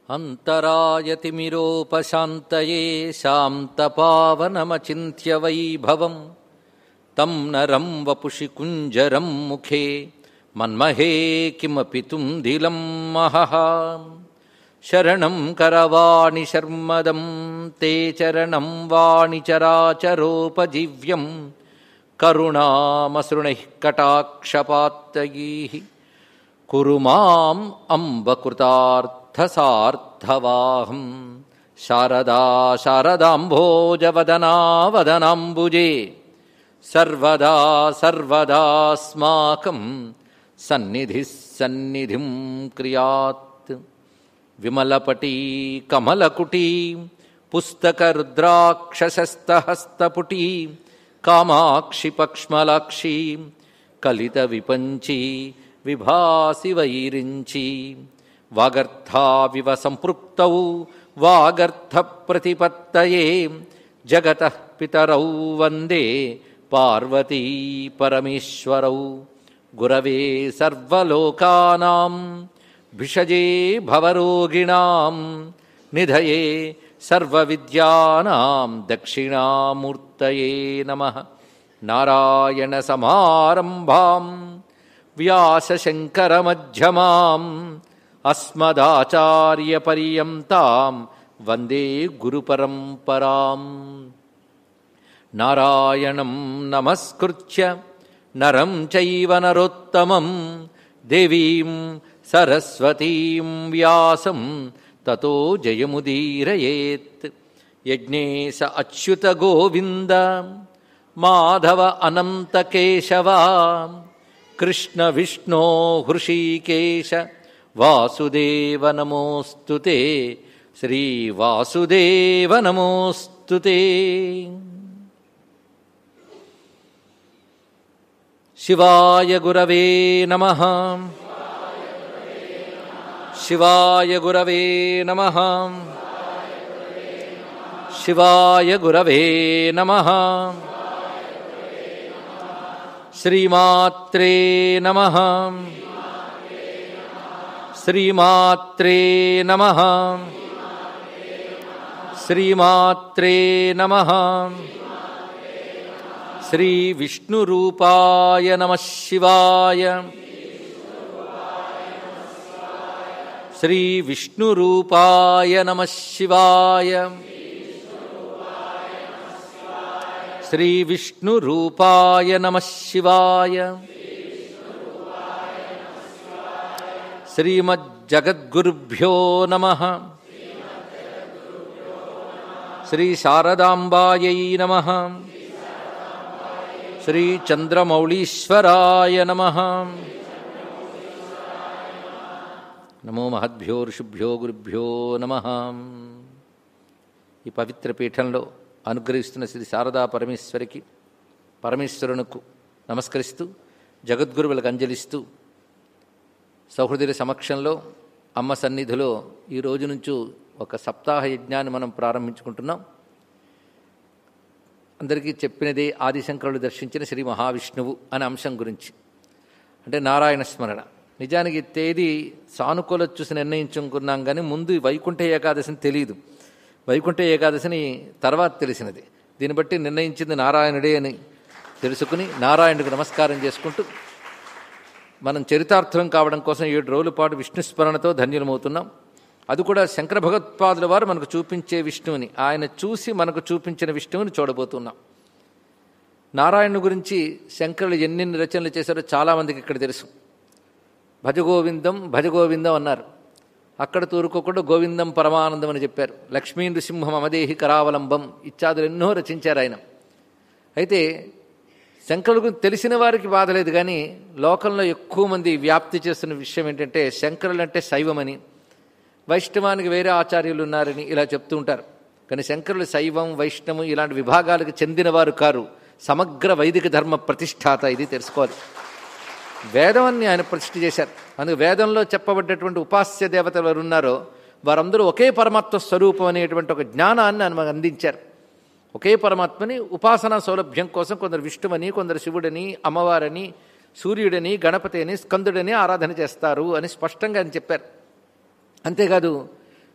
అంతరాయతిమిరోపశాంతయే శాంతపావనమచింత్య వైభవం తం నరం వపుషి కుంజరం ముఖే మన్మహే కిమపి తుందిలం మహః. శరణం కరవాణి శర్మదం తే చరణం వాణి చరాచరోపజీవ్యం కరుణామసృణైః కటాక్షపాత్తయైః కురు మాం అంబ కృతార్థసార్థవాహం. శారదా శారదాంభోజవదనా వదనాంబుజే సర్వదా సర్వదాస్మాకం సన్నిధిః సన్నిధిం క్రియాత్. విమలపటీ కమలకుటీ పుస్తకరుద్రాక్షసస్తహస్తపుటీ కామాక్షి పక్ష్మలాక్షి కలిత విపంచీ విభాసి వైరించి. వాగర్థావివ సంపృక్తౌ వాగర్థ ప్రతిపత్తయే జగతః పితరౌ వందే పార్వతీ పరమేశ్వరౌ. గురవే సర్వలోకానాం భిషజే భవరోగిణాం నిధయే సర్వవిద్యానాం దక్షిణామూర్తయే నమః. నారాయణ సమారంభాం వ్యాసశంకరమధ్యమాం అస్మదాచార్యపర్యంతాం వందే గురుపరంపరాం. నారాయణం నమస్కృత్య నరం చైవ నరోత్తమం దేవీం సరస్వతీం వ్యాసం తతో జయముదీరయేత్. యజ్ఞేశ అచ్యుత గోవింద మాధవ అనంత కేశవ కృష్ణ విష్ణో హృషీకేశ వాసుదేవ నమోస్తుతే. శ్రీ వాసుదేవ నమోస్తుతే. శివాయ గురవే నమః. శివాయ గురవే నమః. శివాయ గురవే నమః. శ్రీమాత్రే నమః. శ్రీమాత్రే నమః. శ్రీమాత్రే నమః. శ్రీ విష్ణురూపాయ నమః శివాయ. శ్రీ విష్ణురూపాయ నమః శివాయ. శ్రీ విష్ణురూపాయ నమః శివాయ. శ్రీమజ్జగద్గురుభ్యో నమః. శ్రీ శారదాంబాయై నమః. శ్రీ చంద్రమౌళీశ్వరాయ నమః. నమో మహద్భ్యో ఋషిభ్యో గురుభ్యో నమః. ఈ పవిత్ర పీఠంలో అనుగ్రహిస్తున్న శ్రీ శారదా పరమేశ్వరికి పరమేశ్వరునకు నమస్కరిస్తూ జగద్గురువులకు అంజలిస్తూ సౌహృదయుల సమక్షంలో అమ్మ సన్నిధిలో ఈ రోజు నుంచి ఒక సప్తాహ యజ్ఞాన్ని మనం ప్రారంభించుకుంటున్నాం. అందరికీ చెప్పినదే ఆదిశంకరులు దర్శించిన శ్రీ మహావిష్ణువు అనే అంశం గురించి. అంటే నారాయణ స్మరణ. నిజానికి తేదీ సానుకూల చూసి నిర్ణయించుకున్నాం, కానీ ముందు వైకుంఠ ఏకాదశిని తెలియదు. వైకుంఠ ఏకాదశిని తర్వాత తెలిసినది. దీన్ని బట్టి నిర్ణయించింది నారాయణుడే అని తెలుసుకుని నారాయణుడికి నమస్కారం చేసుకుంటూ మనం చరితార్థం కావడం కోసం 7 రోజుల పాటు విష్ణుస్మరణతో ధన్యులమవుతున్నాం. అది కూడా శంకర భగవత్పాదుల వారు మనకు చూపించే విష్ణువుని, ఆయన చూసి మనకు చూపించిన విష్ణువుని చూడబోతున్నాం. నారాయణుని గురించి శంకరులు ఎన్నెన్ని రచనలు చేశారో చాలామందికి ఇక్కడ తెలుసు. భజగోవిందం భజగోవిందం అన్నారు. అక్కడ తూరుకోకుండా గోవిందం పరమానందం అని చెప్పారు. లక్ష్మీ నృసింహం అమదేహి కరావలంబం ఇత్యాదులు ఎన్నో రచించారు ఆయన. అయితే శంకరుల గురించి తెలిసిన వారికి బాధ లేదు, కానీ లోకంలో ఎక్కువ మంది వ్యాప్తి చేస్తున్న విషయం ఏంటంటే శంకరులు అంటే శైవమని, వైష్ణవానికి వేరే ఆచార్యులు ఉన్నారని ఇలా చెప్తూ ఉంటారు. కానీ శంకరులు శైవం వైష్ణవం ఇలాంటి విభాగాలకు చెందినవారు కారు. సమగ్ర వైదిక ధర్మ ప్రతిష్టాత. ఇది తెలుసుకోవాలి. వేదాన్ని ఆయన ప్రతిష్ఠ చేశారు. అందుకు వేదంలో చెప్పబడ్డటువంటి ఉపాస్య దేవతలు ఎవరు ఉన్నారో వారందరూ ఒకే పరమాత్మ స్వరూపం అనేటువంటి ఒక జ్ఞానాన్ని ఆయన మనకు అందించారు. ఒకే పరమాత్మని ఉపాసనా సౌలభ్యం కోసం కొందరు విష్ణువని, కొందరు శివుడని, అమ్మవారని, సూర్యుడని, గణపతి అని, స్కందుడని ఆరాధన చేస్తారు అని స్పష్టంగా ఆయన చెప్పారు. అంతేకాదు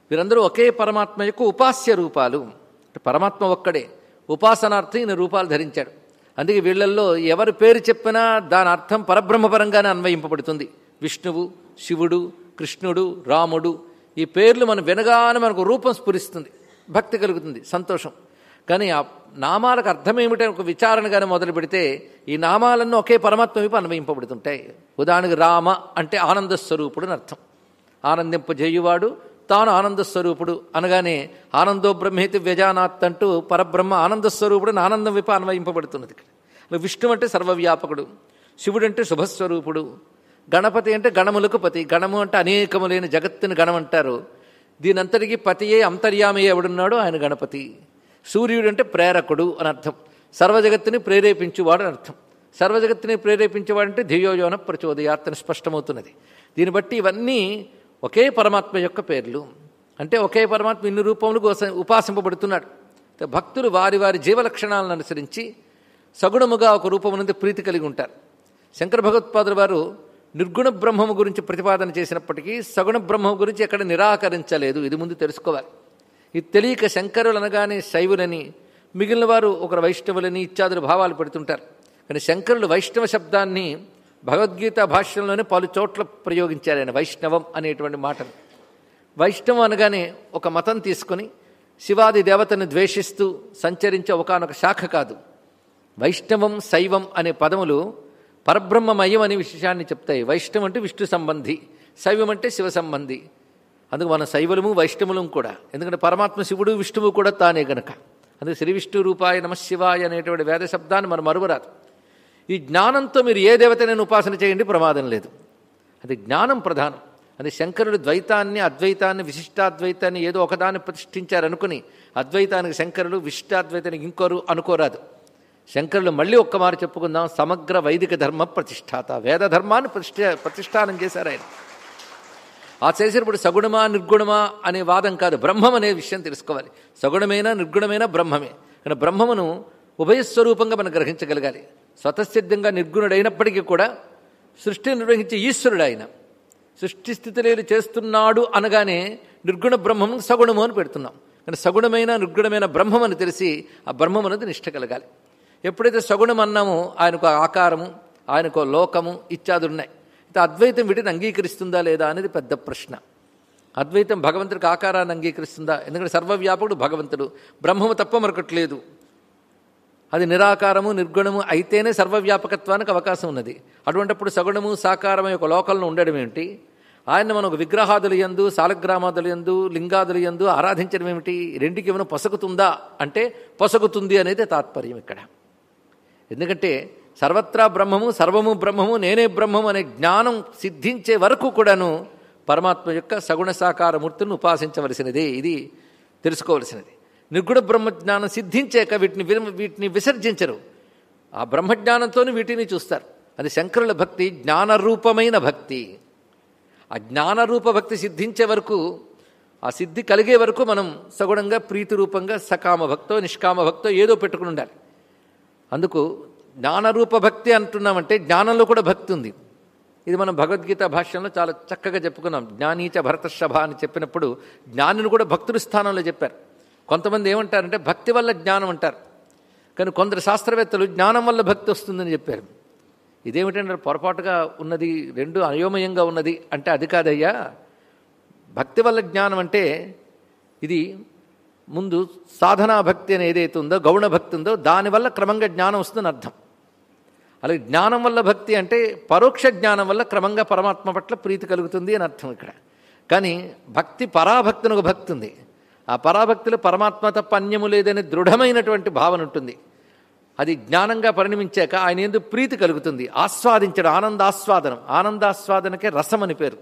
వీరందరూ ఒకే పరమాత్మ యొక్క ఉపాస్య రూపాలు. పరమాత్మ ఒక్కడే, ఉపాసనార్థం ఈయన రూపాలు ధరించాడు. అందుకే వీళ్ళల్లో ఎవరి పేరు చెప్పినా దాని అర్థం పరబ్రహ్మపరంగానే అన్వయింపబడుతుంది. విష్ణువు, శివుడు, కృష్ణుడు, రాముడు, ఈ పేర్లు మనం వినగానే మనకు రూపం స్ఫురిస్తుంది, భక్తి కలుగుతుంది, సంతోషం. కానీ ఆ నామాలకు అర్థం ఏమిటని ఒక విచారణగానే మొదలు పెడితే ఈ నామాలన్నీ ఒకే పరమాత్మ వైపు అన్వయింపబడుతుంటాయి. ఉదాహరణకు రామ అంటే ఆనంద స్వరూపుడు అని అర్థం. ఆనందింపజేయువాడు, తాను ఆనందస్వరూపుడు అనగానే ఆనందో బ్రహ్మేతి వ్యజానాత్ అంటూ పరబ్రహ్మ ఆనందస్వరూపుడు ఆనందం వైపు అన్వయింపబడుతున్నది. ఇక్కడ విష్ణు అంటే సర్వవ్యాపకుడు, శివుడు అంటే శుభస్వరూపుడు, గణపతి అంటే గణములకు పతి. గణము అంటే అనేకములైన జగత్తుని గణం అంటారు. దీనంతటికీ పతియే అంతర్యామి ఎవడున్నాడో ఆయన గణపతి. సూర్యుడు అంటే ప్రేరకుడు అని అర్థం, సర్వజగత్తుని ప్రేరేపించువాడు అని అర్థం. సర్వజగత్తుని ప్రేరేపించేవాడంటే ధియోయోన ప్రచోదయాత్ అని స్పష్టమవుతున్నది. దీన్ని బట్టి ఇవన్నీ ఒకే పరమాత్మ యొక్క పేర్లు. అంటే ఒకే పరమాత్మ ఇన్ని రూపములకు ఉపాసింపబడుతున్నాడు. భక్తులు వారి వారి జీవలక్షణాలను అనుసరించి సగుణముగా ఒక రూపమునందు ప్రీతి కలిగి ఉంటారు. శంకర భగవత్పాదుల వారు నిర్గుణ బ్రహ్మము గురించి ప్రతిపాదన చేసినప్పటికీ సగుణ బ్రహ్మము గురించి ఎక్కడ నిరాకరించలేదు. ఇది ముందు తెలుసుకోవాలి. ఇది తెలియక శంకరులు అనగానే శైవులని, మిగిలిన వారు ఒకరు వైష్ణవులని ఇత్యాదులు భావాలు పెడుతుంటారు. కానీ శంకరులు వైష్ణవ శబ్దాన్ని భగవద్గీత భాష్యంలోనే పలు చోట్ల ప్రయోగించారు ఆయన, వైష్ణవం అనేటువంటి మాటను. వైష్ణవం అనగానే ఒక మతం తీసుకొని శివాది దేవతను ద్వేషిస్తూ సంచరించే ఒకానొక శాఖ కాదు. వైష్ణవం, శైవం అనే పదములు పరబ్రహ్మమయం అనే విశేషాన్ని చెప్తాయి. వైష్ణవం అంటే విష్ణు సంబంధి, శైవం అంటే శివ సంబంధి. అందుకు మన శైవలము వైష్ణవులం కూడా, ఎందుకంటే పరమాత్మ శివుడు విష్ణువు కూడా తానే గనక. అందుకే శ్రీ విష్ణు రూపాయ నమశివాయ అనేటువంటి వేద శబ్దాన్ని మనం మరువరాదు. ఈ జ్ఞానంతో మీరు ఏ దేవతనైనా ఉపాసన చేయండి, ప్రమాదం లేదు. అది జ్ఞానం ప్రధానం. అది శంకరుడు ద్వైతాన్ని, అద్వైతాన్ని, విశిష్టాద్వైతాన్ని ఏదో ఒకదాన్ని ప్రతిష్ఠించారనుకుని అద్వైతానికి శంకరులు, విశిష్టాద్వైతానికి ఇంకోరు అనుకోరాదు. శంకరులు మళ్ళీ ఒక్కమారు చెప్పుకుందాం, సమగ్ర వైదిక ధర్మ ప్రతిష్టాత, వేద ధర్మాన్ని ప్రతిష్ఠానం చేశారు ఆయన. ఆ చేసినప్పుడు సగుణమా నిర్గుణమా అనే వాదం కాదు, బ్రహ్మం అనే విషయం తెలుసుకోవాలి. సగుణమైన నిర్గుణమైన బ్రహ్మమే. కానీ బ్రహ్మమును ఉభయస్వరూపంగా మనం గ్రహించగలగాలి. స్వతసిద్ధంగా నిర్గుణుడైనప్పటికీ కూడా సృష్టిని నిర్వహించే ఈశ్వరుడు ఆయన. సృష్టి స్థితిలేలు చేస్తున్నాడు అనగానే నిర్గుణ బ్రహ్మము సగుణము అని పెడుతున్నాం. కానీ సగుణమైన నిర్గుణమైన బ్రహ్మం అని తెలిసి ఆ బ్రహ్మం అనేది నిష్ట కలగాలి. ఎప్పుడైతే సగుణం అన్నామో ఆయనకు ఆకారము, ఆయనకు లోకము ఇత్యాదులు ఉన్నాయి. అయితే అద్వైతం వీటిని అంగీకరిస్తుందా లేదా అనేది పెద్ద ప్రశ్న. అద్వైతం భగవంతుడికి ఆకారాన్ని అంగీకరిస్తుందా? ఎందుకంటే సర్వవ్యాపకుడు భగవంతుడు, బ్రహ్మము తప్ప మరొకట్లేదు. అది నిరాకారము నిర్గుణము అయితేనే సర్వవ్యాపకత్వానికి అవకాశం ఉన్నది. అటువంటిప్పుడు సగుణము సాకారము యొక్క లోకంలో ఉండడం ఏమిటి? ఆయన మనం విగ్రహాదుల యందు, సాలగ్రామాదుల యందు, లింగాదుల యందు ఆరాధించడం ఏమిటి? రెండుకి ఏమైనా పొసగుతుందా అంటే పొసగుతుంది అనేది తాత్పర్యం ఇక్కడ. ఎందుకంటే సర్వత్రా బ్రహ్మము, సర్వము బ్రహ్మము, నేనే బ్రహ్మము అనే జ్ఞానం సిద్ధించే వరకు కూడాను పరమాత్మ యొక్క సగుణ సాకార మూర్తులను ఉపాసించవలసినదే. ఇది తెలుసుకోవలసినది. నిర్గుణ బ్రహ్మజ్ఞానం సిద్ధించాక వీటిని విసర్జించరు. ఆ బ్రహ్మజ్ఞానంతోనే వీటిని చూస్తారు. అది శంకరుల భక్తి జ్ఞానరూపమైన భక్తి. ఆ జ్ఞానరూప భక్తి సిద్ధించే వరకు, ఆ సిద్ధి కలిగే వరకు మనం సగుణంగా ప్రీతి రూపంగా సకామ భక్తో నిష్కామ భక్తో ఏదో పెట్టుకుని ఉండాలి. అందుకు జ్ఞానరూప భక్తి అంటున్నామంటే జ్ఞానంలో కూడా భక్తి ఉంది. ఇది మనం భగవద్గీత భాష్యంలో చాలా చక్కగా చెప్పుకున్నాం. జ్ఞానీచ భరతర్షభ అని చెప్పినప్పుడు జ్ఞానిని కూడా భక్తుడి స్థానంలో చెప్పారు. కొంతమంది ఏమంటారంటే భక్తి వల్ల జ్ఞానం అంటారు. కానీ కొందరు శాస్త్రవేత్తలు జ్ఞానం వల్ల భక్తి వస్తుందని చెప్పారు. ఇదేమిటంటే పొరపాటుగా ఉన్నది, రెండు అయోమయంగా ఉన్నది అంటే అది కాదయ్యా. భక్తి వల్ల జ్ఞానం అంటే ఇది ముందు సాధనా భక్తి అని ఏదైతే ఉందో, గౌణ భక్తి ఉందో దానివల్ల క్రమంగా జ్ఞానం వస్తుందని అర్థం. అలాగే జ్ఞానం వల్ల భక్తి అంటే పరోక్ష జ్ఞానం వల్ల క్రమంగా పరమాత్మ పట్ల ప్రీతి కలుగుతుంది అని అర్థం ఇక్కడ. కానీ భక్తి పరాభక్తిని ఒక భక్తి ఉంది. ఆ పరాభక్తిలో పరమాత్మ తప్ప అన్యము లేదనే దృఢమైనటువంటి భావన ఉంటుంది. అది జ్ఞానంగా పరిణమించాక ఆయన యందు ప్రీతి కలుగుతుంది. ఆస్వాదించడం, ఆనందాస్వాదనం. ఆనందాస్వాదనకే రసం అని పేరు.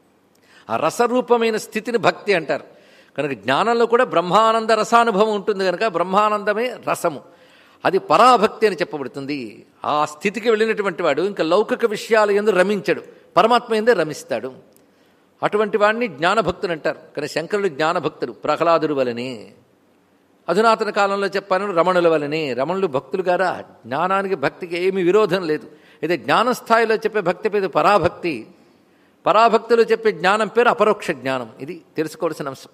ఆ రసరూపమైన స్థితిని భక్తి అంటారు. కనుక జ్ఞానంలో కూడా బ్రహ్మానంద రసానుభవం ఉంటుంది కనుక బ్రహ్మానందమే రసము. అది పరాభక్తి అని చెప్పబడుతుంది. ఆ స్థితికి వెళ్ళినటువంటి వాడు ఇంకా లౌకిక విషయాల యందు రమించడు, పరమాత్మ యందే రమిస్తాడు. అటువంటి వాడిని జ్ఞానభక్తులు అంటారు. కానీ శంకరులు జ్ఞానభక్తులు ప్రహ్లాదుడు వలనే, అధునాతన కాలంలో చెప్పాను రమణుల వలనే. రమణులు భక్తులు గారా? జ్ఞానానికి భక్తికి ఏమీ విరోధం లేదు. అయితే జ్ఞానస్థాయిలో చెప్పే భక్తి పేరు పరాభక్తి, పరాభక్తులు చెప్పే జ్ఞానం పేరు అపరోక్ష జ్ఞానం. ఇది తెలుసుకోవాల్సిన అంశం.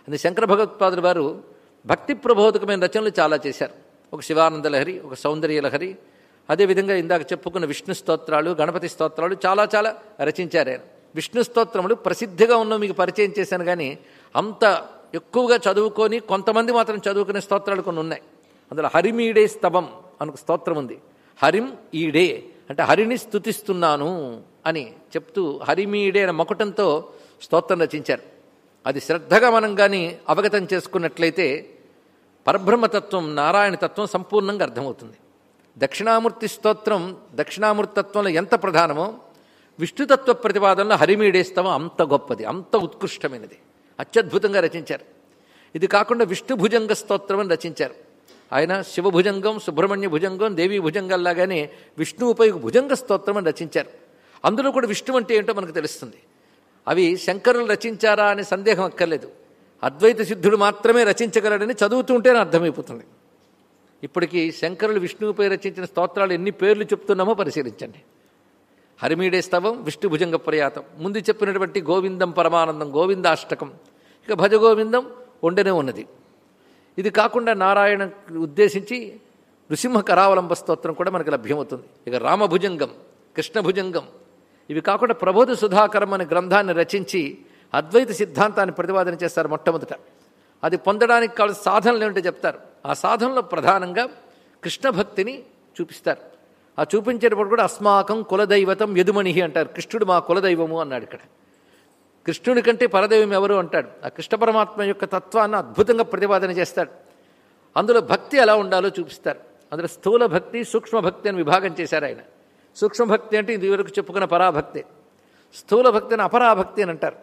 అందుకే శంకర భగవత్పాదుల వారు భక్తి ప్రబోధకమైన రచనలు చాలా చేశారు. ఒక శివానంద లహరి, ఒక సౌందర్య లహరి, అదేవిధంగా ఇందాక చెప్పుకున్న విష్ణు స్తోత్రాలు, గణపతి స్తోత్రాలు చాలా చాలా రచించారు ఆయన. విష్ణు స్తోత్రములు ప్రసిద్ధిగా ఉన్న మీకు పరిచయం చేశాను, కానీ అంత ఎక్కువగా చదువుకొని కొంతమంది మాత్రం చదువుకునే స్తోత్రాలు కొన్ని ఉన్నాయి. అందులో హరిమీడే స్తవం అని ఒక స్తోత్రం ఉంది. హరిం ఈడే అంటే హరిని స్తుతిస్తున్నాను అని చెప్తూ హరిమీడే అనే మకుటంతో స్తోత్రం రచించారు. అది శ్రద్ధగా మనం కానీ అవగతం చేసుకున్నట్లయితే పరబ్రహ్మతత్వం, నారాయణ తత్వం సంపూర్ణంగా అర్థమవుతుంది. దక్షిణామూర్తి స్తోత్రం దక్షిణామూర్తి తత్వంలో ఎంత ప్రధానమో విష్ణుతత్వ ప్రతిపాదనలో హరిమీడే స్తవం అంత గొప్పది, అంత ఉత్కృష్టమైనది, అత్యద్భుతంగా రచించారు. ఇది కాకుండా విష్ణు భుజంగ స్తోత్రం అని రచించారు. ఆయన శివభుజంగం, సుబ్రహ్మణ్య భుజంగం, దేవీ భుజంగంలాగానే విష్ణువుపై భుజంగ స్తోత్రం అని రచించారు. అందులో కూడా విష్ణు అంటే ఏంటో మనకు తెలుస్తుంది. అవి శంకరులు రచించారా అనే సందేహం అక్కర్లేదు. అద్వైత సిద్ధుడు మాత్రమే రచించగలడని చదువుతుంటేనే అర్థమైపోతుంది. ఇప్పటికీ శంకరులు విష్ణువుపై రచించిన స్తోత్రాలు ఎన్ని పేర్లు చెప్తున్నామో పరిశీలించండి. హరిమీడే స్తవం, విష్ణు భుజంగ ప్రయాతం, ముందు చెప్పినటువంటి గోవిందం పరమానందం, గోవిందాష్టకం, ఇక భజ గోవిందం ఉండనే ఉన్నది. ఇది కాకుండా నారాయణ ఉద్దేశించి నృసింహ కరావలంబ స్తోత్రం కూడా మనకు లభ్యమవుతుంది. ఇక రామభుజంగం, కృష్ణభుజంగం, ఇవి కాకుండా ప్రబోధ సుధాకరం అనే గ్రంథాన్ని రచించి అద్వైత సిద్ధాంతాన్ని ప్రతిపాదన చేస్తారు మొట్టమొదట. అది పొందడానికి కావాల్సిన సాధనలు ఏమిటో చెప్తారు. ఆ సాధనలో ప్రధానంగా కృష్ణ భక్తిని చూపిస్తారు. ఆ చూపించేటప్పుడు కూడా అస్మాకం కులదైవతం యదుమణి అంటారు. కృష్ణుడు మా కులదైవము అన్నాడు. ఇక్కడ కృష్ణుడి కంటే పరదైవం ఎవరు అంటాడు. ఆ కృష్ణ పరమాత్మ యొక్క తత్వాన్ని అద్భుతంగా ప్రతిపాదన చేస్తాడు. అందులో భక్తి ఎలా ఉండాలో చూపిస్తారు. అందులో స్థూల భక్తి, సూక్ష్మ భక్తి అని విభాగం చేశారు ఆయన. సూక్ష్మ భక్తి అంటే ఇదివరకు చెప్పుకున్న పరాభక్తి, స్థూల భక్తి అని అపరాభక్తి అని అంటారు.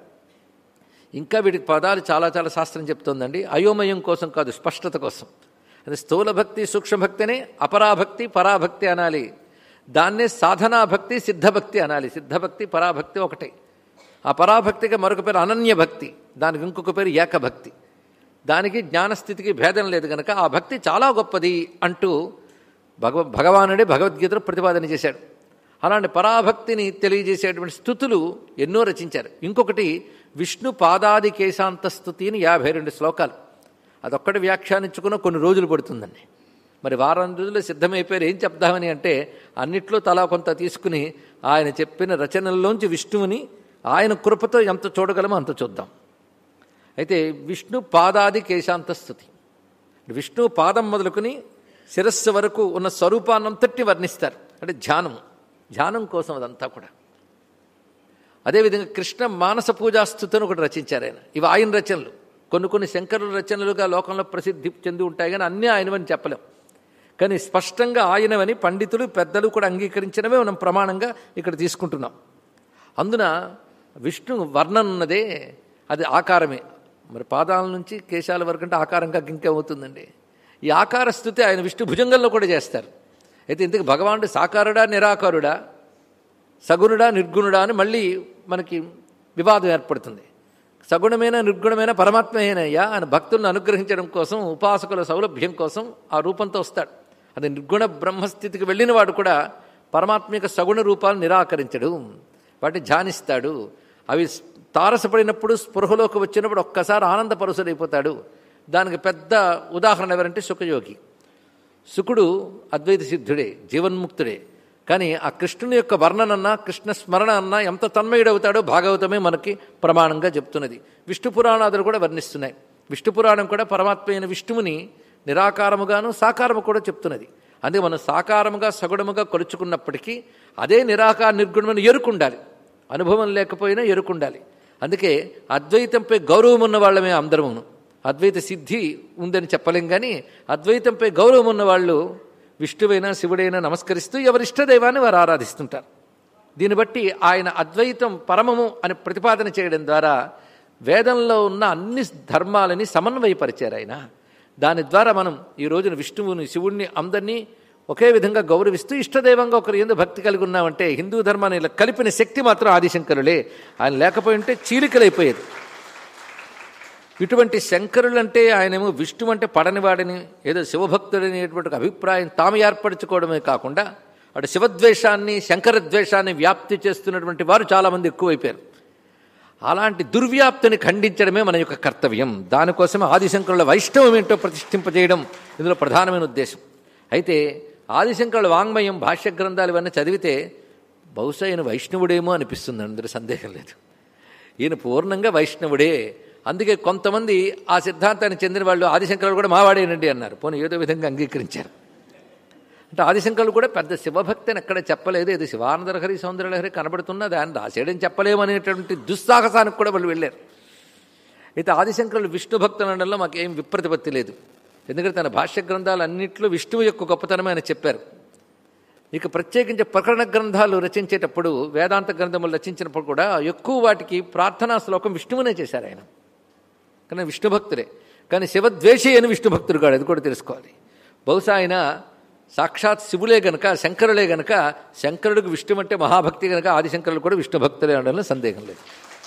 ఇంకా వీటికి పదాలు చాలా చాలా శాస్త్రం చెప్తోందండి. అయోమయం కోసం కాదు, స్పష్టత కోసం. అది స్థూల భక్తి, సూక్ష్మ భక్తినే అపరాభక్తి, పరాభక్తి అనాలి. దాన్నే సాధనాభక్తి, సిద్ధభక్తి అనాలి. సిద్ధభక్తి, పరాభక్తి ఒకటే. ఆ పరాభక్తికి మరొక పేరు అనన్య భక్తి, దానికి ఇంకొక పేరు ఏకభక్తి. దానికి జ్ఞానస్థితికి భేదం లేదు కనుక ఆ భక్తి చాలా గొప్పది అంటూ భగవానుడే భగవద్గీతలో ప్రతిపాదన చేశాడు. అలాంటి పరాభక్తిని తెలియజేసేటువంటి స్థుతులు ఎన్నో రచించారు. ఇంకొకటి విష్ణు పాదాది కేశాంత స్థుతి అని 52 శ్లోకాలు. అదొక్కటి వ్యాఖ్యానించుకున్న కొన్ని రోజులు పడుతుందండి. మరి వారం రోజుల్లో సిద్ధమైపోయారు. ఏం చెప్దామని అంటే అన్నిట్లో తలా కొంత తీసుకుని ఆయన చెప్పిన రచనల్లోంచి విష్ణువుని ఆయన కృపతో ఎంత చూడగలమో అంత చూద్దాం. అయితే విష్ణు పాదాది కేశాంత స్థుతి, విష్ణు పాదం మొదలుకొని శిరస్సు వరకు ఉన్న స్వరూపాన్నంతటిని వర్ణిస్తారు. అంటే ధ్యానం కోసం అదంతా కూడా. అదేవిధంగా కృష్ణ మానస పూజాస్థుతిని ఒకటి రచించారు ఆయన. ఇవి ఆయన రచనలు. కొన్ని శంకరుల రచనలుగా లోకంలో ప్రసిద్ధి చెంది ఉంటాయి, కానీ అన్నీ ఆయనవని చెప్పలేం. కానీ స్పష్టంగా ఆయనవని పండితులు, పెద్దలు కూడా అంగీకరించినవే మనం ప్రమాణంగా ఇక్కడ తీసుకుంటున్నాం. అందున విష్ణు వర్ణన ఉన్నదే అది ఆకారమే. మరి పాదాల నుంచి కేశాల వరకు అంటే ఆకారంగా ఇంకేమవుతుందండి. ఈ ఆకార స్థుతి ఆయన విష్ణు భుజంగంలో కూడా చేస్తారు. అయితే ఇంతకు భగవానుడు సాకారుడా, నిరాకారుడా, సగుణుడా, నిర్గుణుడా అని మళ్ళీ మనకి వివాదం ఏర్పడుతుంది. సగుణమైన నిర్గుణమైన పరమాత్మయేనయ్యా అని భక్తులను అనుగ్రహించడం కోసం, ఉపాసకుల సౌలభ్యం కోసం ఆ రూపంతో వస్తాడు. అది నిర్గుణ బ్రహ్మస్థితికి వెళ్ళిన వాడు కూడా పరమాత్మ యొక్క సగుణ రూపాలను నిరాకరించడు, వాటిని ధ్యానిస్తాడు. అవి తారసపడినప్పుడు, స్పృహలోకి వచ్చినప్పుడు ఒక్కసారి ఆనందపరుసుడైపోతాడు. దానికి పెద్ద ఉదాహరణ ఎవరంటే సుఖయోగి. సుకుడు అద్వైత సిద్ధుడే, జీవన్ముక్తుడే. కానీ ఆ కృష్ణుని యొక్క వర్ణనన్నా, కృష్ణ స్మరణ అన్నా ఎంత తన్మయుడవుతాడో భాగవతమే మనకి ప్రమాణంగా చెప్తున్నది. విష్ణు పురాణాదులు కూడా వర్ణిస్తున్నాయి. విష్ణు పురాణం కూడా పరమాత్మ అయిన విష్ణువుని నిరాకారముగాను సాకారము కూడా చెప్తున్నది. అందుకే మనం సాకారముగా సగుణముగా కొలుచుకున్నప్పటికీ అదే నిరాకార నిర్గుణమని ఎరుకుండాలి. అనుభవం లేకపోయినా ఎరుకుండాలి. అందుకే అద్వైతంపై గౌరవం ఉన్న వాళ్ళమే అందరమును. అద్వైత సిద్ధి ఉందని చెప్పలేం, కానీ అద్వైతంపై గౌరవం ఉన్న వాళ్ళు విష్ణువైనా శివుడైనా నమస్కరిస్తూ ఎవరిష్టదైవాన్ని వారు ఆరాధిస్తుంటారు. దీన్ని బట్టి ఆయన అద్వైతం పరమము అని ప్రతిపాదన చేయడం ద్వారా వేదంలో ఉన్న అన్ని ధర్మాలని సమన్వయపరిచారు ఆయన. దాని ద్వారా మనం ఈ రోజున విష్ణువుని, శివుణ్ణి అందరినీ ఒకే విధంగా గౌరవిస్తూ ఇష్టదైవంగా ఒకరు ఎందుకు భక్తి కలిగి ఉన్నామంటే హిందూ ధర్మాన్ని ఇలా కలిపిన శక్తి మాత్రం ఆదిశంకరులే. ఆయన లేకపోయి ఉంటే చీలికలైపోయేది. ఇటువంటి శంకరులంటే ఆయనేమో విష్ణు అంటే పడనివాడని, ఏదో శివభక్తుడనేటువంటి అభిప్రాయం తాము ఏర్పరచుకోవడమే కాకుండా అటు శివద్వేషాన్ని, శంకరద్వేషాన్ని వ్యాప్తి చేస్తున్నటువంటి వారు చాలామంది ఎక్కువైపోయారు. అలాంటి దుర్వ్యాప్తిని ఖండించడమే మన యొక్క కర్తవ్యం. దానికోసం ఆదిశంకరుల వైష్ణవం ఏంటో ప్రతిష్ఠింపజేయడం ఇందులో ప్రధానమైన ఉద్దేశం. అయితే ఆదిశంకరుల వాంగ్మయం, భాష్య గ్రంథాలు ఇవన్నీ చదివితే బహుశా ఈయన వైష్ణవుడేమో అనిపిస్తుంది, అందరూ సందేహం లేదు. ఈయన పూర్ణంగా వైష్ణవుడే. అందుకే కొంతమంది ఆ సిద్ధాంతానికి చెందిన వాళ్ళు ఆదిశంకరులు కూడా మావాడేనండి అన్నారు. పోనీ ఏదో విధంగా అంగీకరించారు. అంటే ఆదిశంకరులు కూడా పెద్ద శివభక్తి అని ఎక్కడ చెప్పలేదు. ఏదో శివానందలహరి సౌందర్యలహరి కనబడుతున్నా దాన్ని రాసేయడం చెప్పలేమనేటువంటి దుస్సాహసానికి కూడా వాళ్ళు వెళ్ళారు. అయితే ఆదిశంకరులు విష్ణు భక్తులు అనడంలో మాకేం విప్రతిపత్తి లేదు. ఎందుకంటే తన భాష్య గ్రంథాలన్నింటిలో విష్ణువు యొక్క గొప్పతనమే ఆయన చెప్పారు. ఇక ప్రత్యేకించి ప్రకరణ గ్రంథాలు రచించేటప్పుడు, వేదాంత గ్రంథములు రచించినప్పుడు కూడా ఎక్కువ వాటికి ప్రార్థనా శ్లోకం విష్ణువునే చేశారు ఆయన. కానీ విష్ణు భక్తుడే. కానీ శివద్వేషి అని విష్ణు భక్తుడు కాడు, అది కూడా తెలుసుకోవాలి. బహుశా ఆయన సాక్షాత్ శివులే గనక, శంకరులే గనక, శంకరుడికి విష్ణు అంటే మహాభక్తి గనక ఆదిశంకరులు కూడా విష్ణు భక్తులే అనడంలో సందేహం లేదు.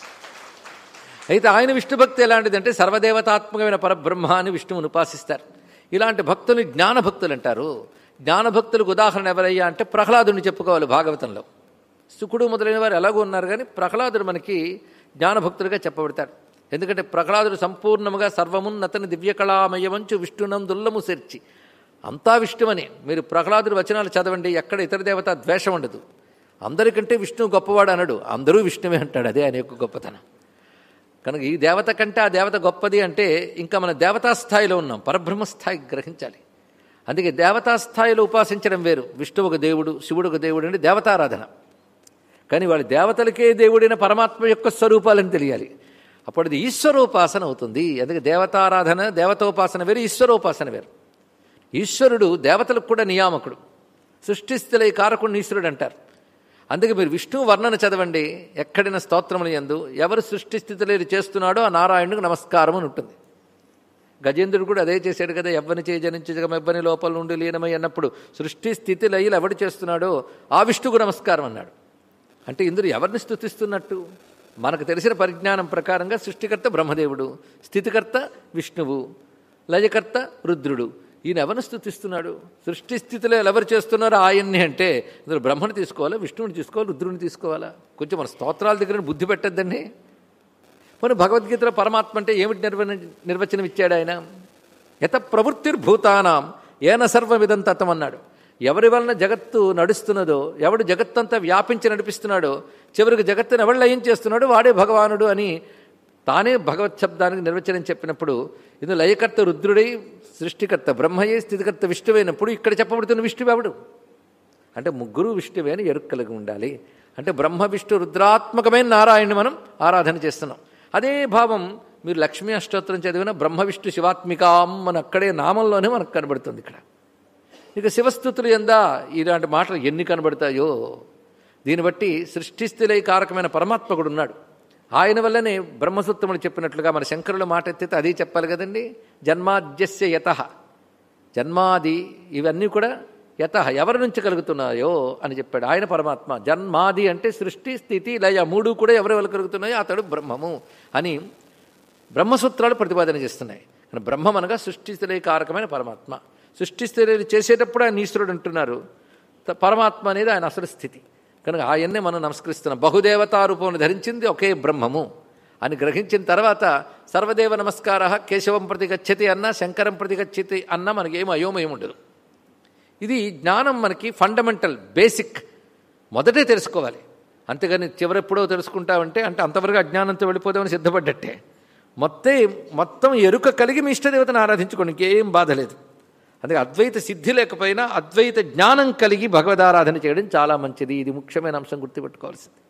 అయితే ఆయన విష్ణు భక్తి ఎలాంటిదంటే సర్వదేవతాత్మకమైన పరబ్రహ్మ అని విష్ణువుని ఉపాసిస్తారు. ఇలాంటి భక్తులు జ్ఞానభక్తులు అంటారు. జ్ఞానభక్తులకు ఉదాహరణ ఎవరయ్యా అంటే ప్రహ్లాదుని చెప్పుకోవాలి. భాగవతంలో శుకుడు మొదలైన వారు ఎలాగో ఉన్నారు, కానీ ప్రహ్లాదుడు మనకి జ్ఞానభక్తులుగా చెప్పబడతాడు. ఎందుకంటే ప్రహ్లాదుడు సంపూర్ణముగా సర్వమున్నతని దివ్యకళామయమంచు విష్ణునందుల్లము సెర్చి, అంతా విష్ణువని. మీరు ప్రహ్లాదుడి వచనాలు చదవండి, ఎక్కడ ఇతర దేవత ద్వేషం ఉండదు. అందరికంటే విష్ణువు గొప్పవాడు అనడు, అందరూ విష్ణువే అంటాడు. అదే ఆయన యొక్క గొప్పతనం. కనుక ఈ దేవత కంటే ఆ దేవత గొప్పది అంటే ఇంకా మన దేవతా స్థాయిలో ఉన్నాం, పరబ్రహ్మ స్థాయి గ్రహించాలి. అందుకే దేవతా స్థాయిలో ఉపాసించడం వేరు. విష్ణువు ఒక దేవుడు, శివుడు ఒక దేవుడు అంటే దేవతారాధన. కానీ వాళ్ళ దేవతలకే దేవుడైన పరమాత్మ యొక్క స్వరూపాలని తెలియాలి. అప్పుడు అది ఈశ్వరోపాసన అవుతుంది. అందుకే దేవతారాధన, దేవతోపాసన వేరు, ఈశ్వరోపాసన వేరు. ఈశ్వరుడు దేవతలకు కూడా నియామకుడు, సృష్టిస్థితిలై కారకుడిని ఈశ్వరుడు అంటారు. అందుకే మీరు విష్ణువు వర్ణన చదవండి, ఎక్కడైనా స్తోత్రములు యందు ఎవరు సృష్టిస్థితిలేరు చేస్తున్నాడో ఆ నారాయణుడికి నమస్కారం అని ఉంటుంది. గజేంద్రుడు కూడా అదే చేశాడు కదా. ఎవ్వని చేయి జనించగమెవ్వని లోపల నుండి లీనమై అన్నప్పుడు సృష్టి స్థితి లయలు ఎవడు చేస్తున్నాడో ఆ విష్ణువుకు నమస్కారం అన్నాడు. అంటే ఇందులో ఎవరిని స్తుతిస్తున్నట్టు? మనకు తెలిసిన పరిజ్ఞానం ప్రకారంగా సృష్టికర్త బ్రహ్మదేవుడు, స్థితికర్త విష్ణువు, లయకర్త రుద్రుడు. ఈయన ఎవరిని స్తుతిస్తున్నాడు? సృష్టి స్థితిలో ఎవరు చేస్తున్నారో ఆయన్ని అంటే ఇందులో బ్రహ్మను తీసుకోవాలా, విష్ణువుని తీసుకోవాలి, రుద్రుని తీసుకోవాలా? కొంచెం మన స్తోత్రాల దగ్గర బుద్ధి పెట్టద్దండి. మన భగవద్గీతలో పరమాత్మ అంటే ఏమిటి నిర్వచనం ఇచ్చాడు ఆయన? యత ప్రవృత్తిర్భూతానాం ఏన సర్వమిదం తత్వం అన్నాడు. ఎవరి వలన జగత్తు నడుస్తున్నదో, ఎవడు జగత్తంతా వ్యాపించి నడిపిస్తున్నాడో, చివరికి జగత్తును ఎవడు లయం చేస్తున్నాడో వాడే భగవానుడు అని తానే భగవత్ శబ్దానికి నిర్వచనం చెప్పినప్పుడు, ఇది లయకర్త రుద్రుడై, సృష్టికర్త బ్రహ్మయే, స్థితికర్త విష్ణువైనప్పుడు ఇక్కడ చెప్పబడుతున్న విష్ణువు ఎవడు అంటే ముగ్గురు విష్ణువే అని ఎరుక కలిగి ఉండాలి. అంటే బ్రహ్మ విష్ణు రుద్రాత్మకమైన నారాయణని మనం ఆరాధన చేస్తున్నాం. అదే భావం మీరు లక్ష్మీ అష్టోత్తరం చదివిన బ్రహ్మ విష్ణు శివాత్మికాం అని అక్కడే నామంలోనే మనకు కనబడుతుంది. ఇక్కడ ఇక శివస్థుతులు ఎందా ఇలాంటి మాటలు ఎన్ని కనబడతాయో. దీన్ని బట్టి సృష్టిస్థితిలై కారకమైన పరమాత్మకుడు ఉన్నాడు. ఆయన వల్లనే బ్రహ్మసూత్రములు చెప్పినట్లుగా మన శంకరుల మాట ఎత్తితే అదే చెప్పాలి కదండి. జన్మాద్యస్య యతః, జన్మాది ఇవన్నీ కూడా యతః ఎవరి నుంచి కలుగుతున్నాయో అని చెప్పాడు ఆయన పరమాత్మ. జన్మాది అంటే సృష్టి స్థితి లయ మూడు కూడా ఎవరి వల్ల కలుగుతున్నాయో అతడు బ్రహ్మము అని బ్రహ్మసూత్రాలు ప్రతిపాదన చేస్తున్నాయి. కానీ బ్రహ్మం అనగా సృష్టిస్థితిలై కారకమైన పరమాత్మ. సృష్టిస్థితులు చేసేటప్పుడు ఆయన ఈశ్వరుడు అంటున్నారు, పరమాత్మ అనేది ఆయన అసలు స్థితి. కనుక ఆయన్నే మనం నమస్కరిస్తున్నాం. బహుదేవతా రూపంలో ధరించింది ఒకే బ్రహ్మము అని గ్రహించిన తర్వాత సర్వదేవ నమస్కార కేశవం ప్రతి గచ్చతి అన్నా, శంకరం ప్రతి గచ్చతి అన్నా మనకేం అయోమయం ఉండదు. ఇది జ్ఞానం మనకి ఫండమెంటల్, బేసిక్, మొదటే తెలుసుకోవాలి. అంతేగాని చివరెప్పుడో తెలుసుకుంటామంటే అంటే అంతవరకు అజ్ఞానంతో వెళ్ళిపోతామని సిద్ధపడ్డట్టే. మొత్తం ఎరుక కలిగి మీ ఇష్టదేవతను ఆరాధించుకోండి, ఇంకేం బాధ లేదు. అందుకే అద్వైత సిద్ధి లేకపోయినా అద్వైత జ్ఞానం కలిగి భగవదారాధన చేయడం చాలా మంచిది. ఇది ముఖ్యమైన అంశం, గుర్తుపెట్టుకోవాల్సింది.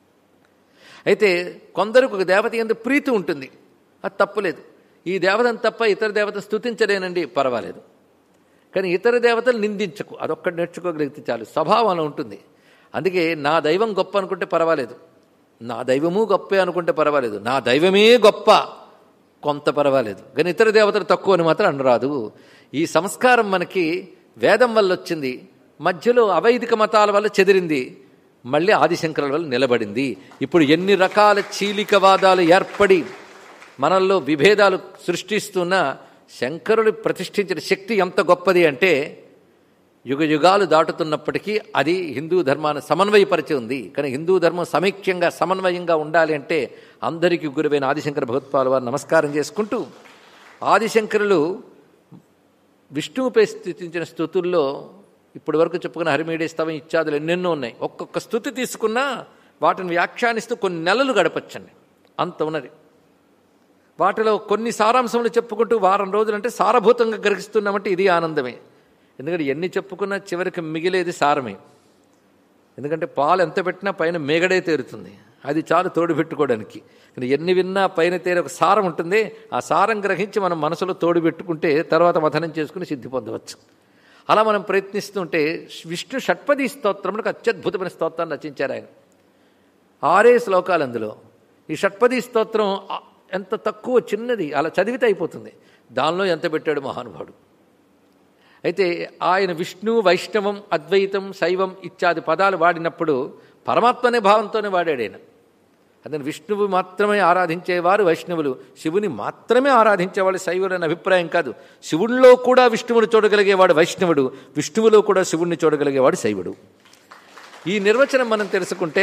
అయితే కొందరికి ఒక దేవత యందు ప్రీతి ఉంటుంది, అది తప్పులేదు. ఈ దేవతను తప్ప ఇతర దేవతను స్తుతించలేనండి, పర్వాలేదు. కానీ ఇతర దేవతలు నిందించకు, అదొక్కటి నేర్చుకోగలిగితే చాలు. స్వభావం ఉంటుంది. అందుకే నా దైవం గొప్ప అనుకుంటే పర్వాలేదు, నా దైవము గొప్పే అనుకుంటే పర్వాలేదు, నా దైవమే గొప్ప కొంత పర్వాలేదు, కానీ ఇతర దేవతలు తక్కువ అని మాత్రం అనరాదు. ఈ సంస్కారం మనకి వేదం వల్ల వచ్చింది, మధ్యలో అవైదిక మతాల వల్ల చెదిరింది, మళ్ళీ ఆదిశంకరుల వల్ల నిలబడింది. ఇప్పుడు ఎన్ని రకాల చీలికవాదాలు ఏర్పడి మనల్లో విభేదాలు సృష్టిస్తున్న శంకరులు ప్రతిష్ఠించిన శక్తి ఎంత గొప్పది అంటే యుగ యుగాలు దాటుతున్నప్పటికీ అది హిందూ ధర్మాన్ని సమన్వయపరిచి ఉంది. కానీ హిందూ ధర్మం సమైక్యంగా సమన్వయంగా ఉండాలి అంటే అందరికీ గురువైన ఆదిశంకర భగవత్పాదుల వారు నమస్కారం చేసుకుంటూ, ఆదిశంకరులు విష్ణువుపై స్తుతించిన స్తుతుల్లో ఇప్పటి వరకు చెప్పుకున్న హరిమేడే స్తవం ఇత్యాదులు ఎన్నెన్నో ఉన్నాయి. ఒక్కొక్క స్తుతి తీసుకున్నా వాటిని వ్యాఖ్యానిస్తూ కొన్ని నెలలు గడపచ్చండి, అంత ఉన్నది. వాటిలో కొన్ని సారాంశములు చెప్పుకుంటూ వారం రోజులంటే సారభూతంగా గ్రహిస్తున్నామంటే ఇది ఆనందమే. ఎందుకంటే ఎన్ని చెప్పుకున్నా చివరికి మిగిలేది సారమే. ఎందుకంటే పాలు ఎంత పెట్టినా పైన మేగడే తేరుతుంది, అది చాలు తోడు పెట్టుకోవడానికి. కానీ ఎన్ని విన్నా పైన తేరే ఒక సారం ఉంటుంది. ఆ సారం గ్రహించి మనం మనసులో తోడు పెట్టుకుంటే తర్వాత మథనం చేసుకుని సిద్ధి పొందవచ్చు. అలా మనం ప్రయత్నిస్తుంటే విష్ణు షట్పది స్తోత్రములకు అత్యద్భుతమైన స్తోత్రాన్ని రచించారు ఆయన. 6 శ్లోకాలు అందులో. ఈ షట్పది స్తోత్రం ఎంత తక్కువ, చిన్నది, అలా చదివితే అయిపోతుంది. దానిలో ఎంత పెట్టాడు మహానుభావుడు. అయితే ఆయన విష్ణు, వైష్ణవం, అద్వైతం, శైవం ఇత్యాది పదాలు వాడినప్పుడు పరమాత్మ అనే భావంతోనే వాడాడు ఆయన. అతను విష్ణువు మాత్రమే ఆరాధించేవారు వైష్ణవులు, శివుని మాత్రమే ఆరాధించేవాడు శైవులు అనే అభిప్రాయం కాదు. శివుల్లో కూడా విష్ణువుని చూడగలిగేవాడు వైష్ణవుడు, విష్ణువులో కూడా శివుణ్ణి చూడగలిగేవాడు శైవుడు. ఈ నిర్వచనం మనం తెలుసుకుంటే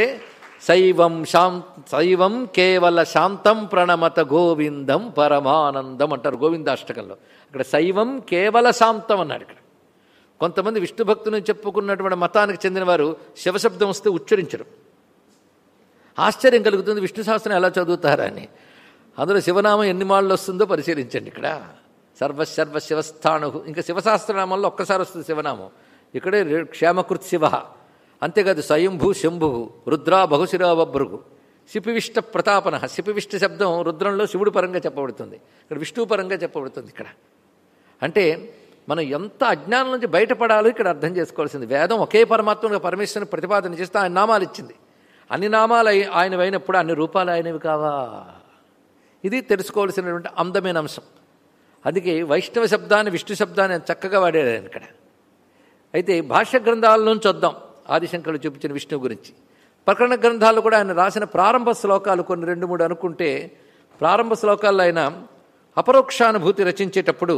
శైవం కేవల శాంతం ప్రణమత గోవిందం పరమానందం అంటారు గోవిందాష్టకంలో. ఇక్కడ శైవం కేవల శాంతం అన్నాడు. ఇక్కడ కొంతమంది విష్ణు భక్తుని చెప్పుకున్నటువంటి మతానికి చెందిన వారు శివశబ్దం వస్తే ఉచ్చరించరు. ఆశ్చర్యం కలుగుతుంది, విష్ణు సహస్రం ఎలా చదువుతారా అని. అందులో శివనామం ఎన్ని మాళ్ళు వస్తుందో పరిశీలించండి. ఇక్కడ సర్వశర్వ శివస్థాణు, ఇంకా శివశాస్త్రనామంలో ఒక్కసారి వస్తుంది శివనామం. ఇక్కడే క్షేమకృత్ శివ. అంతేకాదు స్వయంభూ శంభు రుద్రా బహుశిరా బభ్రుగు శిపివిష్ట ప్రతాపన. శిపివిష్ట శబ్దం రుద్రంలో శివుడు పరంగా చెప్పబడుతుంది, ఇక్కడ విష్ణువు పరంగా చెప్పబడుతుంది. ఇక్కడ అంటే మనం ఎంత అజ్ఞానం నుంచి బయటపడాలో ఇక్కడ అర్థం చేసుకోవాల్సింది. వేదం ఒకే పరమాత్మగా పరమేశ్వరుని ప్రతిపాదన చేస్తే ఆయన నామాలు ఇచ్చింది. అన్ని నామాలు ఆయనవైనప్పుడు అన్ని రూపాలు ఆయనవి కావా? ఇది తెలుసుకోవాల్సినటువంటి అందమైన అంశం. అందుకే వైష్ణవ శబ్దాన్ని విష్ణు శబ్దాన్ని చక్కగా వాడాడు ఆయన ఇక్కడ. అయితే భాష్య గ్రంథాల నుంచి వద్దాం ఆదిశంకరులు చూపించిన విష్ణువు గురించి. ప్రకరణ గ్రంథాలు కూడా ఆయన రాసిన ప్రారంభ శ్లోకాలు కొన్ని 2-3 అనుకుంటే, ప్రారంభ శ్లోకాల్లో ఆయన అపరోక్షానుభూతి రచించేటప్పుడు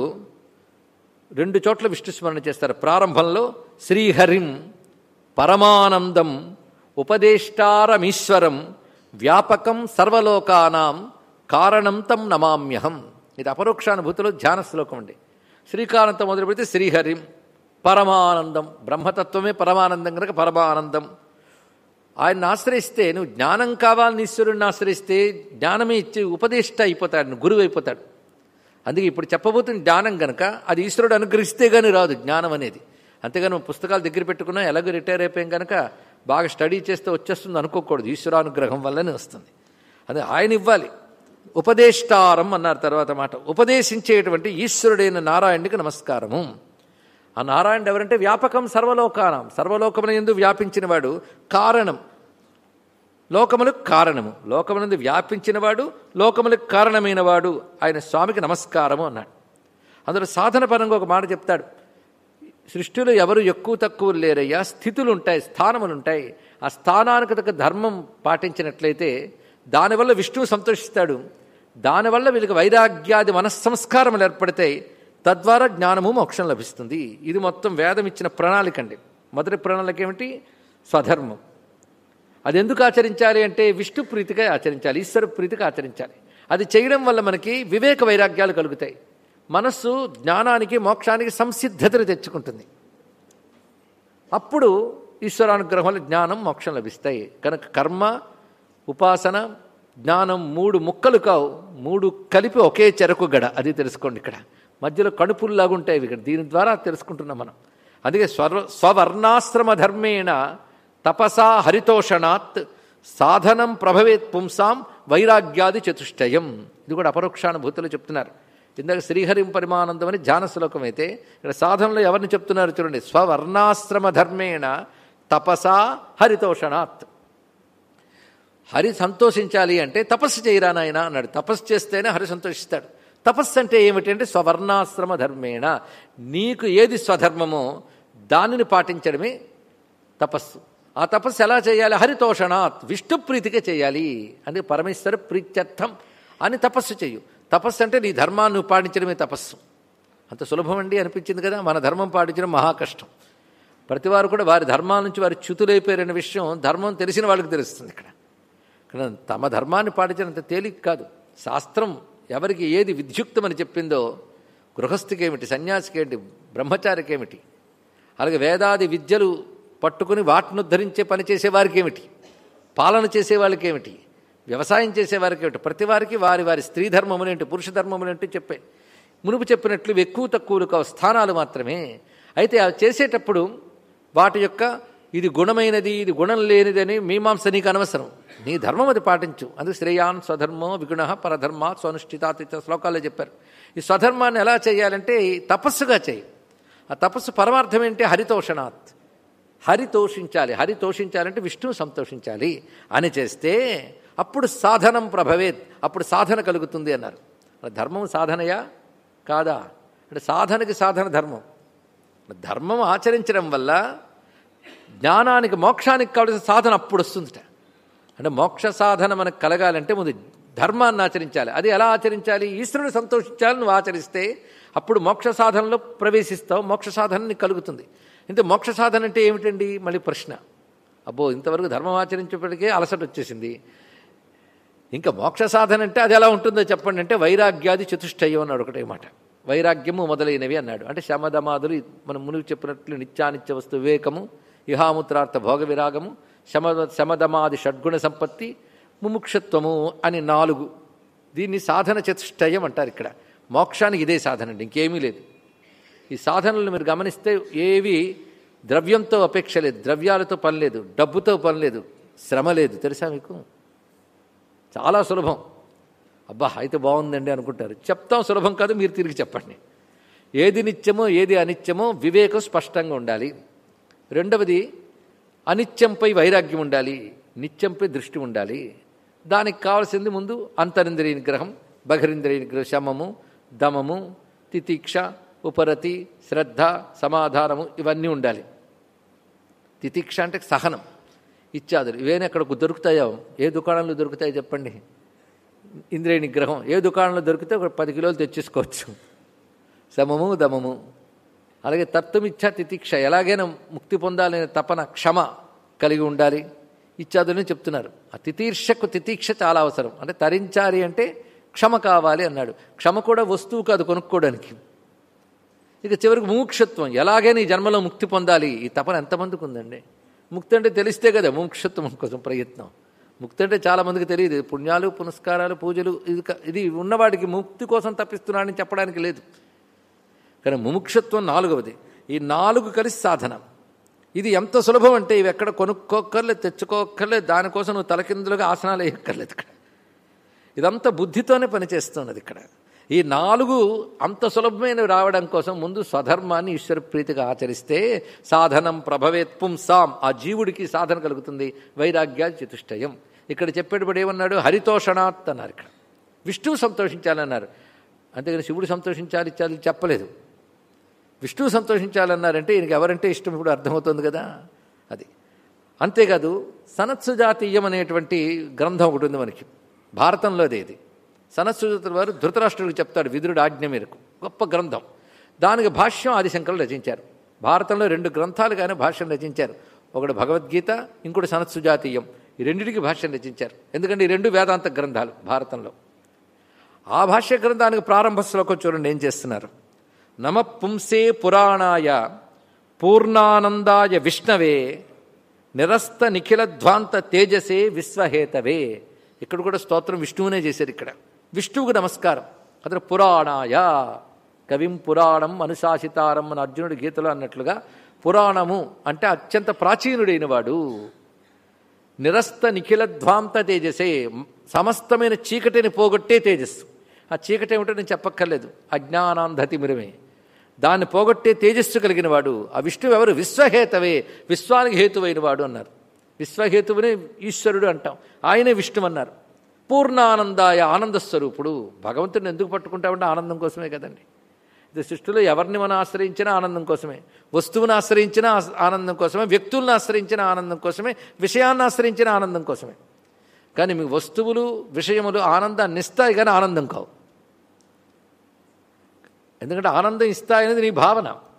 2 చోట్ల విష్ణు స్మరణ చేస్తారు. ప్రారంభంలో శ్రీహరిం పరమానందం ఉపదేష్టారమీశ్వరం వ్యాపకం సర్వలోకానాం కారణం తం నమామ్యహం. ఇది అపరోక్షానుభూతిలో ధ్యాన శ్లోకం అండి. శ్రీకారంతో మొదలు పెడితే శ్రీహరిం పరమానందం, బ్రహ్మతత్వమే పరమానందం కనుక పరమానందం. ఆయన్ని ఆశ్రయిస్తే, నువ్వు జ్ఞానం కావాలని ఈశ్వరుణ్ణి ఆశ్రయిస్తే జ్ఞానమే ఇచ్చి ఉపదేష్ట అయిపోతాడు, గురువు అయిపోతాడు. అందుకే ఇప్పుడు చెప్పబోతున్న జ్ఞానం కనుక అది ఈశ్వరుడు అనుగ్రహిస్తే కానీ రాదు జ్ఞానం అనేది. అంతేగాని నువ్వు పుస్తకాలు దగ్గర పెట్టుకున్నా ఎలాగో రిటైర్ అయిపోయాం కనుక బాగా స్టడీ చేస్తే వచ్చేస్తుంది అనుకోకూడదు. ఈశ్వరానుగ్రహం వల్లనే వస్తుంది. అదే ఆయన ఇవ్వాలి. ఉపదేష్టారం అన్నారు తర్వాత మాట. ఉపదేశించేటువంటి ఈశ్వరుడైన నారాయణుడికి నమస్కారము. ఆ నారాయణుడు ఎవరంటే వ్యాపకం సర్వలోకానం, సర్వలోకమున యందు వ్యాపించినవాడు, కారణం లోకములకు కారణము, లోకమునందు వ్యాపించినవాడు, లోకములకు కారణమైనవాడు ఆయన స్వామికి నమస్కారము అన్నాడు. అందులో సాధన పరంగా ఒక మాట చెప్తాడు. సృష్టిలో ఎవరు ఎక్కువ తక్కువ లేరయ్యా, స్థితులు ఉంటాయి, స్థానములు ఉంటాయి. ఆ స్థానానికి తగ్గ ధర్మం పాటించినట్లయితే దానివల్ల విష్ణువు సంతోషిస్తాడు. దానివల్ల వీళ్ళకి వైరాగ్యాది మనస్సంస్కారములు ఏర్పడతాయి. తద్వారా జ్ఞానము మోక్షం లభిస్తుంది. ఇది మొత్తం వేదం ఇచ్చిన ప్రణాళిక అండి. మొదటి ప్రణాళిక ఏమిటి? స్వధర్మం. అది ఎందుకు ఆచరించాలి అంటే విష్ణు ప్రీతిగా ఆచరించాలి, ఈశ్వర ప్రీతిగా ఆచరించాలి. అది చేయడం వల్ల మనకి వివేక వైరాగ్యాలు కలుగుతాయి. మనస్సు జ్ఞానానికి మోక్షానికి సంసిద్ధతను తెచ్చుకుంటుంది. అప్పుడు ఈశ్వరానుగ్రహం వల్ల జ్ఞానం మోక్షం లభిస్తాయి. కనుక కర్మ, ఉపాసన, జ్ఞానం 3 ముక్కలు కావు, 3 కలిపి ఒకే చెరకు గడ. అది తెలుసుకోండి. ఇక్కడ మధ్యలో కణుపుల్లాగా ఉంటాయి ఇక్కడ. దీని ద్వారా తెలుసుకుంటున్నాం మనం. అందుకే స్వవర్ణాశ్రమ ధర్మేణ తపసా హరితోషణాత్ సాధనం ప్రభవేత్ పుంసాం వైరాగ్యాది చతుష్టయం. ఇది కూడా అపరోక్షానుభూతులు చెప్తున్నారు. ఇందాక శ్రీహరిం పరిమానందం అని ధ్యాన శ్లోకం అయితే ఇక్కడ సాధనలో ఎవరిని చెప్తున్నారు చూడండి. స్వవర్ణాశ్రమ ధర్మేణ తపసా హరితోషణాత్. హరి సంతోషించాలి అంటే తపస్సు చేయరా నాయన అన్నాడు. తపస్సు చేస్తేనే హరి సంతోషిస్తాడు. తపస్సు అంటే ఏమిటి అంటే స్వవర్ణాశ్రమ ధర్మేణ, నీకు ఏది స్వధర్మమో దానిని పాటించడమే తపస్సు. ఆ తపస్సు ఎలా చేయాలి? హరితోషణాత్, విష్ణు ప్రీతిగా చేయాలి. అందుకే పరమేశ్వర ప్రీత్యర్థం అని తపస్సు చెయ్యు. తపస్సు అంటే నీ ధర్మాన్ని పాటించడమే తపస్సు. అంత సులభం అండి అనిపించింది కదా. మన ధర్మం పాటించడం మహా కష్టం. ప్రతివారు కూడా వారి ధర్మాల నుంచి వారి చ్యుతులైపోయారనే విషయం ధర్మం తెలిసిన వాళ్ళకి తెలుస్తుంది. ఇక్కడ తమ ధర్మాన్ని పాటించినంత తేలిక కాదు. శాస్త్రం ఎవరికి ఏది విద్యుక్తమని చెప్పిందో గృహస్థికేమిటి, సన్యాసికేమిటి, బ్రహ్మచారికేమిటి, అలాగే వేదాది విద్యలు పట్టుకుని వాటిని ఉద్ధరించే పని చేసేవారికి ఏమిటి, పాలన చేసేవాళ్ళకేమిటి, వ్యవసాయం చేసేవారికి ఏమిటి, ప్రతి వారికి వారి వారి స్త్రీ ధర్మములేంటి, పురుష ధర్మములేంటి చెప్పే మునుపు చెప్పినట్లు ఎక్కువ తక్కువలు స్థానాలు మాత్రమే. అయితే అవి చేసేటప్పుడు వాటి యొక్క ఇది గుణమైనది ఇది గుణం లేనిదని మీమాంస నీకు అనవసరం. నీ ధర్మం అది పాటించు. అందుకు శ్రేయాన్ స్వధర్మో విగుణ పరధర్మా స్వనుష్ఠితాత్ శ్లోకాల్లో చెప్పారు. ఈ స్వధర్మాన్ని ఎలా చేయాలంటే తపస్సుగా చేయి. ఆ తపస్సు పరమార్థం ఏంటి? హరితోషణాత్, హరితోషించాలి. హరితోషించాలంటే విష్ణువు సంతోషించాలి అని చేస్తే అప్పుడు సాధనం ప్రభవేత్, అప్పుడు సాధన కలుగుతుంది అన్నారు. ధర్మం సాధనయా కాదా అంటే సాధనకి సాధన ధర్మం. ధర్మం ఆచరించడం వల్ల జ్ఞానానికి మోక్షానికి కావాల్సిన సాధన అప్పుడు వస్తుందిట. అంటే మోక్ష సాధన మనకు కలగాలంటే ముందు ధర్మాన్ని ఆచరించాలి. అది ఎలా ఆచరించాలి? ఈశ్వరుని సంతోషించాలి. నువ్వు ఆచరిస్తే అప్పుడు మోక్ష సాధనలో ప్రవేశిస్తావు, మోక్ష సాధన నీకు కలుగుతుంది. ఇంత మోక్ష సాధన అంటే ఏమిటండి? మళ్ళీ ప్రశ్న. అబ్బో, ఇంతవరకు ధర్మం ఆచరించేప్పటికే అలసట వచ్చేసింది, ఇంకా మోక్ష సాధన అంటే అది ఎలా ఉంటుందో చెప్పండి అంటే వైరాగ్యాది చతుష్టయం అన్నాడు ఒకటే మాట. వైరాగ్యము మొదలైనవి అన్నాడు. అంటే శమదమాదులు మనం మునుగు చెప్పినట్లు నిత్యానిత్య వస్తు వివేకము, ఇహాముత్రార్థ భోగ విరాగము, శమదమాది షడ్గుణ సంపత్తి, ముముక్షత్వము అని 4. దీన్ని సాధన చతుష్టయం అంటారు. ఇక్కడ మోక్షానికి ఇదే సాధన అండి, ఇంకేమీ లేదు. ఈ సాధనలు మీరు గమనిస్తే ఏవి ద్రవ్యంతో అపేక్ష లేదు, ద్రవ్యాలతో పని లేదు, డబ్బుతో పని లేదు, శ్రమ లేదు. తెలుసా మీకు? చాలా సులభం. అబ్బా అయితే బాగుందండి అనుకుంటారు. చెప్తాం సులభం కాదు, మీరు తిరిగి చెప్పండి. ఏది నిత్యమో ఏది అనిత్యమో వివేకం స్పష్టంగా ఉండాలి. రెండవది అనిత్యంపై వైరాగ్యం ఉండాలి, నిత్యంపై దృష్టి ఉండాలి. దానికి కావాల్సింది ముందు అంతరింద్రియ నిగ్రహం, బహిరింద్రియ నిగ్రహం, శమము, దమము, తితీక్ష, ఉపరతి, శ్రద్ధ, సమాధానము ఇవన్నీ ఉండాలి. తితీక్ష అంటే సహనం ఇత్యాదులు. ఇవేనా ఎక్కడికి దొరుకుతాయో? ఏ దుకాణంలో దొరుకుతాయో చెప్పండి. ఇంద్రియ నిగ్రహం ఏ దుకాణంలో దొరికితే ఒక 10 కిలోలు తెచ్చేసుకోవచ్చు. శమము, దమము, అలాగే తత్వమిచ్చ, తితీక్ష ఎలాగైనా ముక్తి పొందాలనే తపన, క్షమ కలిగి ఉండాలి ఇత్యాదులని చెప్తున్నారు. ఆ తితీర్షకు తితీక్ష చాలా అవసరం. అంటే తరించాలి అంటే క్షమ కావాలి అన్నాడు. క్షమ కూడా వస్తువు కాదు కొనుక్కోవడానికి. ఇక చివరికి ముముక్షత్వం, ఎలాగైనా ఈ జన్మలో ముక్తి పొందాలి. ఈ తపన ఎంతమందికి ఉందండి? ముక్తి అంటే తెలిస్తే కదా ముముక్షత్వం కోసం ప్రయత్నం. ముక్తి అంటే చాలామందికి తెలియదు. పుణ్యాలు, పునస్కారాలు, పూజలు ఇది ఉన్నవాడికి ముక్తి కోసం తప్పిస్తున్నాడని చెప్పడానికి లేదు. కానీ ముముక్షత్వం 4వది. ఈ 4 కలిసి సాధన. ఇది ఎంత సులభం అంటే ఇవి ఎక్కడ కొనుక్కోక్కర్లేదు, తెచ్చుకోక్కర్లేదు, దానికోసం నువ్వు తలకిందులుగా ఆసనాలు వేయక్కర్లేదు. ఇక్కడ ఇదంతా బుద్ధితోనే పనిచేస్తున్నది. ఇక్కడ ఈ 4 అంత సులభమైనవి రావడం కోసం ముందు స్వధర్మాన్ని ఈశ్వర ప్రీతిగా ఆచరిస్తే సాధనం ప్రభవేత్ పుంసాం, ఆ జీవుడికి సాధన కలుగుతుంది. వైరాగ్య చతుష్టయం. ఇక్కడ చెప్పేటప్పుడు ఏమన్నాడు? హరితోషణాత్ అన్నారు. ఇక్కడ విష్ణువు సంతోషించాలన్నారు. అంతేగాని శివుడు సంతోషించాలి ఇచ్చాలి చెప్పలేదు. విష్ణువు సంతోషించాలన్నారంటే ఈయనకి ఎవరంటే ఇష్టం ఇప్పుడు అర్థమవుతుంది కదా. అది అంతేకాదు. సనత్సుజాతీయం అనేటువంటి గ్రంథం ఒకటి ఉంది మనకి, భారతంలోదే. ఇది సనత్సుజాతుల వారు ధృతరాష్ట్రుడికి చెప్తాడు విదురుడు ఆజ్ఞ మేరకు. గొప్ప గ్రంథం. దానికి భాష్యం ఆదిశంకరులు రచించారు. భారతంలో 2 గ్రంథాలుగానే భాష్యం రచించారు. ఒకటి భగవద్గీత, ఇంకోటి సనత్సుజాతీయం. ఈ రెండింటికి భాష్యం రచించారు. ఎందుకంటే ఈ 2 వేదాంత గ్రంథాలు భారతంలో. ఆ భాష్య గ్రంథానికి ప్రారంభ శ్లోకం చూడండి ఏం చేస్తున్నారు. నమ పుంసే పురాణాయ పూర్ణానందాయ విష్ణవే నిరస్త నిఖిల ధ్వాంత తేజసే విశ్వహేతవే. ఇక్కడ కూడా స్తోత్రం విష్ణువునే చేశారు. ఇక్కడ విష్ణువుకు నమస్కారం. అతను పురాణాయ, కవిం పురాణం అనుశాసితారం అని అర్జునుడు గీతలో అన్నట్లుగా పురాణము అంటే అత్యంత ప్రాచీనుడైన వాడు. నిరస్త నిఖిల ధ్వాంత తేజసే, సమస్తమైన చీకటిని పోగొట్టే తేజస్సు. ఆ చీకటి ఏమిటో నేను చెప్పక్కర్లేదు, అజ్ఞానాంధతిమిరమే. దాన్ని పోగొట్టే తేజస్సు కలిగిన వాడు. ఆ విష్ణువు ఎవరు? విశ్వహేతవే, విశ్వానికి హేతువైన వాడు అన్నారు. విశ్వహేతువునే ఈశ్వరుడు అంటాం, ఆయనే విష్ణువు అన్నారు. పూర్ణానందాయ, ఆనందస్వరూపుడు. భగవంతుడిని ఎందుకు పట్టుకుంటామంటే ఆనందం కోసమే కదండి. ఇది సృష్టిలో ఎవరిని మనం ఆశ్రయించినా ఆనందం కోసమే, వస్తువుని ఆశ్రయించినా ఆనందం కోసమే, వ్యక్తులను ఆశ్రయించిన ఆనందం కోసమే, విషయాన్ని ఆశ్రయించిన ఆనందం కోసమే. కానీ మీ వస్తువులు విషయములు ఆనందాన్ని ఇస్తాయి కానీ ఆనందం కావు. ఎందుకంటే ఆనందం ఇస్తాయనేది నీ భావన.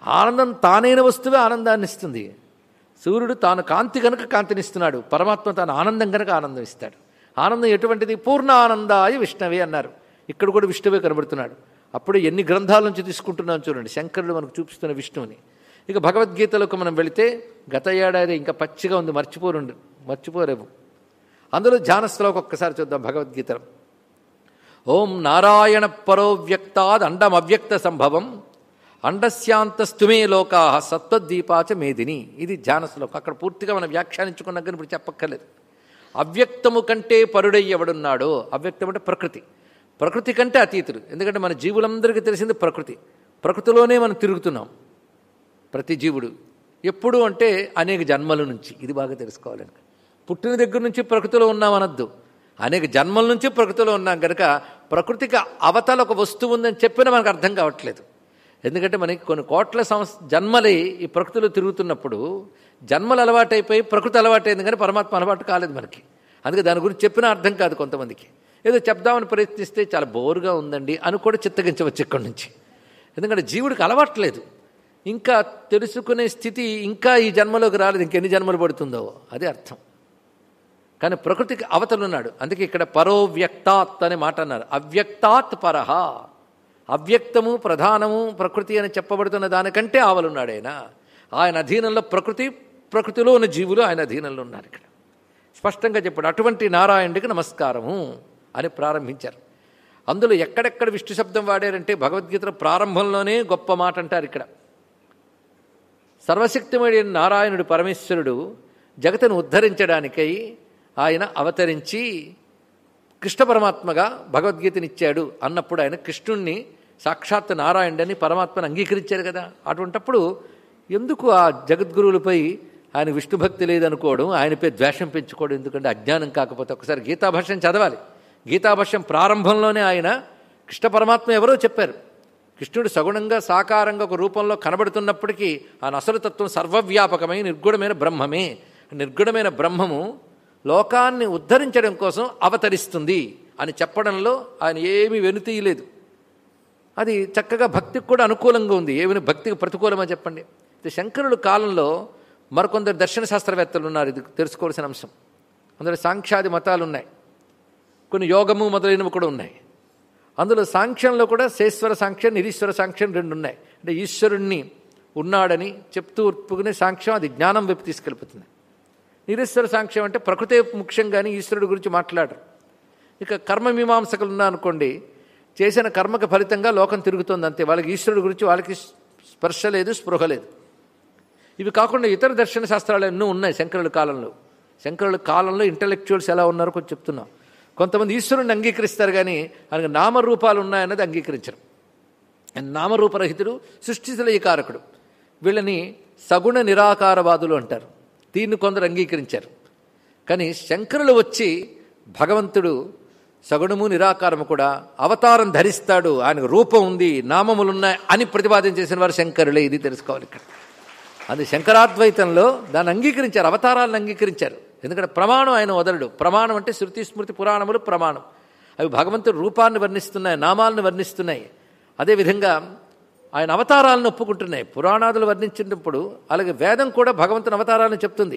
ఆనందం తానైన వస్తువే ఆనందాన్ని ఇస్తుంది. సూర్యుడు తాను కాంతి కనుక కాంతినిస్తున్నాడు, పరమాత్మ తాను ఆనందం కనుక ఆనందం ఇస్తాడు. ఆనందం ఎటువంటిది? పూర్ణ ఆనందాయ విష్ణవే అన్నారు. ఇక్కడ కూడా విష్ణువే కనబడుతున్నాడు. అప్పుడే ఎన్ని గ్రంథాల నుంచి తీసుకుంటున్నాం చూడండి, శంకరుడు మనకు చూపిస్తున్న విష్ణువుని. ఇక భగవద్గీతలోకి మనం వెళితే గత ఏడాది ఇంకా పచ్చిగా ఉంది, మర్చిపోరేము. అందులో ధ్యాన శ్లోకం ఒక్కసారి చూద్దాం భగవద్గీతలో. ఓం నారాయణ పరో వ్యక్తాద్ అండం అవ్యక్త సంభవం అండస్యాంతస్తుమే లోకా సత్వద్దీపాచ మేదిని. ఇది ధ్యాన శ్లోకం. అక్కడ పూర్తిగా మనం వ్యాఖ్యానించుకున్నాం కానీ ఇప్పుడు చెప్పక్కర్లేదు. అవ్యక్తము కంటే పరుడై ఎవడున్నాడో, అవ్యక్తం అంటే ప్రకృతి కంటే అతీతుడు. ఎందుకంటే మన జీవులందరికీ తెలిసింది ప్రకృతిలోనే మనం తిరుగుతున్నాం. ప్రతి జీవుడు ఎప్పుడు అంటే అనేక జన్మల నుంచి. ఇది బాగా తెలుసుకోవాలని, పుట్టిన దగ్గర నుంచి ప్రకృతిలో ఉన్నాం అనద్దు, అనేక జన్మల నుంచి ప్రకృతిలో ఉన్నాం కనుక ప్రకృతికి అవతల ఒక వస్తువు ఉందని చెప్పినా మనకు అర్థం కావట్లేదు. ఎందుకంటే మనకి కొన్ని కోట్ల జన్మలై ఈ ప్రకృతిలో తిరుగుతున్నప్పుడు జన్మలు అలవాటైపోయి ప్రకృతి అలవాటైంది కానీ పరమాత్మ అలవాటు కాలేదు మనకి. అందుకే దాని గురించి చెప్పినా అర్థం కాదు కొంతమందికి. ఏదో చెప్దామని ప్రయత్నిస్తే చాలా బోరుగా ఉందండి అని కూడా చిత్తగించవచ్చు ఇక్కడి నుంచి. ఎందుకంటే జీవుడికి అలవాట్లేదు, ఇంకా తెలుసుకునే స్థితి ఇంకా ఈ జన్మలోకి రాలేదు, ఇంకెన్ని జన్మలు పడుతుందో అదే అర్థం. కానీ ప్రకృతికి అవతలున్నాడు. అందుకే ఇక్కడ పరో వ్యక్తాత్ అనే మాట అన్నారు. అవ్యక్తాత్ పరహ, అవ్యక్తము ప్రధానము ప్రకృతి అని చెప్పబడుతున్న దానికంటే ఆవలున్నాడు ఆయన. ఆయన అధీనంలో ప్రకృతిలో ఉన్న జీవులు ఆయన అధీనంలో ఉన్నారు. ఇక్కడ స్పష్టంగా చెప్పాడు. అటువంటి నారాయణుడికి నమస్కారము అని ప్రారంభించారు. అందులో ఎక్కడెక్కడ విష్ణు శబ్దం వాడారంటే భగవద్గీతలో ప్రారంభంలోనే గొప్ప మాట అంటారు. ఇక్కడ సర్వశక్తిమైన నారాయణుడు పరమేశ్వరుడు జగత్తును ఉద్ధరించడానికై ఆయన అవతరించి కృష్ణ పరమాత్మగా భగవద్గీతనిచ్చాడు అన్నప్పుడు ఆయన కృష్ణుణ్ణి సాక్షాత్ నారాయణుడని పరమాత్మను అంగీకరించారు కదా. అటువంటప్పుడు ఎందుకు ఆ జగద్గురువులపై ఆయన విష్ణుభక్తి లేదనుకోవడం, ఆయనపై ద్వేషం పెంచుకోవడం? ఎందుకంటే అజ్ఞానం. కాకపోతే ఒకసారి గీతాభాష్యం చదవాలి. గీతాభాష్యం ప్రారంభంలోనే ఆయన కృష్ణ పరమాత్మ ఎవరో చెప్పారు. కృష్ణుడు సగుణంగా సాకారంగా ఒక రూపంలో కనబడుతున్నప్పటికీ ఆయన అసలు తత్వం సర్వవ్యాపకమై నిర్గుణమైన బ్రహ్మమే. నిర్గుణమైన బ్రహ్మము లోకాన్ని ఉద్ధరించడం కోసం అవతరిస్తుంది అని చెప్పడంలో ఆయన ఏమీ వెనుతీయలేదు. అది చక్కగా భక్తికి కూడా అనుకూలంగా ఉంది. ఏమైనా భక్తికి ప్రతికూలమా చెప్పండి? శంకరుల కాలంలో మరికొందరు దర్శన శాస్త్రవేత్తలు ఉన్నారు. ఇది తెలుసుకోవాల్సిన అంశం. అందులో సాంఖ్యాది మతాలు ఉన్నాయి, కొన్ని యోగము మొదలైనవి కూడా ఉన్నాయి. అందులో సాంఖ్యంలో కూడా శేశ్వర సాంఖ్యం, నిరీశ్వర సాంఖ్యం రెండు ఉన్నాయి. అంటే ఈశ్వరుణ్ణి ఉన్నాడని చెప్తూ ఒప్పుకునే సాంఖ్యం అది జ్ఞానం వైపు తీసుకెళ్ళిపోతుంది. నిరీశ్వర సాంఖ్యం అంటే ప్రకృతి ముఖ్యంగానే ఈశ్వరుడి గురించి మాట్లాడరు. ఇక కర్మమీమాంసకులు ఉన్నారనుకోండి, చేసిన కర్మకు ఫలితంగా లోకం తిరుగుతుంది అంతే. వాళ్ళకి ఈశ్వరుడి గురించి వాళ్ళకి స్పర్శ లేదు, స్పృహ లేదు. ఇవి కాకుండా ఇతర దర్శన శాస్త్రాలు ఎన్నో ఉన్నాయి శంకరుల కాలంలో. శంకరుల కాలంలో ఇంటలెక్చువల్స్ ఎలా ఉన్నారో కొంచెం చెప్తున్నాం. కొంతమంది ఈశ్వరుణ్ణి అంగీకరిస్తారు కానీ ఆయనకు నామరూపాలు ఉన్నాయన్నది అంగీకరించరు. నామరూపరహితుడు, సృష్టిశలయకారకుడు. వీళ్ళని సగుణ నిరాకారవాదులు అంటారు. దీన్ని కొందరు అంగీకరించారు. కానీ శంకరులు వచ్చి భగవంతుడు సగుణము నిరాకారము కూడా అవతారం ధరిస్తాడు, ఆయనకు రూపం ఉంది, నామములున్నాయి అని ప్రతిపాదన చేసిన వారు శంకరులే. ఇది తెలుసుకోవాలి ఇక్కడ. అది శంకరాద్వైతంలో దాన్ని అంగీకరించారు, అవతారాలను అంగీకరించారు. ఎందుకంటే ప్రమాణం ఆయన వదలడు. ప్రమాణం అంటే శృతి స్మృతి పురాణములు ప్రమాణం. అవి భగవంతుడి రూపాన్ని వర్ణిస్తున్నాయి, నామాలను వర్ణిస్తున్నాయి. అదేవిధంగా ఆయన అవతారాలను ఒప్పుకుంటున్నాయి. పురాణాదులు వర్ణించినప్పుడు అలాగే వేదం కూడా భగవంతుని అవతారాలను చెప్తుంది.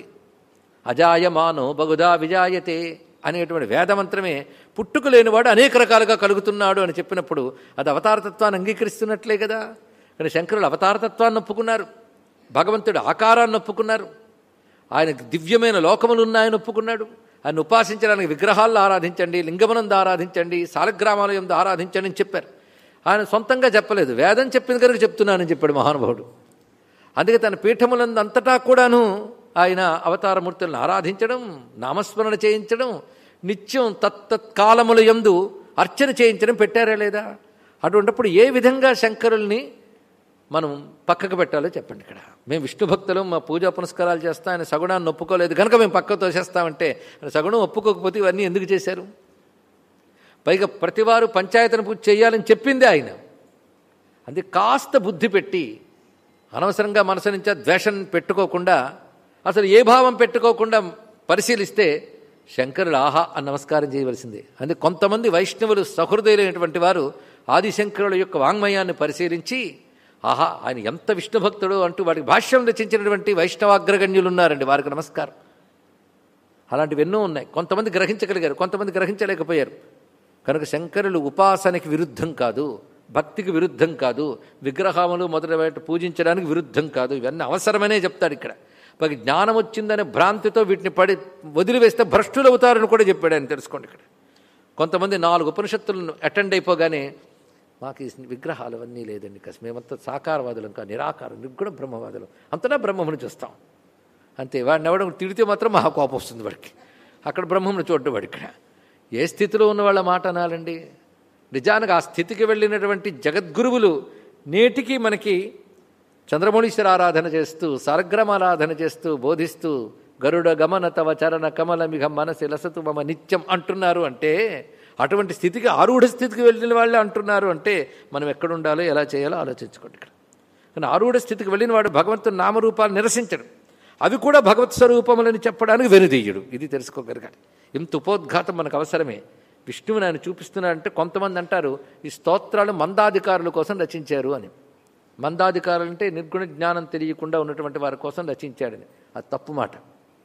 అజాయమానో బహుదా విజాయతే అనేటువంటి వేదమంత్రమే పుట్టుక లేనివాడు అనేక రకాలుగా కలుగుతున్నాడు అని చెప్పినప్పుడు అది అవతారతత్వాన్ని అంగీకరిస్తున్నట్లే కదా. కానీ శంకరులు అవతారతత్వాన్ని ఒప్పుకున్నారు, భగవంతుడు ఆకారాన్ని ఒప్పుకున్నారు, ఆయనకు దివ్యమైన లోకములు ఉన్నాయని ఒప్పుకున్నాడు. ఆయన ఉపాసించడానికి విగ్రహాలను ఆరాధించండి, లింగమనందు ఆరాధించండి, సాలగ్రామాలయందు ఆరాధించండి అని చెప్పారు. ఆయన సొంతంగా చెప్పలేదు, వేదం చెప్పింది కనుక చెప్తున్నానని చెప్పాడు మహానుభావుడు. అందుకే తన పీఠములందు అంతటా కూడాను ఆయన అవతారమూర్తులను ఆరాధించడం, నామస్మరణ చేయించడం, నిత్యం తత్తత్కాలముల యందు అర్చన చేయించడం పెట్టారా లేదా? అటువంటిప్పుడు ఏ విధంగా శంకరుల్ని మనం పక్కకు పెట్టాలో చెప్పండి. ఇక్కడ మేము విష్ణు భక్తులు, మా పూజా పునస్కారాలు చేస్తాం, ఆయన సగుణాన్ని ఒప్పుకోలేదు కనుక మేము పక్కకు తోసేస్తామంటే సగుణం ఒప్పుకోకపోతే ఇవన్నీ ఎందుకు చేశారు? పైగా ప్రతివారు పంచాయతీని పూజ చేయాలని చెప్పిందే ఆయన. అందుకే కాస్త బుద్ధి పెట్టి అనవసరంగా మనసు నుంచి ద్వేషం పెట్టుకోకుండా, అసలు ఏ భావం పెట్టుకోకుండా పరిశీలిస్తే శంకరులు ఆహా అని నమస్కారం చేయవలసిందే. అందుకే కొంతమంది వైష్ణవులు సహృదయులైనటువంటి వారు ఆదిశంకరుల యొక్క వాంగ్మయాన్ని పరిశీలించి ఆహా ఆయన ఎంత విష్ణు భక్తుడు అంటూ వాడికి భాష్యం రచించినటువంటి వైష్ణవాగ్రగణ్యులు ఉన్నారండి, వారికి నమస్కారం. అలాంటివి ఎన్నో ఉన్నాయి. కొంతమంది గ్రహించగలిగారు, కొంతమంది గ్రహించలేకపోయారు. కనుక శంకరులు ఉపాసనకి విరుద్ధం కాదు, భక్తికి విరుద్ధం కాదు, విగ్రహములు మొదలైన పూజించడానికి విరుద్ధం కాదు, ఇవన్నీ అవసరమనే చెప్తాడు ఇక్కడ. పైకి జ్ఞానం వచ్చిందనే భ్రాంతితో వీటిని వదిలివేస్తే భ్రష్టులు అవుతారని కూడా చెప్పాడు ఆయన. తెలుసుకోండి, ఇక్కడ కొంతమంది 4 ఉపనిషత్తులను అటెండ్ అయిపోగానే మాకు ఈ విగ్రహాలు అవన్నీ లేదండి, మేమంతా సాకారవాదులం కాదు, నిరాకారం, నిర్గుణ బ్రహ్మవాదులం, అంతటా బ్రహ్మమును చూస్తాం అంతే. వాడిని ఎవడం తిడితే మాత్రం మహా కోపం వస్తుంది వాడికి. అక్కడ బ్రహ్మమును చూడ్డం వాడి. ఇక్కడ ఏ స్థితిలో ఉన్న వాళ్ళ మాట అనాలండి? నిజానికి ఆ స్థితికి వెళ్ళినటువంటి జగద్గురువులు నేటికి మనకి చంద్రమౌళీశ్వర ఆరాధన చేస్తూ, సారగ్రామారాధన చేస్తూ, బోధిస్తూ గరుడ గమన తవ చరణ కమలమిఘ మనసి లసతు మమ నిత్యం అంటున్నారు. అంటే అటువంటి స్థితికి, ఆరూఢ స్థితికి వెళ్ళిన వాళ్ళే అంటున్నారు అంటే మనం ఎక్కడుండాలో ఎలా చేయాలో ఆలోచించుకోండి. ఇక్కడ కానీ ఆరూఢ స్థితికి వెళ్ళిన వాడు భగవంతుని నామరూపాలు నిరసించడు, అవి కూడా భగవత్ స్వరూపములని చెప్పడానికి వెనుదీయుడు. ఇది తెలుసుకోగలగాలి. ఇంత ఉపోద్ఘాతం మనకు అవసరమే. విష్ణువుని ఆయన చూపిస్తున్నాడంటే కొంతమంది అంటారు ఈ స్తోత్రాలు మందాధికారుల కోసం రచించారు అని. మందాధికారులు అంటే నిర్గుణ జ్ఞానం తెలియకుండా ఉన్నటువంటి వారి కోసం రచించాడని. అది తప్పు మాట.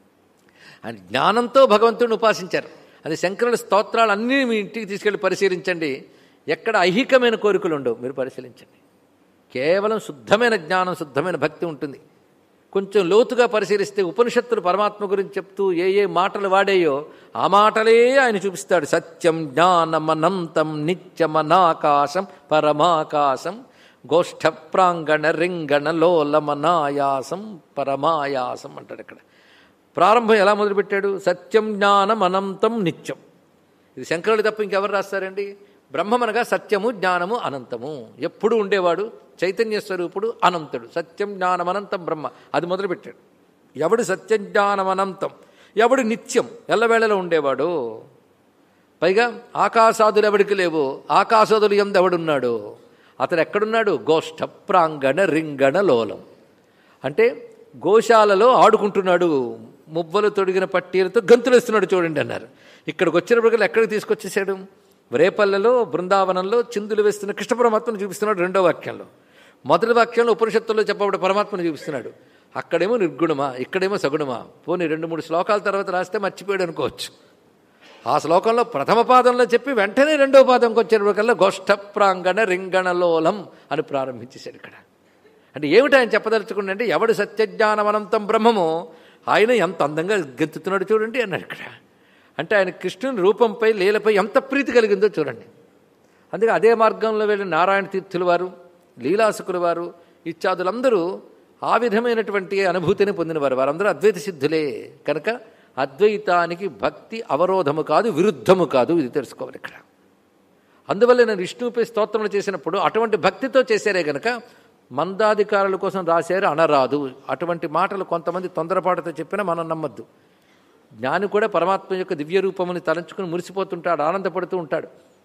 ఆయన జ్ఞానంతో భగవంతుడిని ఉపాసించారు. అది శంకరుల స్తోత్రాలు అన్నీ మీ ఇంటికి తీసుకెళ్ళి పరిశీలించండి, ఎక్కడ ఐహికమైన కోరికలు ఉండవు. మీరు పరిశీలించండి, కేవలం శుద్ధమైన జ్ఞానం, శుద్ధమైన భక్తి ఉంటుంది. కొంచెం లోతుగా పరిశీలిస్తే ఉపనిషత్తులు పరమాత్మ గురించి చెప్తూ ఏ మాటలు వాడేయో ఆ మాటలే ఆయన చూపిస్తాడు. సత్యం జ్ఞానమనంతం నిత్యమనాకాశం పరమాకాశం గోష్ఠ ప్రాంగణ రింగణ లోలమనాయాసం పరమాయాసం అంటాడు. ఇక్కడ ప్రారంభం ఎలా మొదలుపెట్టాడు? సత్యం జ్ఞానం అనంతం నిత్యం. ఇది శంకరుడు తప్ప ఇంకెవరు రాస్తారండి? బ్రహ్మమనగా సత్యము జ్ఞానము అనంతము, ఎప్పుడు ఉండేవాడు, చైతన్య స్వరూపుడు, అనంతుడు. సత్యం జ్ఞానం అనంతం బ్రహ్మ, అది మొదలుపెట్టాడు. ఎవడు సత్యం జ్ఞానం అనంతం, ఎవడు నిత్యం ఎల్లవేళలో ఉండేవాడు. పైగా ఆకాశాదులు ఎవడికి లేవు, ఆకాశాదులు యందు ఎవడున్నాడు, అతడు ఎక్కడున్నాడు? గోష్ఠ ప్రాంగణ రింగణ లోలం. అంటే గోశాలలో ఆడుకుంటున్నాడు, మువ్వలు తొడిగిన పట్టీలతో గంతులు వేస్తున్నాడు చూడండి అన్నారు. ఇక్కడికి వచ్చినప్పటికల్లా ఎక్కడికి తీసుకొచ్చేసాడు? రేపల్లెలో బృందావనంలో చిందులు వేస్తున్న కృష్ణ పరమాత్మను చూపిస్తున్నాడు 2వ వాక్యంలో. మొదటి వాక్యంలో ఉపనిషత్తుల్లో చెప్పబడే పరమాత్మను చూపిస్తున్నాడు. అక్కడేమో నిర్గుణమా, ఇక్కడేమో సగుణమా. పోనీ 2-3 శ్లోకాల తర్వాత రాస్తే మర్చిపోయాడు అనుకోవచ్చు. ఆ శ్లోకంలో ప్రథమ పాదంలో చెప్పి వెంటనే 2వ పాదంకి వచ్చేటప్పటికల్లా గోష్ఠ ప్రాంగణ రింగణలోలం అని ప్రారంభించేశాడు. ఇక్కడ అంటే ఏమిటి ఆయన చెప్పదలుచుకుంటే, అంటే ఎవడు సత్యజ్ఞానమనంతం బ్రహ్మమో ఆయన ఎంత అందంగా గెంతుతున్నాడు చూడండి అన్నాడు ఇక్కడ. అంటే ఆయన కృష్ణుని రూపంపై, లీలపై ఎంత ప్రీతి కలిగిందో చూడండి. అందుకే అదే మార్గంలో వెళ్ళిన నారాయణ తీర్థుల వారు, లీలాసుకుల వారు, ఇత్యాదులందరూ ఆ విధమైనటువంటి అనుభూతిని పొందినవారు. వారందరూ అద్వైత సిద్ధులే. కనుక అద్వైతానికి భక్తి అవరోధము కాదు, విరుద్ధము కాదు. ఇది తెలుసుకోవాలి ఇక్కడ. అందువల్ల నేను విష్ణువుపై స్తోత్రములు చేసినప్పుడు అటువంటి భక్తితో చేశారే గనక మందాధికారుల కోసం రాశారు అనరాదు. అటువంటి మాటలు కొంతమంది తొందరపాటుతో చెప్పినా మనం నమ్మద్దు. జ్ఞాని కూడా పరమాత్మ యొక్క దివ్య రూపముని తలంచుకుని మురిసిపోతుంటాడు, ఆనందపడుతూ ఉంటాడు.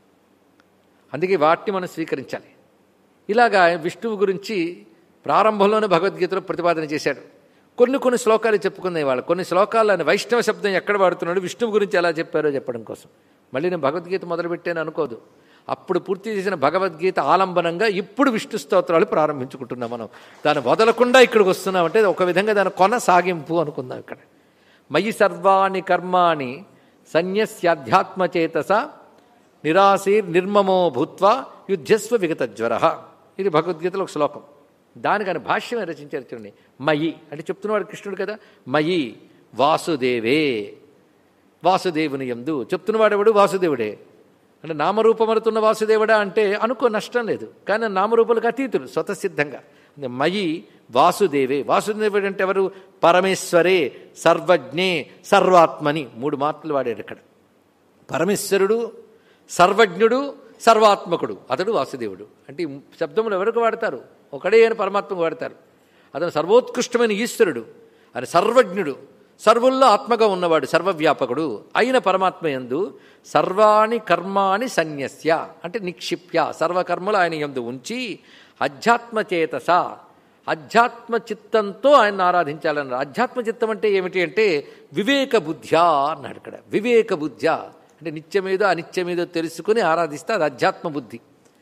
అందుకే వాటిని మనం స్వీకరించాలి. ఇలాగా విష్ణువు గురించి ప్రారంభంలోనే భగవద్గీతలో ప్రతిపాదన చేశాడు. కొన్ని శ్లోకాలు చెప్పుకున్నాయి వాళ్ళు. కొన్ని శ్లోకాలు ఆయన వైష్ణవ శబ్దం ఎక్కడ వాడుతున్నాడు, విష్ణువు గురించి ఎలా చెప్పారో చెప్పడం కోసం. మళ్ళీ నేను భగవద్గీత మొదలుపెట్టాను అనుకోదు. అప్పుడు పూర్తి చేసిన భగవద్గీత ఆలంబనంగా ఇప్పుడు విష్ణు స్తోత్రాలు ప్రారంభించుకుంటున్నాం మనం. దాన్ని వదలకుండా ఇక్కడికి వస్తున్నామంటే ఒక విధంగా దాని కొనసాగింపు అనుకుందాం. ఇక్కడ మయి సర్వాణి కర్మాణి సన్యస్యాధ్యాత్మచేతస నిరాశీర్ నిర్మమో భూత్వా యుద్ధస్వ విగతజ్వర. ఇది భగవద్గీతలో ఒక శ్లోకం. దానికి ఆయన భాష్యమే రచించారు చూడండి. మయి అంటే చెప్తున్నవాడు కృష్ణుడు కదా. మయి వాసుదేవే, వాసుదేవుని యందు. చెప్తున్నవాడు ఎవడు? వాసుదేవుడే. అంటే నామరూపమరుతున్న వాసుదేవుడా అంటే అనుకో, నష్టం లేదు. కానీ నామరూపాలకు అతీతులు స్వతసిద్ధంగా. మయి వాసుదేవే. వాసుదేవుడు అంటే ఎవరు? పరమేశ్వరే, సర్వజ్ఞే, సర్వాత్మని. 3 మాటలు వాడాడు ఇక్కడ. పరమేశ్వరుడు, సర్వజ్ఞుడు, సర్వాత్మకుడు, అతడు వాసుదేవుడు. అంటే ఈ శబ్దములు ఎవరికి వాడతారు? ఒకడే అని పరమాత్మకు వాడతారు. అతను సర్వోత్కృష్టమైన ఈశ్వరుడు, ఆయన సర్వజ్ఞుడు, సర్వుల్లో ఆత్మగా ఉన్నవాడు, సర్వవ్యాపకుడు అయిన పరమాత్మ యందు సర్వాణి కర్మాణి సన్యస్య అంటే నిక్షిప్య, సర్వకర్మలు ఆయన యందు ఉంచి అధ్యాత్మచేతస, అధ్యాత్మ చిత్తంతో ఆయన ఆరాధించాలన్నారు. అధ్యాత్మ చిత్తం అంటే ఏమిటి అంటే వివేక బుద్ధ్యా అన్నాడు ఇక్కడ. వివేక బుద్ధ్యా అంటే నిత్యమేదో అనిత్యమేదో తెలుసుకుని ఆరాధిస్తే అది అధ్యాత్మ బుద్ధి.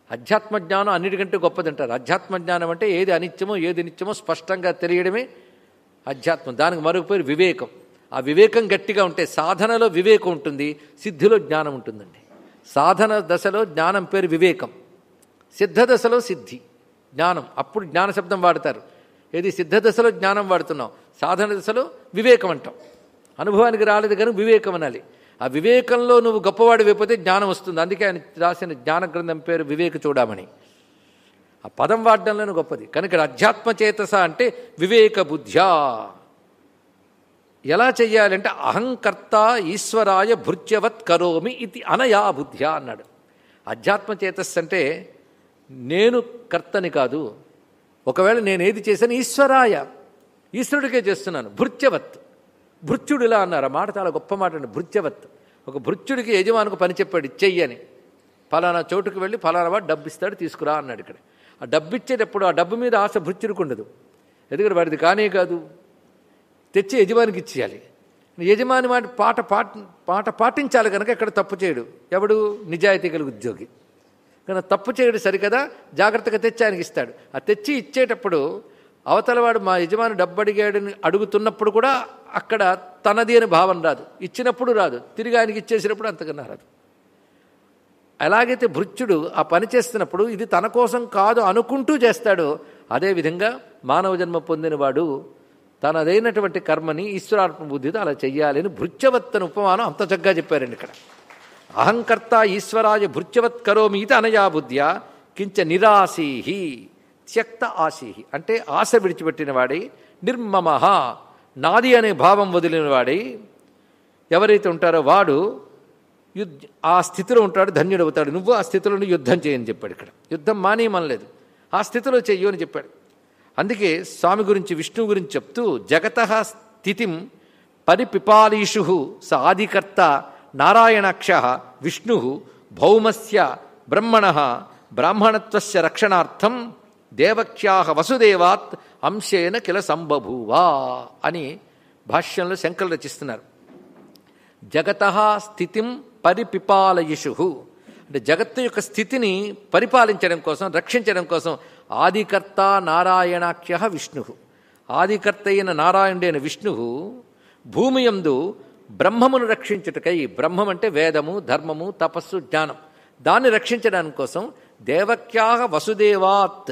అధ్యాత్మ జ్ఞానం అన్నిటికంటే గొప్పదంటారు. అధ్యాత్మ జ్ఞానం అంటే ఏది అనిత్యమో ఏది నిత్యమో స్పష్టంగా తెలియడమే అధ్యాత్మం. దానికి మరొక పేరు వివేకం. ఆ వివేకం గట్టిగా ఉంటే సాధనలో వివేకం ఉంటుంది, సిద్ధిలో జ్ఞానం ఉంటుందండి. సాధన దశలో జ్ఞానం పేరు వివేకం, సిద్ధ దశలో సిద్ధి జ్ఞానం. అప్పుడు జ్ఞాన శబ్దం వాడతారు. ఏది సిద్ధ దశలో జ్ఞానం వాడుతున్నాం, సాధన దశలో వివేకం అంటాం. అనుభవానికి రాలేదు కనుక వివేకం అనాలి. ఆ వివేకంలో నువ్వు గొప్పవాడు అయిపోతే జ్ఞానం వస్తుంది. అందుకే ఆయన రాసిన జ్ఞాన గ్రంథం పేరు వివేక చూడమని. ఆ పదం వాడడంలోనే గొప్పది. కనుక అధ్యాత్మ చేతస అంటే వివేక బుద్ధ్యా. ఎలా చెయ్యాలంటే అహంకర్త ఈశ్వరాయ భృత్యవత్ కరోమి ఇది అనయా బుద్ధ్యా అన్నాడు. అధ్యాత్మ చేతస్సు అంటే నేను కర్తని కాదు, ఒకవేళ నేను ఏది చేశాను ఈశ్వరాయ, ఈశ్వరుడికే చేస్తున్నాను. భృత్యవత్, భృత్యుడిలా అన్నారు. ఆ మాట చాలా గొప్ప మాట అండి. భృత్యవత్, ఒక భృత్యుడికి యజమానికి పని చెప్పాడు చెయ్యని. ఫలానా చోటుకు వెళ్ళి ఫలానా వాడు డబ్బు ఇస్తాడు తీసుకురా అన్నాడు. ఇక్కడ ఆ డబ్బు ఇచ్చేటప్పుడు ఆ డబ్బు మీద ఆశ భృత్యుడికి ఉండదు. ఎందుకంటే వాడిది కానే కాదు, తెచ్చి యజమానికి ఇచ్చేయాలి. యజమాని మాట పాటించాలి కనుక ఇక్కడ తప్పు చేయడు. ఎవడు? నిజాయితీ కలిగి ఉద్యోగి. కానీ తప్పు చేయడు సరికదా, జాగ్రత్తగా తెచ్చి ఆయనకి ఇస్తాడు. ఆ తెచ్చి ఇచ్చేటప్పుడు అవతలవాడు మా యజమాని డబ్బు అడిగాడని అడుగుతున్నప్పుడు కూడా అక్కడ తనది అని భావన రాదు, ఇచ్చినప్పుడు రాదు, తిరిగి ఆయనకి ఇచ్చేసినప్పుడు అంతకన్నా రాదు. ఎలాగైతే భృత్యుడు ఆ పని చేస్తున్నప్పుడు ఇది తన కోసం కాదు అనుకుంటూ చేస్తాడో, అదేవిధంగా మానవ జన్మ పొందినవాడు తనదైనటువంటి కర్మని ఈశ్వరాత్మ బుద్ధితో అలా చెయ్యాలని భృత్యవత్తని ఉపమానం అంత చక్కగా చెప్పారండి ఇక్కడ. అహంకర్త ఈశ్వరాయ భృత్యవత్ కరోమి ఇది అనయా బుద్ధ్యా కించ నిరాశీహి త్యక్త ఆశీహి అంటే ఆశ విడిచిపెట్టిన వాడై, నిర్మమః నాది అనే భావం వదిలిన వాడై ఎవరైతే ఉంటారో వాడు ఆ స్థితిలో ఉంటాడు, ధన్యుడవుతాడు. నువ్వు ఆ స్థితిలో యుద్ధం చేయని చెప్పాడు. ఇక్కడ యుద్ధం మానేయమనలేదు, ఆ స్థితిలో చెయ్యు అని చెప్పాడు. అందుకే స్వామి గురించి విష్ణువు గురించి చెప్తూ జగతః స్థితిం పరిపిపాలీషు స ఆదికర్త నారాయణాక్ష విష్ణు భౌమస్య బ్రహ్మణః బ్రాహ్మణత్వస్య రక్షణార్థం దేవక్యాహ వసుదేవాత్ అంశేన కిల సంబభూవా అని భాష్యంలో శంకరులు రచిస్తున్నారు. జగతః స్థితిం పరిపిపాలయిషు అంటే జగత్తు యొక్క స్థితిని పరిపాలించడం కోసం, రక్షించడం కోసం ఆదికర్త నారాయణాఖ్య విష్ణు, ఆదికర్త అయిన నారాయణుడైన విష్ణు భూమి యందు బ్రహ్మమును రక్షించుటకై, బ్రహ్మం అంటే వేదము, ధర్మము, తపస్సు, జ్ఞానం, దాన్ని రక్షించడానికి కోసం దేవక్యాహ వసుదేవాత్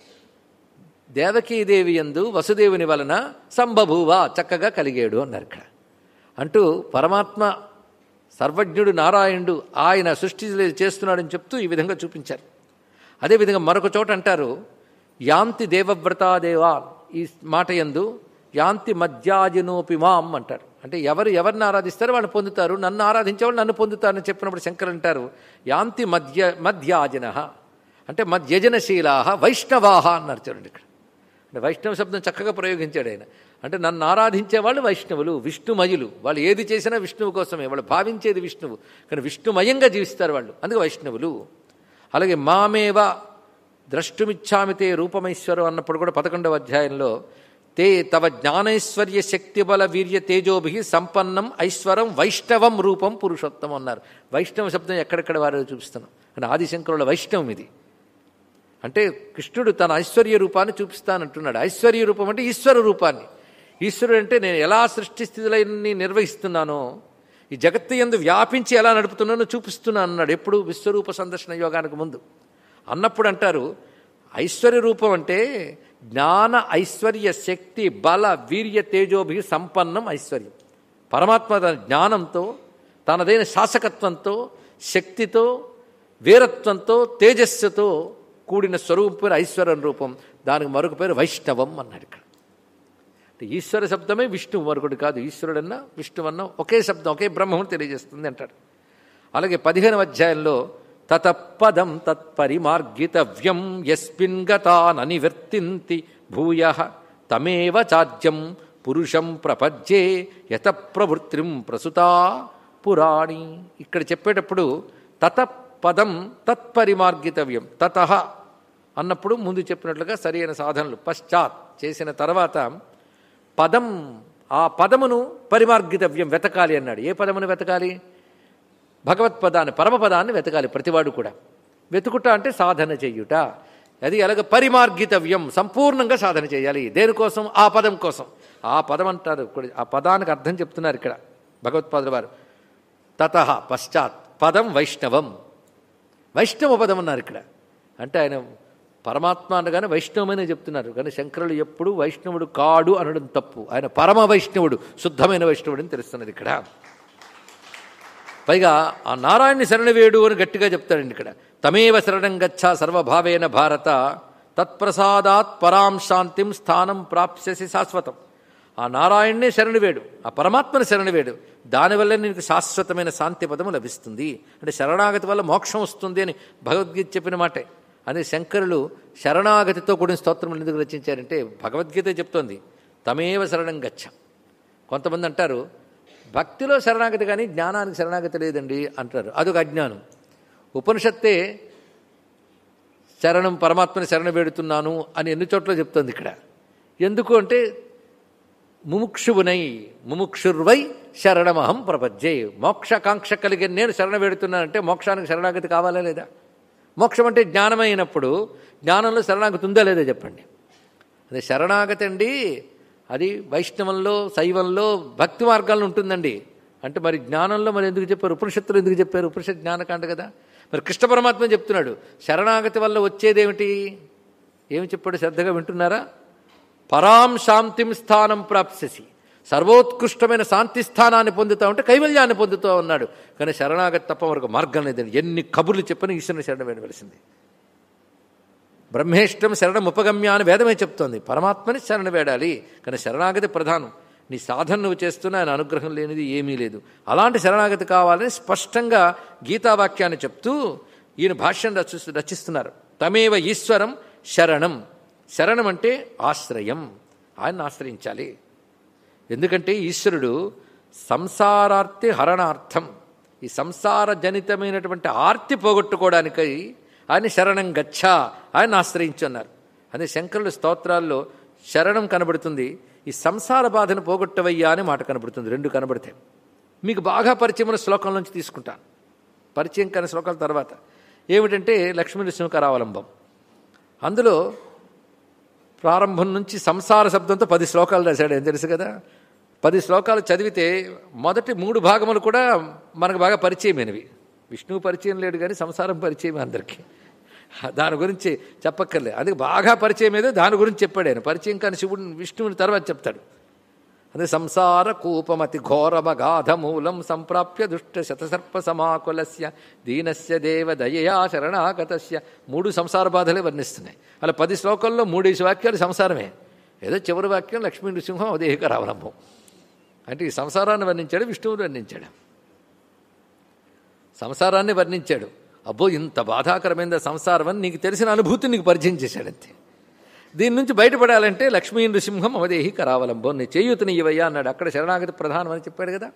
దేవకీదేవి యందు వసుదేవుని వలన సంబభూవ చక్కగా కలిగాడు అన్నారు. ఇక్కడ అంటూ పరమాత్మ సర్వజ్ఞుడు నారాయణుడు ఆయన సృష్టి చేస్తున్నాడని చెప్తూ ఈ విధంగా చూపించారు. అదేవిధంగా మరొక చోట అంటారు యాంతి దేవవ్రతాదేవా, ఈ మాట యందు యాంతి మధ్యాజినోపి మాం అంటారు. అంటే ఎవరిని ఆరాధిస్తారో వాళ్ళు పొందుతారు, నన్ను ఆరాధించేవాళ్ళు నన్ను పొందుతారని చెప్పినప్పుడు శంకరు అంటారు యాంతి మధ్యాజిన అంటే మధ్యజనశీలా వైష్ణవాహ అన్నారు. చూడండి ఇక్కడ అంటే వైష్ణవ శబ్దం చక్కగా ప్రయోగించాడు ఆయన. అంటే నన్ను ఆరాధించే వాళ్ళు వైష్ణవులు, విష్ణుమయులు. వాళ్ళు ఏది చేసినా విష్ణువు కోసమే, వాళ్ళు భావించేది విష్ణువు, కానీ విష్ణుమయంగా జీవిస్తారు వాళ్ళు, అందుకే వైష్ణవులు. అలాగే మామేవ ద్రష్టుమిచ్చామితే రూపమైశ్వరం అన్నప్పుడు కూడా 11వ అధ్యాయంలో తే తవ జ్ఞానైశ్వర్య శక్తిబల వీర్య తేజోభి సంపన్నం ఐశ్వరం వైష్ణవం రూపం పురుషోత్తం అన్నారు. వైష్ణవ శబ్దం ఎక్కడెక్కడ వారు చూపిస్తున్నాం, కానీ ఆదిశంకరుల వైష్ణవం ఇది. అంటే కృష్ణుడు తన ఐశ్వర్య రూపాన్ని చూపిస్తానంటున్నాడు. ఐశ్వర్య రూపం అంటే ఈశ్వర రూపాన్ని. ఈశ్వరుడు అంటే నేను ఎలా సృష్టి స్థితులన్నీ నిర్వహిస్తున్నానో, ఈ జగత్తు యందు వ్యాపించి ఎలా నడుపుతున్నానో చూపిస్తున్నాను అన్నాడు. ఎప్పుడు? విశ్వరూప సందర్శన యోగానికి ముందు అన్నప్పుడు అంటారు ఐశ్వర్య రూపం అంటే జ్ఞాన ఐశ్వర్య శక్తి బల వీర్య తేజోభి సంపన్నం ఐశ్వర్యం. పరమాత్మ తన జ్ఞానంతో, తనదైన శాసకత్వంతో, శక్తితో, వీరత్వంతో, తేజస్సుతో కూడిన స్వరూపం ఐశ్వర్యం రూపం. దానికి మరొక పేరు వైష్ణవం అన్నాడు. ఇక్కడ అంటే ఈశ్వర శబ్దమే విష్ణువు, మరొకటి కాదు. ఈశ్వరుడన్నా విష్ణువన్నా ఒకే శబ్దం, ఒకే బ్రహ్మమును తెలియజేస్తుంది అంటాడు. అలాగే 15వ అధ్యాయంలో తతపదం తత్పరిమార్గితవ్యం యస్మిన్ గతాననివర్తింతి భూయః తమేవ చాద్యం పురుషం ప్రపద్యే యత ప్రవృత్తిం ప్రసుతా పురాణి. ఇక్కడ చెప్పేటప్పుడు తతపదం తత్పరిమార్గితవ్యం, తతః అన్నప్పుడు ముందు చెప్పినట్లుగా సరైన సాధనలు, పశ్చాత్ చేసిన తర్వాత పదం, ఆ పదమును పరిమార్గితవ్యం వెతకాలి అన్నాడు. ఏ పదమును వెతకాలి? భగవత్పదాన్ని, పరమపదాన్ని వెతకాలి ప్రతివాడు కూడా. వెతుకుట అంటే సాధన చెయ్యుట. అది ఎలాగ పరిమార్గితవ్యం, సంపూర్ణంగా సాధన చేయాలి. దేనికోసం? ఆ పదం కోసం. ఆ పదం అంటారు. ఆ పదానికి అర్థం చెప్తున్నారు ఇక్కడ భగవత్పాదుల వారు. తతః పశ్చాత్ పదం వైష్ణవం, వైష్ణవ పదం అన్నారు ఇక్కడ. అంటే ఆయన పరమాత్మ అనగానే వైష్ణవమనే చెప్తున్నారు. కానీ శంకరులు ఎప్పుడు వైష్ణవుడు కాడు అనడం తప్పు. ఆయన పరమ వైష్ణవుడు, శుద్ధమైన వైష్ణవుడు అని తెలుస్తున్నది ఇక్కడ. పైగా ఆ నారాయణ్ణి శరణవేడు అని గట్టిగా చెప్తాడండి ఇక్కడ. తమేవ శరణం గచ్చా సర్వభావేన భారత, తత్ప్రసాదాత్ పరాం శాంతిం స్థానం ప్రాప్స్యసి శాశ్వతం. ఆ నారాయణ్ణే శరణవేడు, ఆ పరమాత్మని శరణవేడు. దానివల్ల నీకు శాశ్వతమైన శాంతి పదము లభిస్తుంది. అంటే శరణాగతి వల్ల మోక్షం వస్తుంది అని భగవద్గీత చెప్పిన మాటే. అదే శంకరులు శరణాగతితో కూడిన స్తోత్రములు ఎందుకు రచించారంటే భగవద్గీత చెప్తోంది తమేవ శరణం గచ్చ. కొంతమంది అంటారు భక్తిలో శరణాగతి కానీ జ్ఞానానికి శరణాగతి లేదండి అంటారు. అదొక అజ్ఞానం. ఉపనిషత్తే శరణం పరమాత్మని శరణ వేడుతున్నాను అని ఎన్ని చోట్ల చెప్తోంది ఇక్కడ. ఎందుకు అంటే ముముక్షువునై ముముక్షుర్వై శరణమహం ప్రపజ్జే. మోక్షకాంక్ష కలిగి నేను శరణ వేడుతున్నానంటే మోక్షానికి శరణాగతి కావాలా లేదా? మోక్షం అంటే జ్ఞానమైనప్పుడు జ్ఞానంలో శరణాగతి ఉందా లేదా చెప్పండి. అదే శరణాగతి అండి, అది వైష్ణవంలో శైవంలో భక్తి మార్గాల్లో ఉంటుందండి. అంటే మరి జ్ఞానంలో మరి ఎందుకు చెప్పారు? ఉపనిషత్తులు ఎందుకు చెప్పారు? ఉపనిషత్ జ్ఞానకాండ కదా. మరి కృష్ణ పరమాత్మ చెప్తున్నాడు శరణాగతి వల్ల వచ్చేదేమిటి? ఏమి చెప్పాడు? శ్రద్ధగా వింటున్నారా? పరాం శాంతిం స్థానం ప్రాప్స్యసి, సర్వోత్కృష్టమైన శాంతి స్థానాన్ని పొందుతా ఉంటే కైవల్యాన్ని పొందుతూ ఉన్నాడు. కానీ శరణాగతి తప్ప మరొక మార్గం లేదండి. ఎన్ని కబుర్లు చెప్పని ఈశ్వరుని శరణ వేడవలసింది. బ్రహ్మేష్టం శరణం ఉపగమ్య అని వేదమే చెప్తోంది. పరమాత్మని శరణ వేడాలి. కానీ శరణాగతి ప్రధానం. నీ సాధన నువ్వు చేస్తున్నా ఆయన అనుగ్రహం లేనిది ఏమీ లేదు. అలాంటి శరణాగతి కావాలని స్పష్టంగా గీతావాక్యాన్ని చెప్తూ ఈయన భాష్యం రచిస్తున్నారు. తమేవ ఈశ్వరం శరణం. శరణం అంటే ఆశ్రయం, ఆయన్ని ఆశ్రయించాలి. ఎందుకంటే ఈశ్వరుడు సంసారార్తి హరణార్థం, ఈ సంసార జనితమైనటువంటి ఆర్తి పోగొట్టుకోవడానికై ఆయన శరణం గచ్చ, ఆయన ఆశ్రయించున్నారు. అదే శంకరుల స్తోత్రాల్లో శరణం కనబడుతుంది, ఈ సంసార బాధను పోగొట్టవయ్యా అని మాట కనబడుతుంది. రెండు కనబడతాయి. మీకు బాగా పరిచయమైన శ్లోకం నుంచి తీసుకుంటాను. పరిచయం కాని శ్లోకాల తర్వాత ఏమిటంటే లక్ష్మీ నృసింహకరావలంబం. అందులో ప్రారంభం నుంచి సంసార శబ్దంతో 10 శ్లోకాలు రాశాడు. ఏం తెలుసు కదా. 10 శ్లోకాలు చదివితే మొదటి 3 భాగములు కూడా మనకు బాగా పరిచయమైనవి. విష్ణువు పరిచయం లేడు కానీ సంసారం పరిచయం అందరికీ. దాని గురించి చెప్పక్కర్లే. అందుకే బాగా పరిచయం ఏదో దాని గురించి చెప్పాడు ఆయన. పరిచయం కానీ విష్ణువుని తర్వాత చెప్తాడు. అదే సంసార కూపమతి ఘోరమగాధమూలం సంప్రాప్య దుష్ట శతసర్ప సమాకులస్య దీనస్య దేవ దయయా శరణాగతస్య. 3 సంసార బాధలే వర్ణిస్తున్నాయి. అలా 10 శ్లోకాల్లో 3 వాక్యాలు సంసారమే. ఏదో చివరి వాక్యం లక్ష్మీ నృసింహం అవదేహికరావలంబం. అంటే ఈ సంసారాన్ని వర్ణించాడు, విష్ణువుని వర్ణించాడు, సంసారాన్ని వర్ణించాడు. అబ్బో ఇంత బాధాకరమైన సంసారం అని నీకు తెలిసిన అనుభూతిని నీకు పరిచయం చేశాడంతే. దీని నుంచి బయటపడాలంటే లక్ష్మీ నృసింహం అవదేహి కరావలంబం, నీ చేయూతని ఇవయ్యా అన్నాడు. అక్కడ శరణాగతి ప్రధానం అని చెప్పాడు కదా.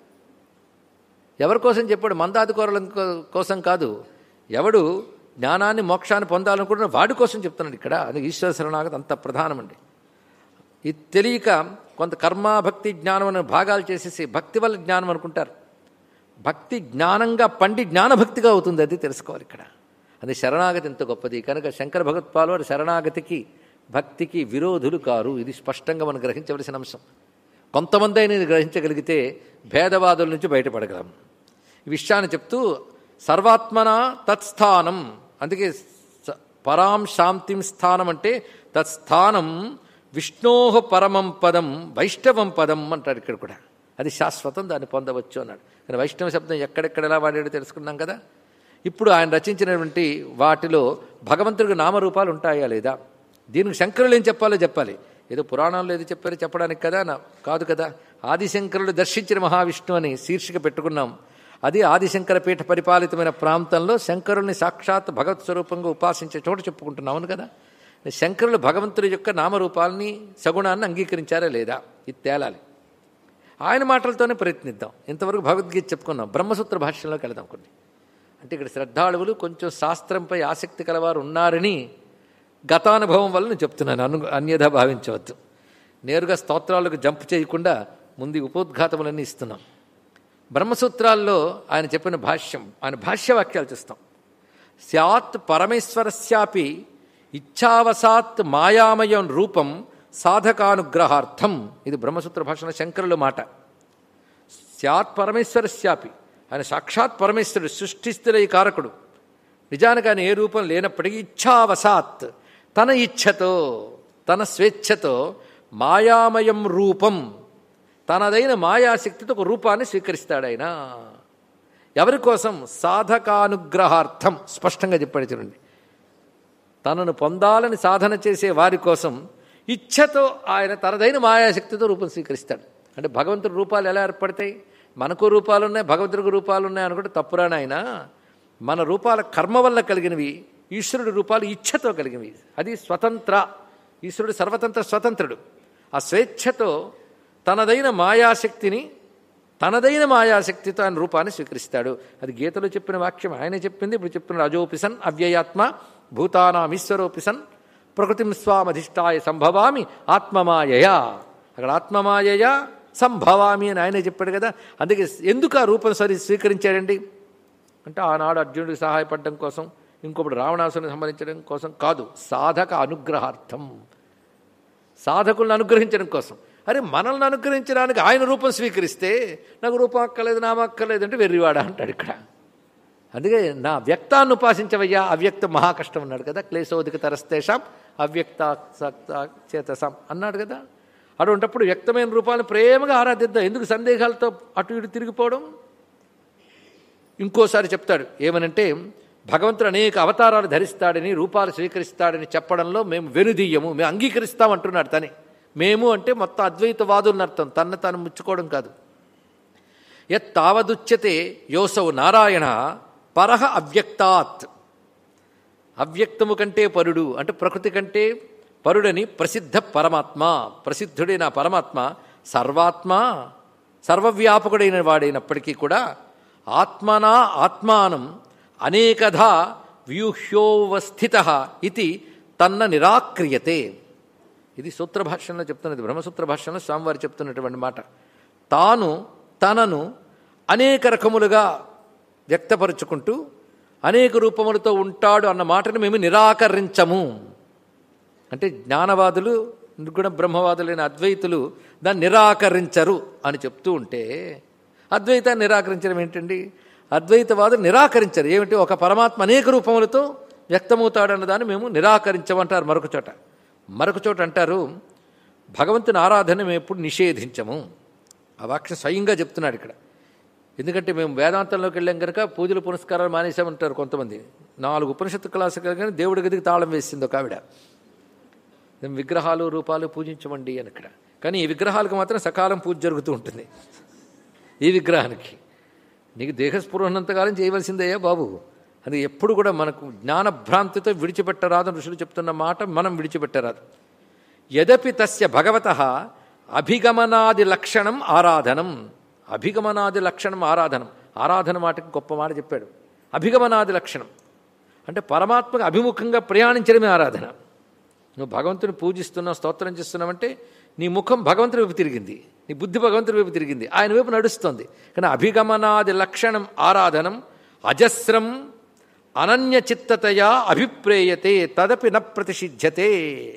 ఎవరి కోసం చెప్పాడు? మందాది కోరల కోసం కాదు. ఎవడు జ్ఞానాన్ని మోక్షాన్ని పొందాలనుకుంటున్న వాడి కోసం చెప్తున్నాడు ఇక్కడ. అది ఈశ్వర శరణాగతి అంత ప్రధానమండి. ఇది తెలియక కొంత కర్మ భక్తి జ్ఞానం అనే భాగాలు చేసేసి భక్తి వల్ల జ్ఞానం అనుకుంటారు. భక్తి జ్ఞానంగా పండి జ్ఞానభక్తిగా అవుతుంది. అది తెలుసుకోవాలి ఇక్కడ. అది శరణాగతి ఎంత గొప్పది. కనుక శంకర భగవత్పాలు వారు శరణాగతికి భక్తికి విరోధులు కారు. ఇది స్పష్టంగా మనం గ్రహించవలసిన అంశం. కొంతమంది అయినా ఇది గ్రహించగలిగితే భేదవాదుల నుంచి బయటపడగలం. ఈ విషయాన్ని చెప్తూ సర్వాత్మన తత్స్థానం, అందుకే పరాం శాంతిం స్థానం అంటే తత్స్థానం విష్ణోహ పరమం పదం వైష్ణవం పదం అంటాడు ఇక్కడ కూడా. అది శాశ్వతం, దాన్ని పొందవచ్చు అన్నాడు. కానీ వైష్ణవ శబ్దం ఎక్కడెక్కడ ఎలా వాడాడో తెలుసుకున్నాం కదా. ఇప్పుడు ఆయన రచించినటువంటి వాటిలో భగవంతుడికి నామరూపాలు ఉంటాయా లేదా? దీనికి శంకరులు ఏం చెప్పాలో చెప్పాలి. ఏదో పురాణాల్లో ఏదో చెప్పారో చెప్పడానికి కదా కాదు కదా. ఆదిశంకరులు దర్శించిన మహావిష్ణువు అని శీర్షిక పెట్టుకున్నాం. అది ఆదిశంకర పీఠ పరిపాలితమైన ప్రాంతంలో శంకరుల్ని సాక్షాత్ భగవత్ స్వరూపంగా ఉపాసించే చోట చెప్పుకుంటున్నామని కదా. శంకరులు భగవంతుడి యొక్క నామరూపాలని సగుణాన్ని అంగీకరించారా లేదా ఇది తేలాలి. ఆయన మాటలతోనే ప్రయత్నిద్దాం. ఇంతవరకు భగవద్గీత చెప్పుకున్నాం. బ్రహ్మసూత్ర భాష్యంలోకి వెళదాం కొన్ని. అంటే ఇక్కడ శ్రద్ధాళువులు కొంచెం శాస్త్రంపై ఆసక్తి కలవారు ఉన్నారని గతానుభవం వల్ల నేను చెప్తున్నాను. అన్యథా భావించవద్దు. నేరుగా స్తోత్రాలకు జంప్ చేయకుండా ముందు ఉపోద్ఘాతములన్నీ ఇస్తున్నాం. బ్రహ్మసూత్రాల్లో ఆయన చెప్పిన భాష్యం, ఆయన భాష్యవాక్యాలు చూస్తాం. స్యాత్ పరమేశ్వరస్యాపి ఇచ్ఛావసాత్ మాయామయం రూపం సాధకానుగ్రహార్థం. ఇది బ్రహ్మసూత్ర భాషలో శంకరుల మాట. స్యాత్ పరమేశ్వరస్యాపి, ఆయన సాక్షాత్ పరమేశ్వరుడు, సృష్టిస్థితిలయ కారకుడు. నిజానికి ఆయన ఏ రూపం లేనప్పటికీ ఇచ్ఛావసాత్, తన ఇచ్ఛతో తన స్వేచ్ఛతో మాయామయం రూపం, తనదైన మాయాశక్తితో ఒక రూపాన్ని స్వీకరిస్తాడు ఆయన. ఎవరి కోసం? సాధకానుగ్రహార్థం. స్పష్టంగా చెప్పాడు చూడండి. తనను పొందాలని సాధన చేసే వారి కోసం ఇచ్ఛతో ఆయన తనదైన మాయాశక్తితో రూపం స్వీకరిస్తాడు. అంటే భగవంతుడి రూపాలు ఎలా ఏర్పడతాయి? మనకు రూపాలున్నాయి, భగవంతుడికి రూపాలున్నాయి అనుకుంటే తప్పురాని ఆయన. మన రూపాల కర్మ వల్ల కలిగినవి, ఈశ్వరుడి రూపాలు ఇచ్ఛతో కలిగినవి. అది స్వతంత్ర. ఈశ్వరుడు సర్వతంత్ర స్వతంత్రుడు. ఆ స్వేచ్ఛతో తనదైన మాయాశక్తితో ఆయన రూపాన్ని స్వీకరిస్తాడు. అది గీతలో చెప్పిన వాక్యం ఆయనే చెప్పింది. ఇప్పుడు చెప్పిన అజోపిసన్ అవ్యయాత్మ భూతానామీశ్వరోపిసన్ ప్రకృతిం స్వామధిష్టాయ సంభవామి ఆత్మమాయయా. అక్కడ ఆత్మమాయయా సంభవామి అని ఆయనే చెప్పాడు కదా. అందుకే ఎందుకు ఆ రూపం స్వీకరించాడండి అంటే ఆనాడు అర్జునుడికి సహాయపడడం కోసం, ఇంకొకటి రావణాసుని సంహరించడం కోసం కాదు, సాధక అనుగ్రహార్థం, సాధకులను అనుగ్రహించడం కోసం. అరే మనల్ని అనుగ్రహించడానికి ఆయన రూపం స్వీకరిస్తే నాకు రూపం అక్కర్లేదు, నామం అక్కర్లేదు అంటే వెర్రివాడా అంటాడు ఇక్కడ. అందుకే నా వ్యక్తాన్ని ఉపాసించవయ్యా, అవ్యక్తం మహాకష్టం అన్నాడు కదా. క్లేశోధిక తరస్తేషాం అవ్యక్త చేతసాం అన్నాడు కదా. అటువంటిప్పుడు వ్యక్తమైన రూపాలను ప్రేమగా ఆరాధిద్దాం. ఎందుకు సందేహాలతో అటు ఇటు తిరిగిపోవడం? ఇంకోసారి చెప్తాడు ఏమనంటే, భగవంతుడు అనేక అవతారాలు ధరిస్తాడని, రూపాలు స్వీకరిస్తాడని చెప్పడంలో మేము వెనుదీయము, మేము అంగీకరిస్తామంటున్నాడు. తని మేము అంటే మొత్తం అద్వైతవాదులను అర్థం, తన్ను తాను ముచ్చుకోవడం కాదు. యత్తావదుచ్యతే యోసౌ నారాయణ పరహ అవ్యక్తాత్. అవ్యక్తము కంటే పరుడు అంటే ప్రకృతి కంటే పరుడని ప్రసిద్ధ పరమాత్మ, ప్రసిద్ధుడైన పరమాత్మ సర్వాత్మ, సర్వవ్యాపకుడైన వాడైనప్పటికీ కూడా ఆత్మనా ఆత్మానం అనేకధా వ్యూహ్యోవస్థిత ఇది తన్న నిరాక్రియతే. ఇది సూత్రభాష్యంలో చెప్తున్నది, బ్రహ్మసూత్ర భాష్యంలో స్వామివారు చెప్తున్నటువంటి మాట. తాను తనను అనేక రకములుగా వ్యక్తపరుచుకుంటూ అనేక రూపములతో ఉంటాడు అన్న మాటను మేము నిరాకరించము. అంటే జ్ఞానవాదులు, నిర్గుణ బ్రహ్మవాదులైన అద్వైతులు దాన్ని నిరాకరించరు అని చెప్తూ ఉంటే, అద్వైతాన్ని నిరాకరించడం ఏంటండి? అద్వైతవాదులు నిరాకరించరు. ఏమిటి? ఒక పరమాత్మ అనేక రూపములతో వ్యక్తమవుతాడన్న దాన్ని మేము నిరాకరించమంటారు. మరొక చోట అంటారు భగవంతుని ఆరాధన మేము ఎప్పుడు నిషేధించము. ఆ వాక్యం స్వయంగా చెప్తున్నాడు ఇక్కడ. ఎందుకంటే మేము వేదాంతంలోకి వెళ్ళాం కనుక పూజలు పునస్కారాలు మానేసామంటారు కొంతమంది. 4 ఉపనిషత్తు క్లాసు కలిగిన దేవుడి గదికి తాళం వేసింది ఒక ఆవిడ. మేము విగ్రహాలు రూపాలు పూజించమండి అని ఇక్కడ. కానీ ఈ విగ్రహాలకు మాత్రం సకాలం పూజ జరుగుతూ ఉంటుంది. ఈ విగ్రహానికి నీకు దేహస్పృహ ఉన్నంతకాలం చేయవలసిందయ్యా బాబు. అది ఎప్పుడు కూడా మనకు జ్ఞానభ్రాంతితో విడిచిపెట్టరాదు. ఋషులు చెప్తున్న మాట మనం విడిచిపెట్టరాదు. యదపి తస్య భగవతః అభిగమనాది లక్షణం ఆరాధనం. అభిగమనాది లక్షణం ఆరాధనం. ఆరాధన మాటకి గొప్ప మాట చెప్పాడు. అభిగమనాది లక్షణం అంటే పరమాత్మకు అభిముఖంగా ప్రయాణించడమే ఆరాధన. నువ్వు భగవంతుని పూజిస్తున్నావు, స్తోత్రం చేస్తున్నావంటే నీ ముఖం భగవంతుని వైపు తిరిగింది, నీ బుద్ధి భగవంతుని వైపు తిరిగింది, ఆయన వైపు నడుస్తుంది. కానీ అభిగమనాది లక్షణం ఆరాధనం. అజస్రం అనన్యచిత్తతయా అభిప్రేయతే తదపి న ప్రతిషిధ్యతే.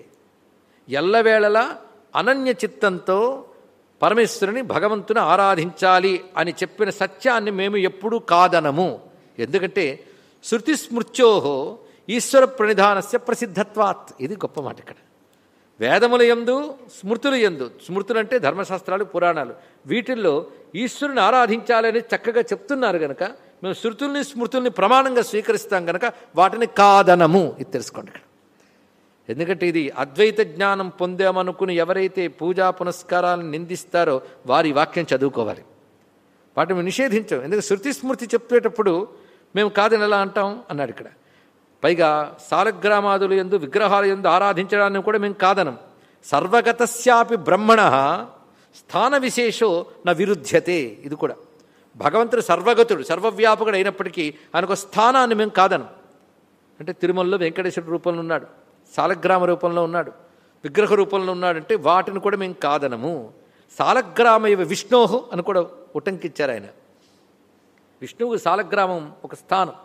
ఎల్లవేళలా అనన్య చిత్తంతో పరమేశ్వరుని భగవంతుని ఆరాధించాలి అని చెప్పిన సత్యాన్ని మేము ఎప్పుడూ కాదనము. ఎందుకంటే శృతి స్మృత్యోహో ఈశ్వర ప్రణిధానస్య ప్రసిద్ధత్వాత్. ఇది గొప్ప మాట ఇక్కడ. వేదముల యందు స్మృతులు యందు, స్మృతులు అంటే ధర్మశాస్త్రాలు పురాణాలు, వీటిల్లో ఈశ్వరుని ఆరాధించాలని చక్కగా చెప్తున్నారు గనక మేము శృతుల్ని స్మృతుల్ని ప్రమాణంగా స్వీకరిస్తాం గనక వాటిని కాదనము. ఇది తెలుసుకోండి ఇక్కడ. ఎందుకంటే ఇది అద్వైత జ్ఞానం పొందామనుకుని ఎవరైతే పూజా పునస్కారాలను నిందిస్తారో వారి వాక్యం చదువుకోవాలి. వాటిని మేము నిషేధించాం. ఎందుకంటే శృతి స్మృతి చెప్పేటప్పుడు మేము కాదని ఎలా అంటాం అన్నాడు ఇక్కడ. పైగా సాలగ్రామాదులు యందు విగ్రహాల యందు ఆరాధించడాన్ని కూడా మేము కాదనం. సర్వగతస్యాపి బ్రహ్మణ స్థాన విశేషో న విరుధ్యతే. ఇది కూడా భగవంతుడు సర్వగతుడు, సర్వవ్యాపకుడు అయినప్పటికీ ఆయనకు స్థానాన్ని మేము కాదనం. అంటే తిరుమలలో వెంకటేశ్వర రూపంలో ఉన్నాడు, సాలగ్రామ రూపంలో ఉన్నాడు, విగ్రహ రూపంలో ఉన్నాడంటే వాటిని కూడా మేము కాదనము. సాలగ్రామ ఇవ విష్ణోహు అని కూడా ఉటంకిచ్చారు ఆయన. విష్ణువుకు సాలగ్రామం ఒక స్థానం.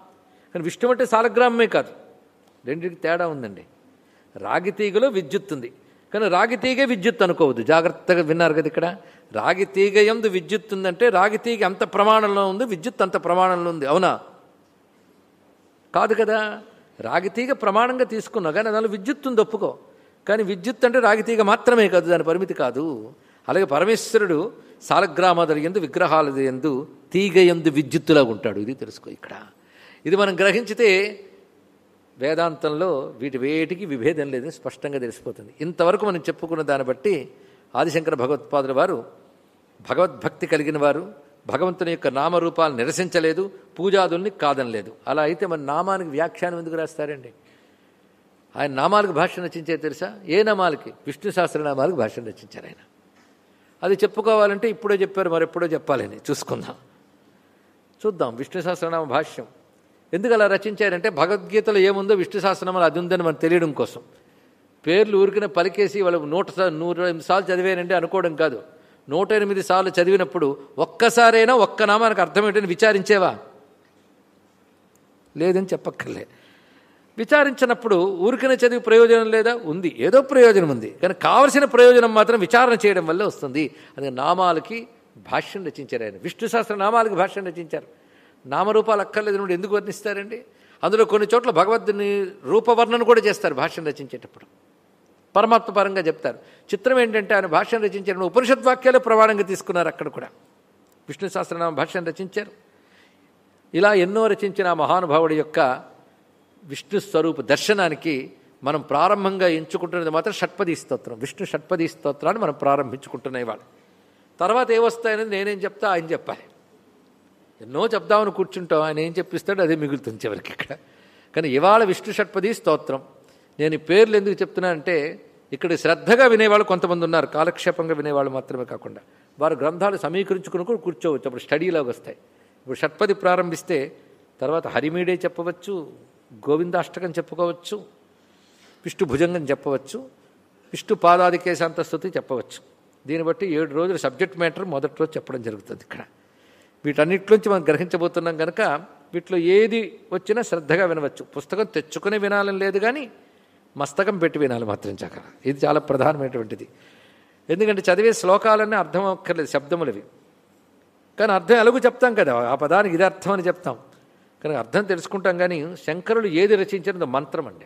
కానీ విష్ణు అంటే సాలగ్రామమే కాదు, రెండింటికి తేడా ఉందండి. రాగి తీగలో విద్యుత్ ఉంది, కానీ రాగి తీగే విద్యుత్ అనుకోవద్దు. జాగ్రత్తగా విన్నారు కదా, ఇక్కడ రాగి తీగ యందు విద్యుత్ ఉందంటే రాగి తీగ అంత ప్రమాణంలో ఉంది, విద్యుత్ అంత ప్రమాణంలో ఉంది. అవునా? కాదు కదా. రాగి తీగ ప్రమాణంగా తీసుకున్నావు, కానీ దానిలో విద్యుత్ ఉంది, ఒప్పుకో. కానీ విద్యుత్ అంటే రాగి తీగ మాత్రమే కాదు, దాని పరిమితి కాదు. అలాగే పరమేశ్వరుడు సాలగ్రామాదుల యందు విగ్రహాల యందు తీగ యందు విద్యుత్తులాగా ఉంటాడు. ఇది తెలుసుకో ఇక్కడ. ఇది మనం గ్రహించితే వేదాంతంలో వేటికి విభేదం లేదని స్పష్టంగా తెలిసిపోతుంది. ఇంతవరకు మనం చెప్పుకున్న దాన్ని బట్టి ఆదిశంకర భగవత్పాదుల వారు భగవద్భక్తి కలిగిన వారు, భగవంతుని యొక్క నామరూపాలు నిరసించలేదు, పూజాదుల్ని కాదనలేదు. అలా అయితే మన నామానికి వ్యాఖ్యానం ఎందుకు రాస్తారండి? ఆయన నామాలకు భాష్యం రచించే తెలుసా? ఏ నామాలకి? విష్ణు సహస్రనామాలకు భాష్యం రచించారు ఆయన. అది చెప్పుకోవాలంటే ఇప్పుడే చెప్పారు, మరెప్పుడో చెప్పాలని చూద్దాం. విష్ణు సహస్రనామ భాష్యం ఎందుకు అలా రచించారంటే భగవద్గీతలో ఏముందో విష్ణు సహస్రనామాలు అది ఉందని మనకు తెలియడం కోసం. పేర్లు ఊరికిన పలికేసి వాళ్ళు 108 సార్లు చదివానండి అనుకోవడం కాదు. 108 సార్లు చదివినప్పుడు ఒక్కసారైనా ఒక్క నామానికి అర్థం ఏంటని విచారించేవా? లేదని చెప్పక్కర్లే. విచారించినప్పుడు ఊరికనే చదివి ప్రయోజనం లేదా? ఉంది, ఏదో ప్రయోజనం ఉంది. కానీ కావలసిన ప్రయోజనం మాత్రం విచారణ చేయడం వల్ల వస్తుంది. అది నామాలకి భాష్యం రచించారు ఆయన. విష్ణు సహస్ర నామాలకి భాష్యం రచించారు. నామరూపాలు అక్కర్లేదు నుండి ఎందుకు వర్ణిస్తారండి? అందులో కొన్ని చోట్ల భగవద్ని రూపవర్ణన కూడా చేస్తారు భాష్యం రచించేటప్పుడు, పరమాత్మ పరంగా చెప్తారు. చిత్రం ఏంటంటే ఆయన భాష్యం రచించారు, ఉపనిషద్వాక్యాలే ప్రమాణంగా తీసుకున్నారు. అక్కడ కూడా విష్ణు సహస్రనామ భాష్యం రచించారు. ఇలా ఎన్నో రచించిన మహానుభావుడి యొక్క విష్ణు స్వరూప దర్శనానికి మనం ప్రారంభంగా ఎంచుకుంటున్నది మాత్రం షట్పదీ స్తోత్రం. విష్ణు షట్పదీ స్తోత్రాన్ని మనం ప్రారంభించుకుంటున్నాయి. వాళ్ళు తర్వాత ఏమొస్తాయనేది నేనేం చెప్తా, ఆయన చెప్పాలి. ఎన్నో చెప్దామని కూర్చుంటాం, ఆయన ఏం చెప్పిస్తాడో అదే మిగులుతుంది చివరికి ఇక్కడ. కానీ ఇవాళ విష్ణు షట్పదీ స్తోత్రం. నేను ఈ పేర్లు ఎందుకు చెప్తున్నానంటే ఇక్కడ శ్రద్ధగా వినేవాళ్ళు కొంతమంది ఉన్నారు, కాలక్షేపంగా వినేవాళ్ళు మాత్రమే కాకుండా వారు గ్రంథాలు సమీకరించుకుని కూడా కూర్చోవచ్చు, అప్పుడు స్టడీలాగా వస్తాయి. ఇప్పుడు షట్పది ప్రారంభిస్తే తర్వాత హరిమీడే చెప్పవచ్చు, గోవిందాష్టకం చెప్పుకోవచ్చు, విష్ణు భుజంగం చెప్పవచ్చు, విష్ణు పాదాదికేశాంత స్తుతి చెప్పవచ్చు. దీన్ని బట్టి 7 రోజులు సబ్జెక్ట్ మ్యాటర్ మొదటి రోజు చెప్పడం జరుగుతుంది. ఇక్కడ వీటన్నిటిలోంచి మనం గ్రహించబోతున్నాం కనుక వీటిలో ఏది వచ్చినా శ్రద్ధగా వినవచ్చు. పుస్తకం తెచ్చుకుని వినాలని లేదు, కానీ మస్తకం పెట్టి వినాలి మాత్రం చక్కగా. ఇది చాలా ప్రధానమైనటువంటిది. ఎందుకంటే చదివే శ్లోకాలన్నీ అర్థం అక్కర్లేదు, శబ్దములవి. కానీ అర్థం ఎలాగూ చెప్తాం కదా, ఆ పదానికి ఇది అర్థం అని చెప్తాం, కానీ అర్థం తెలుసుకుంటాం. కానీ శంకరులు ఏది రచించినదో మంత్రం అండి.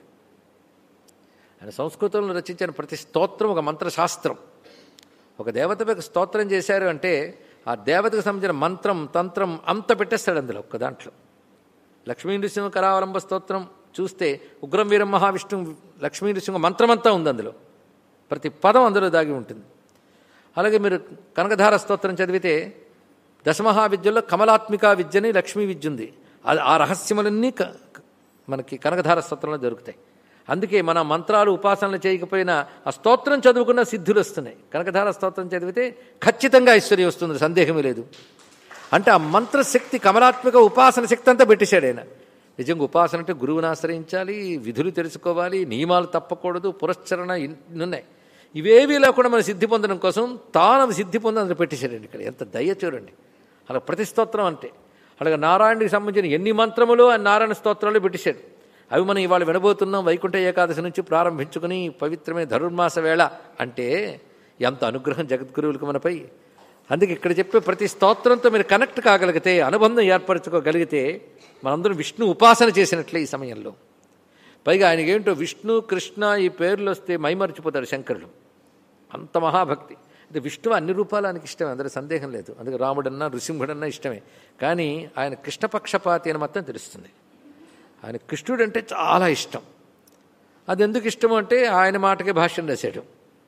ఆయన సంస్కృతంలో రచించిన ప్రతి స్తోత్రం ఒక మంత్రశాస్త్రం. ఒక దేవతపై స్తోత్రం చేశారు అంటే ఆ దేవతకు సంబంధించిన మంత్రం తంత్రం అంత పెట్టేస్తాడు అందులో ఒక్క దాంట్లో. లక్ష్మీ నృసింహ కరావలంబ స్తోత్రం చూస్తే ఉగ్రం వీరం మహావిష్ణు లక్ష్మీ నృసింహ మంత్రమంతా ఉంది అందులో, ప్రతి పదం అందులో దాగి ఉంటుంది. అలాగే మీరు కనకధార స్తోత్రం చదివితే దశమహావిద్యల్లో కమలాత్మికా విద్యని లక్ష్మీ విద్య ఉంది. ఆ రహస్యములన్నీ మనకి కనకధార స్తోత్రంలో దొరుకుతాయి. అందుకే మన మంత్రాలు ఉపాసనలు చేయకపోయినా ఆ స్తోత్రం చదువుకున్న సిద్ధులు వస్తున్నాయి. కనకధార స్తోత్రం చదివితే ఖచ్చితంగా ఐశ్వర్యం వస్తుంది, సందేహమే లేదు. అంటే ఆ మంత్రశక్తి కమలాత్మిక ఉపాసన శక్తి అంతా పెట్టేశాడు ఆయన. నిజంగా ఉపాసన అంటే గురువుని ఆశ్రయించాలి, విధులు తెలుసుకోవాలి, నియమాలు తప్పకూడదు, పురస్చరణ ఇన్నున్నాయి. ఇవేవీ లేకుండా మనం సిద్ధి పొందడం కోసం తాను సిద్ధి పొందని పెట్టేశాడండి ఇక్కడ. ఎంత దయ చూడండి. అలా ప్రతి స్తోత్రం అంటే అలాగే నారాయణుడికి సంబంధించిన ఎన్ని మంత్రములు ఆ నారాయణ స్తోత్రాలు పెట్టేశాడు. అవి మనం ఇవాళ వినబోతున్నాం. వైకుంఠ ఏకాదశి నుంచి ప్రారంభించుకుని పవిత్రమైన ధనుర్మాస వేళ అంటే ఎంత అనుగ్రహం జగద్గురువులకు మనపై. అందుకే ఇక్కడ చెప్పే ప్రతి స్తోత్రంతో మీరు కనెక్ట్ కాగలిగితే, అనుబంధం ఏర్పరచుకోగలిగితే మనందరం విష్ణు ఉపాసన చేసినట్లే ఈ సమయంలో. పైగా ఆయనకేంటో విష్ణు కృష్ణ ఈ పేర్లు వస్తే మైమర్చిపోతాడు శంకరుడు, అంత మహాభక్తి. అంటే విష్ణువు అన్ని రూపాలు ఆయనకి ఇష్టమే, అందరూ సందేహం లేదు. అందుకే రాముడన్నా నృసింహుడన్నా ఇష్టమే. కానీ ఆయన కృష్ణపక్షపాతి అని మాత్రం తెలుస్తుంది. ఆయన కృష్ణుడు అంటే చాలా ఇష్టం. అది ఎందుకు ఇష్టము అంటే ఆయన మాటకే భాష్యం రాశాడు.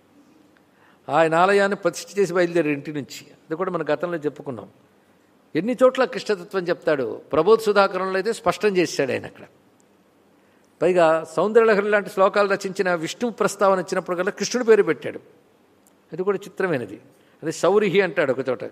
ఆయన ఆలయాన్ని ప్రతిష్ఠ చేసి బయలుదేరాడు ఇంటి నుంచి. అది కూడా మన గతంలో చెప్పుకున్నాం. ఎన్ని చోట్ల కృష్ణతత్వం చెప్తాడు. ప్రబోధ సుధాకరంలో అయితే స్పష్టం చేశాడు ఆయన అక్కడ. పైగా సౌందర్యలహరి లాంటి శ్లోకాలు రచించిన విష్ణు ప్రస్తావన వచ్చినప్పుడు కల్లా కృష్ణుడి పేరు పెట్టాడు. అది కూడా చిత్రమైనది. అది శౌరిహి అంటాడు ఒక చోట,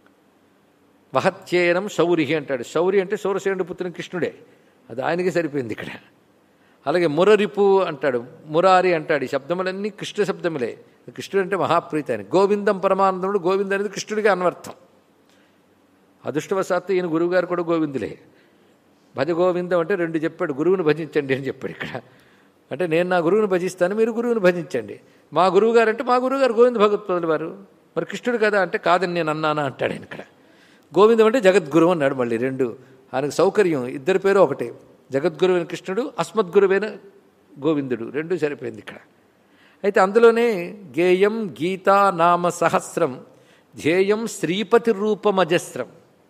వహత్యేనం శౌరిహి అంటాడు. శౌరి అంటే సూరసేనుడి పుత్రుని కృష్ణుడే, అది ఆయనకి సరిపోయింది ఇక్కడ. అలాగే మురరిపు అంటాడు, మురారి అంటాడు. ఈ శబ్దములన్నీ కృష్ణ శబ్దములే. కృష్ణుడు అంటే మహాప్రీతి అని. గోవిందం పరమానందుడు, గోవింద అనేది కృష్ణుడిగా అన్వర్థం. అదృష్టవశాత్తు ఈయన గురువుగారు కూడా గోవిందులే. భజ గోవిందం అంటే 2 చెప్పాడు. గురువుని భజించండి అని చెప్పాడు ఇక్కడ. అంటే నేను నా గురువుని భజిస్తాను, మీరు గురువుని భజించండి. మా గురువు గారు అంటే మా గురువుగారు గోవింద భగవత్పాదులు వారు. మరి కృష్ణుడు కదా అంటే కాదని నేను అన్నానా అంటాడు ఆయన ఇక్కడ. గోవిందం అంటే జగద్గురువు అన్నాడు. మళ్ళీ 2 ఆయనకు సౌకర్యం, ఇద్దరి పేరు ఒకటే. జగద్గురువైన కృష్ణుడు, అస్మద్గురువైన గోవిందుడు, 2 సరిపోయింది ఇక్కడ. అయితే అందులోనే గేయం గీతా నామ సహస్రం ధ్యేయం శ్రీపతి రూపమజస్రం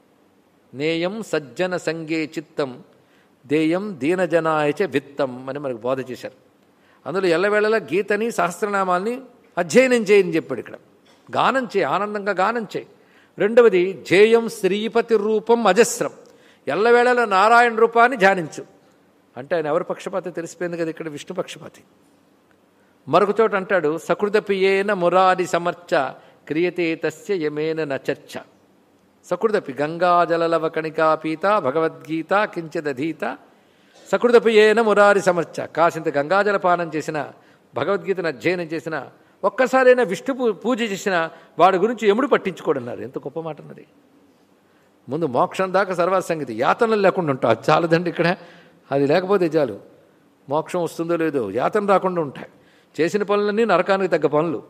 నేయం సజ్జన సంగే చిత్తం దేయం దీనజనాయచ విత్తం అని మనకు బోధ చేశారు. అందులో ఎల్లవేళలా గీతని సహస్రనామాల్ని అధ్యయనం చేయని చెప్పాడు ఇక్కడ. గానం చేయి, ఆనందంగా గానం చేయి. 2వది ధ్యేయం శ్రీపతి రూపం అజస్రం, ఎల్లవేళలా నారాయణ రూపాన్ని ధ్యానించు. అంటే ఆయన ఎవరి పక్షపాతి తెలిసిపోయింది కదా ఇక్కడ, విష్ణు పక్షపాతి. మరొక చోట అంటాడు సకృదపియేన మురారి సమర్చ క్రియతే తస్య యమేన నచర్చ. సకృదపి గంగాజలలవ కణికా పీత భగవద్గీత కించిదధీత సకృదపియేన మురారి సమర్చ. కాసింత గంగాజల పానం చేసిన, భగవద్గీతను అధ్యయనం చేసిన, ఒక్కసారైనా విష్ణు పూజ చేసిన వాడి గురించి యముడు పట్టించుకోడన్నారు. ఎంత గొప్ప మాట అన్నది. ముందు మోక్షం దాకా సర్వసంగతి, యాతనలు లేకుండా ఉంటాం, అది చాలదండి ఇక్కడ. అది లేకపోతే చాలు, మోక్షం వస్తుందో లేదో, యాతన రాకుండా ఉంటాయి. చేసిన పనులన్నీ నరకానికి తగ్గ పనులు.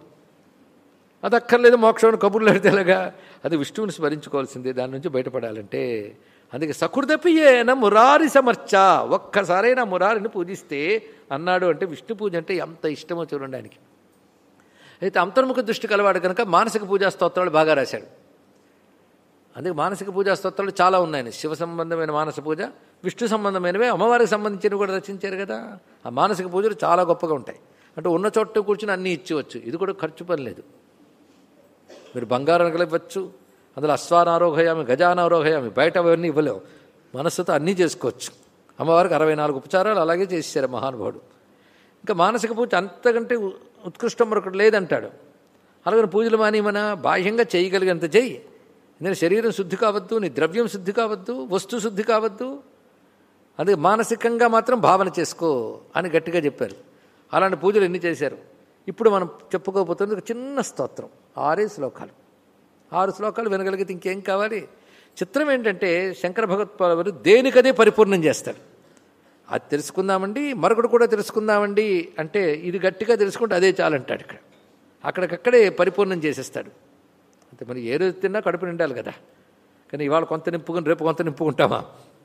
అది అక్కర్లేదు మోక్షం కబుర్లు ఎడతేలాగా, అది విష్ణువుని స్మరించుకోవాల్సిందే దాని నుంచి బయటపడాలంటే. అందుకే సకృదపియేన మురారి సమర్చ, ఒక్కసారైనా మురారిని పూజిస్తే అన్నాడు. అంటే విష్ణు పూజ అంటే ఎంత ఇష్టమో చూడండి ఆయనకి. అయితే అంతర్ముఖ దృష్టి కలవాడు కనుక మానసిక పూజా స్తోత్రాలు బాగా రాశాడు. అందుకే మానసిక పూజా స్తోత్రాలు చాలా ఉన్నాయి. శివ సంబంధమైన మానస పూజ, విష్ణు సంబంధమైనవే, అమ్మవారికి సంబంధించినవి కూడా రచించారు కదా. ఆ మానసిక పూజలు చాలా గొప్పగా ఉంటాయి. అంటే ఉన్న చోట కూర్చుని అన్నీ ఇచ్చేవచ్చు. ఇది కూడా ఖర్చు పని లేదు. మీరు బంగారం ఇవ్వచ్చు, అందులో అశ్వానారోహయామి గజానారోహయామి, బయట అవన్నీ ఇవ్వలేవు. మనస్సుతో అన్నీ చేసుకోవచ్చు. అమ్మవారికి 64 ఉపచారాలు అలాగే చేశారు మహానుభావుడు. ఇంకా మానసిక పూజ అంతకంటే ఉత్కృష్టం మరొకటి లేదంటాడు. అలాగే పూజలు మానేమన్నా బాహ్యంగా చేయగలిగేంత చెయ్యి. నేను శరీరం శుద్ధి కావద్దు, నీ ద్రవ్యం శుద్ధి కావద్దు, వస్తు శుద్ధి కావద్దు, అందుకే మానసికంగా మాత్రం భావన చేసుకో అని గట్టిగా చెప్పారు. అలాంటి పూజలు ఎన్ని చేశారు. ఇప్పుడు మనం చెప్పుకోకపోతుంది ఒక చిన్న స్తోత్రం, 6 శ్లోకాలు. 6 శ్లోకాలు వినగలిగితే ఇంకేం కావాలి. చిత్రం ఏంటంటే శంకర భగవత్పాదులు దేనికదే పరిపూర్ణం చేస్తాడు. అది తెలుసుకుందామండి, మరొకటి కూడా తెలుసుకుందామండి అంటే ఇది గట్టిగా తెలుసుకుంటే అదే చాలంటాడు. ఇక్కడ అక్కడికక్కడే పరిపూర్ణం చేసేస్తాడు. అంటే మరి ఏ రోజు తిన్నా కడుపు నిండాలి కదా. కానీ ఇవాళ కొంత నింపుకుని రేపు కొంత నింపుకుంటామా.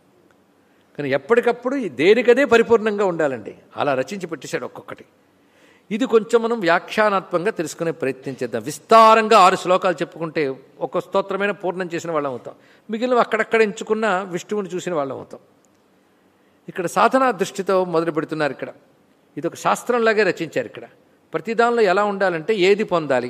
కానీ ఎప్పటికప్పుడు దేనికదే పరిపూర్ణంగా ఉండాలండి. అలా రచించి పెట్టేశాడు ఒక్కొక్కటి. ఇది కొంచెం మనం వ్యాఖ్యానాత్మకంగా తెలుసుకునే ప్రయత్నం చేద్దాం. విస్తారంగా 6 శ్లోకాలు చెప్పుకుంటే ఒక స్తోత్రమైన పూర్ణం చేసిన వాళ్ళం అవుతాం. మిగిలిన అక్కడక్కడ ఎంచుకున్న విష్ణువుని చూసిన వాళ్ళం అవుతాం. ఇక్కడ సాధనా దృష్టితో మొదలు పెడుతున్నారు. ఇక్కడ ఇది ఒక శాస్త్రంలాగే రచించారు. ఇక్కడ ప్రతి దానిలో ఎలా ఉండాలంటే ఏది పొందాలి,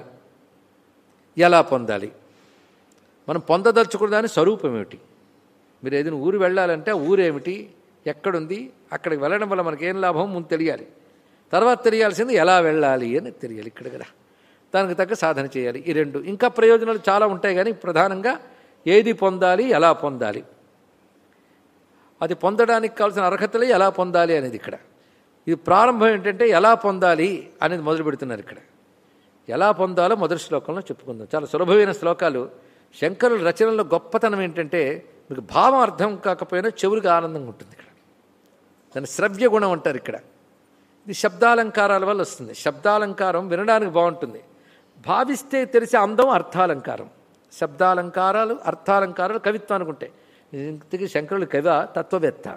ఎలా పొందాలి, మనం పొందదలుచుకున్న దాని స్వరూపం ఏమిటి. మీరు ఏదైనా ఊరు వెళ్ళాలంటే ఆ ఊరేమిటి, ఎక్కడుంది, అక్కడికి వెళ్ళడం వల్ల మనకేం లాభం ముందు తెలియాలి. తర్వాత తెలియాల్సింది ఎలా వెళ్ళాలి అని తెలియాలి ఇక్కడ కదా. దానికి తగ్గ సాధన చేయాలి. ఈ 2 ఇంకా ప్రయోజనాలు చాలా ఉంటాయి. కానీ ప్రధానంగా ఏది పొందాలి, ఎలా పొందాలి, అది పొందడానికి కావాల్సిన అర్హతలే ఎలా పొందాలి అనేది ఇక్కడ. ఇది ప్రారంభం ఏంటంటే ఎలా పొందాలి అనేది మొదలు పెడుతున్నారు. ఇక్కడ ఎలా పొందాలో మొదటి శ్లోకంలో చెప్పుకుందాం. చాలా సులభమైన శ్లోకాలు. శంకరుల రచనలో గొప్పతనం ఏంటంటే మీకు భావం అర్థం కాకపోయినా చెవులకు ఆనందంగా ఉంటుంది. ఇక్కడ దాన్ని శ్రవ్య గుణం అంటారు. ఇక్కడ ఇది శబ్దాలంకారాల వల్ల వస్తుంది. శబ్దాలంకారం వినడానికి బాగుంటుంది, భావిస్తే తెలిసే అందం అర్థాలంకారం. శబ్దాలంకారాలు అర్థాలంకారాలు కవిత్వానికి ఉంటాయి. ఇంతకీ శంకరులు కవి తత్వవేత్త,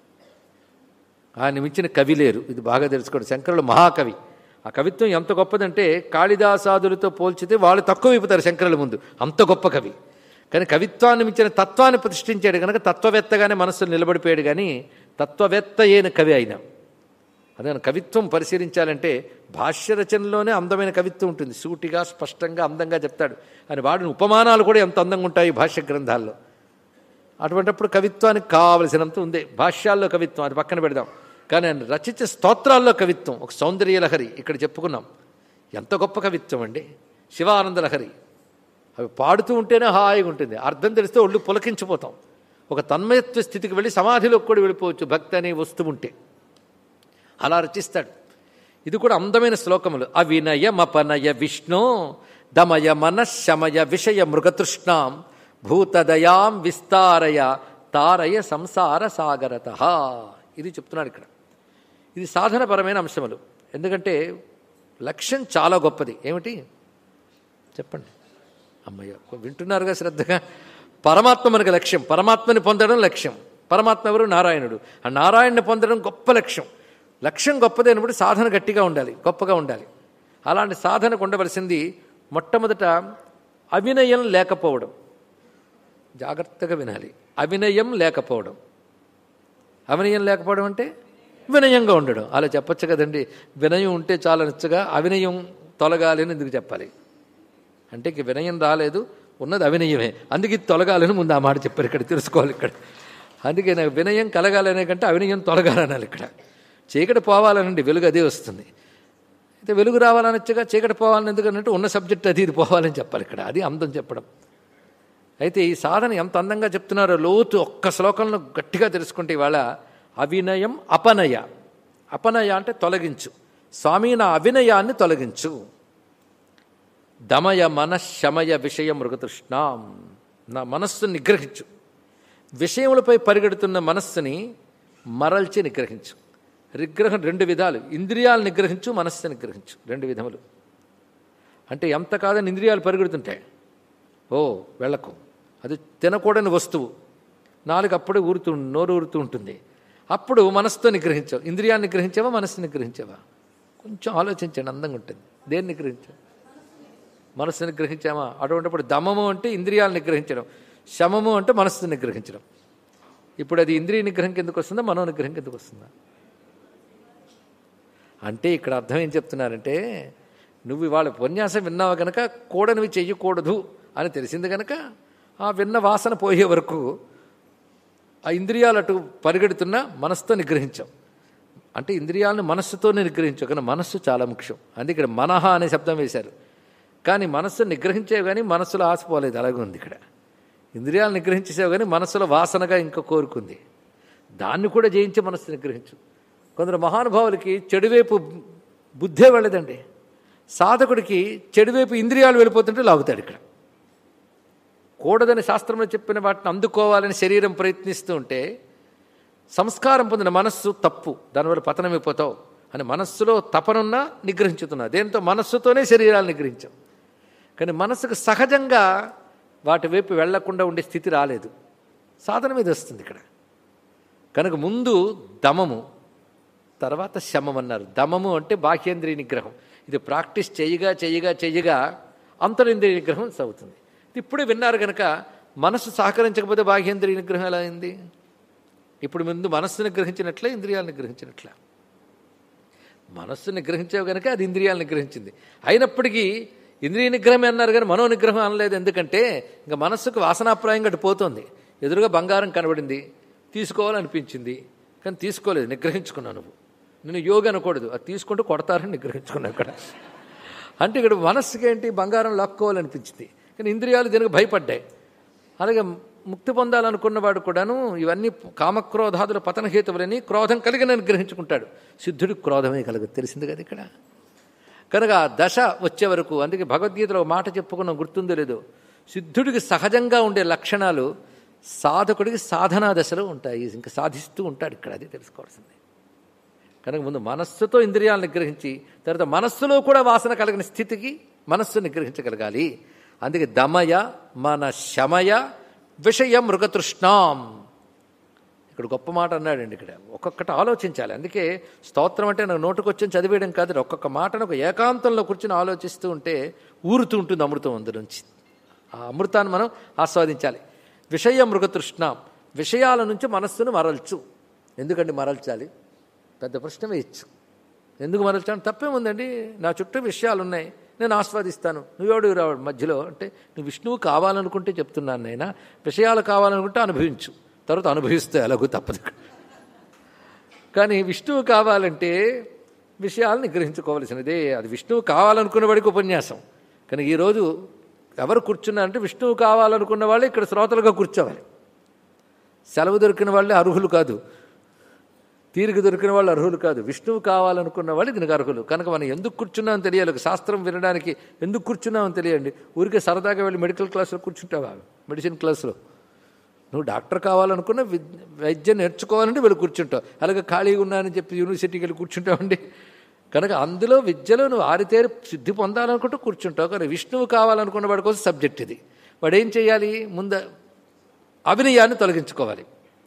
ఆయన మించిన కవి లేరు. ఇది బాగా తెలుసుకోండి. శంకరులు మహాకవి. ఆ కవిత్వం ఎంత గొప్పదంటే కాళిదాసాదులతో పోల్చితే వాళ్ళు తక్కువ అయిపోతారు శంకరుల ముందు, అంత గొప్ప కవి. కానీ కవిత్వాన్ని మించిన తత్వాన్ని ప్రతిష్ఠించాడు కనుక తత్వవేత్తగానే మనస్సులో నిలబడిపోయాడు. కానీ తత్వవేత్త అయిన కవి అయినా. అదే కవిత్వం పరిశీలించాలంటే భాష్య రచనలోనే అందమైన కవిత్వం ఉంటుంది. సూటిగా స్పష్టంగా అందంగా చెప్తాడు. అని వాడిని ఉపమానాలు కూడా ఎంత అందంగా ఉంటాయి భాష్య గ్రంథాల్లో. అటువంటిప్పుడు కవిత్వానికి కావలసినంత ఉంది. భాష్యాల్లో కవిత్వం అది పక్కన పెడదాం. కానీ ఆయన రచించే స్తోత్రాల్లో కవిత్వం ఒక సౌందర్య లహరి ఇక్కడ చెప్పుకున్నాం. ఎంత గొప్ప కవిత్వం అండి. శివానంద లహరి. అవి పాడుతూ ఉంటేనే హాయిగా ఉంటుంది. అర్థం తెలిస్తే ఒళ్ళు పులకించిపోతాం. ఒక తన్మయత్వ స్థితికి వెళ్ళి సమాధిలోకి కూడా వెళ్ళిపోవచ్చు భక్తి అనే వస్తువు ఉంటే. అలా రచిస్తాడు. ఇది కూడా అందమైన శ్లోకములు. అవినయమపనయ విష్ణు దమయ మనశమయ విషయ మృగతృష్ణాం భూతదయాం విస్తారయ తారయ సంసార సాగరత. ఇది చెప్తున్నాడు ఇక్కడ. ఇది సాధనపరమైన అంశములు. ఎందుకంటే లక్ష్యం చాలా గొప్పది. ఏమిటి చెప్పండి అమ్మయ్య, వింటున్నారుగా శ్రద్ధగా. పరమాత్మ మనకు లక్ష్యం, పరమాత్మని పొందడం లక్ష్యం. పరమాత్మ ఎవరు? నారాయణుడు. ఆ నారాయణని పొందడం గొప్ప లక్ష్యం. లక్ష్యం గొప్పది అయినప్పుడు సాధన గట్టిగా ఉండాలి, గొప్పగా ఉండాలి. అలాంటి సాధనకు ఉండవలసింది మొట్టమొదట అవినయం లేకపోవడం. జాగ్రత్తగా వినాలి. అవినయం లేకపోవడం. అవినయం లేకపోవడం అంటే వినయంగా ఉండడం. అలా చెప్పచ్చు కదండి. వినయం ఉంటే చాలా నచ్చగా అవినయం తొలగాలి అని ఎందుకు చెప్పాలి? అంటే ఇక వినయం రాలేదు, ఉన్నది అవినయమే. అందుకే ఇది తొలగాలని ముందు ఆ మాట చెప్పారు. ఇక్కడ తెలుసుకోవాలి. ఇక్కడ అందుకే నాకు వినయం కలగాలనే కంటే అవినయం తొలగాలనాలి. ఇక్కడ చీకటి పోవాలనండి, వెలుగు అదే వస్తుంది. అయితే వెలుగు రావాలనొచ్చగా చీకటి పోవాలని ఎందుకంటే ఉన్న సబ్జెక్ట్ అది ఇది పోవాలని చెప్పాలి. ఇక్కడ అది అందం చెప్పడం. అయితే ఈ సాధన ఎంత అందంగా చెప్తున్నారో లోతు ఒక్క శ్లోకంలో గట్టిగా తెలుసుకుంటే ఇవాళ అవినయం అపనయ. అపనయ అంటే తొలగించు. స్వామి నా అవినయాన్ని తొలగించు. దమయ మనఃశమయ విషయ మృగతృష్ణాం. నా మనస్సును నిగ్రహించు. విషయములపై పరిగెడుతున్న మనస్సుని మరల్చి నిగ్రహించు. నిగ్రహం రెండు విధాలు. ఇంద్రియాలు నిగ్రహించు, మనస్సు నిగ్రహించు. రెండు విధములు. అంటే ఎంత కాదని ఇంద్రియాలు పరిగెడుతుంటాయి. వెళ్ళకు, అది తినకూడని వస్తువు. నాలుగు అప్పుడే నోరు ఊరుతూ ఉంటుంది. అప్పుడు మనస్సుతో నిగ్రహించావు. ఇంద్రియాన్ని నిగ్రహించావా, మనస్సు నిగ్రహించావా? కొంచెం ఆలోచించండి, అందంగా ఉంటుంది. దేన్ని నిగ్రహించావు? మనస్సు నిగ్రహించామా? అటువంటిప్పుడు దమము అంటే ఇంద్రియాలు నిగ్రహించడం, శమము అంటే మనస్సు నిగ్రహించడం. ఇప్పుడు అది ఇంద్రియ నిగ్రహం కిందకు వస్తుందా, మనో నిగ్రహం కిందకు వస్తుందా? అంటే ఇక్కడ అర్థం ఏం చెప్తున్నారంటే, నువ్వు ఇవాళ ఉపన్యాసం విన్నావు కనుక కూడనివి చెయ్యకూడదు అని తెలిసింది కనుక ఆ విన్న వాసన పోయే వరకు ఆ ఇంద్రియాలు అటు పరిగెడుతున్నా మనస్సుతో నిగ్రహించాం. అంటే ఇంద్రియాలను మనస్సుతోనే నిగ్రహించావు. కానీ మనస్సు చాలా ముఖ్యం. అందుకే ఇక్కడ మనహ అనే శబ్దం వేశారు. కానీ మనస్సును నిగ్రహించేవి కానీ మనస్సులో ఆశపోలేదు. అలాగే ఉంది ఇక్కడ. ఇంద్రియాలు నిగ్రహించేసావు కానీ మనస్సులో వాసనగా ఇంకా కోరుకుంది. దాన్ని కూడా జయించి మనస్సు నిగ్రహించు. కొందరు మహానుభావులకి చెడువైపు బుద్ధే వెళ్ళదండి. సాధకుడికి చెడువైపు ఇంద్రియాలు వెళ్ళిపోతుంటే లాగుతాడు. ఇక్కడ కూడదని శాస్త్రంలో చెప్పిన వాటిని అందుకోవాలని శరీరం ప్రయత్నిస్తూ ఉంటే సంస్కారం పొందిన మనస్సు తప్పు, దానివల్ల పతనమైపోతావు అని మనస్సులో తపనున్నా నిగ్రహించుతున్నా. దేంతో? మనస్సుతోనే శరీరాలు నిగ్రహించాం. కానీ మనస్సుకు సహజంగా వాటి వైపు వెళ్లకుండా ఉండే స్థితి రాలేదు. సాధన మీద వస్తుంది ఇక్కడ. కనుక ముందు దమము, తర్వాత శమం అన్నారు. దమము అంటే బాహ్యేంద్రియ నిగ్రహం. ఇది ప్రాక్టీస్ చెయ్యగా అంతరింద్రియ నిగ్రహం అవుతుంది. ఇప్పుడే విన్నారు కనుక మనస్సు సహకరించకపోతే బాహ్యేంద్రియ నిగ్రహం ఎలా అయింది? ఇప్పుడు ముందు మనస్సు నిగ్రహించినట్లే ఇంద్రియాలు నిగ్రహించినట్లే. మనస్సు నిగ్రహించావు కనుక అది ఇంద్రియాలు నిగ్రహించింది. అయినప్పటికీ ఇంద్రియ నిగ్రహమే అన్నారు కానీ మనో నిగ్రహం అనలేదు. ఎందుకంటే ఇంకా మనస్సుకు వాసనాప్రాయం గట్టి పోతుంది. ఎదురుగా బంగారం కనబడింది, తీసుకోవాలనిపించింది కానీ తీసుకోలేదు, నిగ్రహించుకున్నావు. నువ్వు నేను యోగి అనకూడదు, అది తీసుకుంటూ కొడతారని నిగ్రహించుకున్నావు ఇక్కడ. అంటే ఇక్కడ మనస్సుకి ఏంటి? బంగారం లాక్కోవాలనిపించింది కానీ ఇంద్రియాలు దీనికి భయపడ్డాయి. అలాగే ముక్తి పొందాలనుకున్నవాడు కూడాను ఇవన్నీ కామక్రోధాదుల పతనహేతువులని క్రోధం కలిగి నిగ్రహించుకుంటాడు. సిద్ధుడికి క్రోధమే కలగదు, తెలిసింది కదా ఇక్కడ. కనుక ఆ దశ వచ్చే వరకు, అందుకే భగవద్గీతలో ఒక మాట చెప్పుకున్నాం, గుర్తుందో లేదో, సిద్ధుడికి సహజంగా ఉండే లక్షణాలు సాధకుడికి సాధనా దశలో ఉంటాయి. ఇంకా సాధిస్తూ ఉంటాడు ఇక్కడ. అది తెలుసుకోవాల్సింది. కనుక ముందు మనస్సుతో ఇంద్రియాలను నిగ్రహించి తర్వాత మనస్సులో కూడా వాసన కలిగిన స్థితికి మనస్సు నిగ్రహించగలగాలి. అందుకే దమయ మన శమయ విషయ మృగతృష్ణాం. ఇక్కడ గొప్ప మాట అన్నాడండి. ఇక్కడ ఒక్కొక్కటి ఆలోచించాలి. అందుకే స్తోత్రం అంటే నాకు నోటుకొచ్చి చదివేయడం కాదు. ఒక్కొక్క మాటను ఒక ఏకాంతంలో కూర్చొని ఆలోచిస్తూ ఉంటే ఊరుతూ ఉంటుంది అమృతం అందులోంచి. ఆ అమృతాన్ని మనం ఆస్వాదించాలి. విషయ మృగతృష్ణాం, విషయాల నుంచి మనస్సును మరల్చు. ఎందుకంటే మరల్చాలి? పెద్ద ప్రశ్న వేయచ్చు. ఎందుకు మరల్చాను? తప్పేముందండి, నా చుట్టూ విషయాలు ఉన్నాయి, నేను ఆస్వాదిస్తాను. నువ్వెవడు రావడు మధ్యలో అంటే? నువ్వు విష్ణువు కావాలనుకుంటే చెప్తున్నాను నైనా. విషయాలు కావాలనుకుంటే అనుభవించు, తర్వాత అనుభవిస్తే ఎలాగూ తప్పదు. కానీ విష్ణువు కావాలంటే విషయాలు నిగ్రహించుకోవలసినదే. అది విష్ణువు కావాలనుకున్న వాడికి ఉపన్యాసం. కానీ ఈరోజు ఎవరు కూర్చున్నారంటే విష్ణువు కావాలనుకున్న వాళ్ళే ఇక్కడ శ్రోతలుగా కూర్చోవాలి. సెలవు దొరికిన వాళ్ళే అర్హులు కాదు, తీరిక దొరికిన వాళ్ళు అర్హులు కాదు. విష్ణువు కావాలనుకున్న వాళ్ళు దీనికి అర్హులు. కనుక మనం ఎందుకు కూర్చున్నామని తెలియాలి. శాస్త్రం వినడానికి ఎందుకు కూర్చున్నామని తెలియండి. ఊరికే సరదాగా వెళ్ళి మెడికల్ క్లాసులో కూర్చుంటావా? మెడిసిన్ క్లాసులో నువ్వు డాక్టర్ కావాలనుకున్న వైద్యం నేర్చుకోవాలంటే వెళ్ళి కూర్చుంటావు. అలాగే ఖాళీగా ఉన్నానని చెప్పి యూనివర్సిటీకి వెళ్ళి కూర్చుంటావండి. కనుక అందులో విద్యలో నువ్వు ఆరితేరి సిద్ధి పొందాలనుకుంటూ కూర్చుంటావు. కానీ విష్ణువు కావాలనుకున్న వాడి కోసం సబ్జెక్ట్ ఇది. వాడు ఏం చేయాలి? ముందు అవినయాన్ని తొలగించుకోవాలి.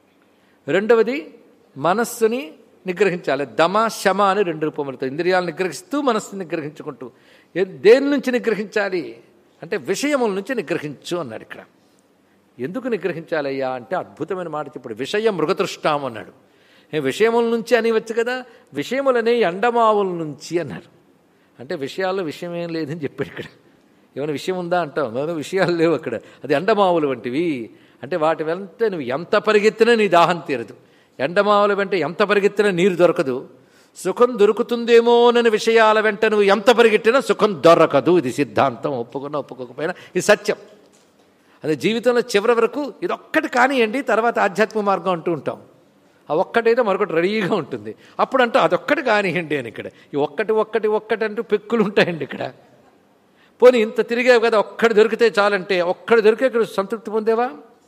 రెండవది మనస్సుని నిగ్రహించాలి. దమ శమ అని 2 రూపములతో ఇంద్రియాలను నిగ్రహిస్తూ మనస్సుని నిగ్రహించుకుంటూ. దేని నుంచి నిగ్రహించాలి అంటే విషయముల నుంచి నిగ్రహించు అన్నాడు ఇక్కడ. ఎందుకు నిగ్రహించాలయ్యా అంటే అద్భుతమైన మాట చెప్పాడు. విషయ మృగతృష్టాం అన్నాడు. విషయముల నుంచి అనివచ్చు కదా, విషయములనే ఎండమావుల నుంచి అన్నారు. అంటే విషయాల్లో విషయం ఏం లేదని చెప్పాడు ఇక్కడ. ఏమైనా విషయం ఉందా అంటావు, విషయాలు లేవు అక్కడ. అది ఎండమావులు వంటివి. అంటే వాటి వెంట నువ్వు ఎంత పరిగెత్తినా నీ దాహం తీరదు. ఎండమావుల వెంట ఎంత పరిగెత్తినా నీరు దొరకదు. సుఖం దొరుకుతుందేమోనని విషయాల వెంట నువ్వు ఎంత పరిగెట్టినా సుఖం దొరకదు. ఇది సిద్ధాంతం. ఒప్పుకున్నా ఒప్పుకోకపోయినా ఇది సత్యం. అదే జీవితంలో చివరి వరకు ఇదొక్కటి కానివ్వండి, తర్వాత ఆధ్యాత్మిక మార్గం అంటూ ఉంటాం. ఆ ఒక్కటైతే మరొకటి రెడీగా ఉంటుంది. అప్పుడు అంటూ అదొక్కటి కానివ్వండి అని ఇక్కడ. ఈ ఒక్కటి అంటూ పెక్కులు ఉంటాయండి ఇక్కడ. పోనీ ఇంత తిరిగావు కదా, ఒక్కటి దొరికితే చాలంటే ఒక్కటి దొరికే ఇక్కడ సంతృప్తి పొందేవా?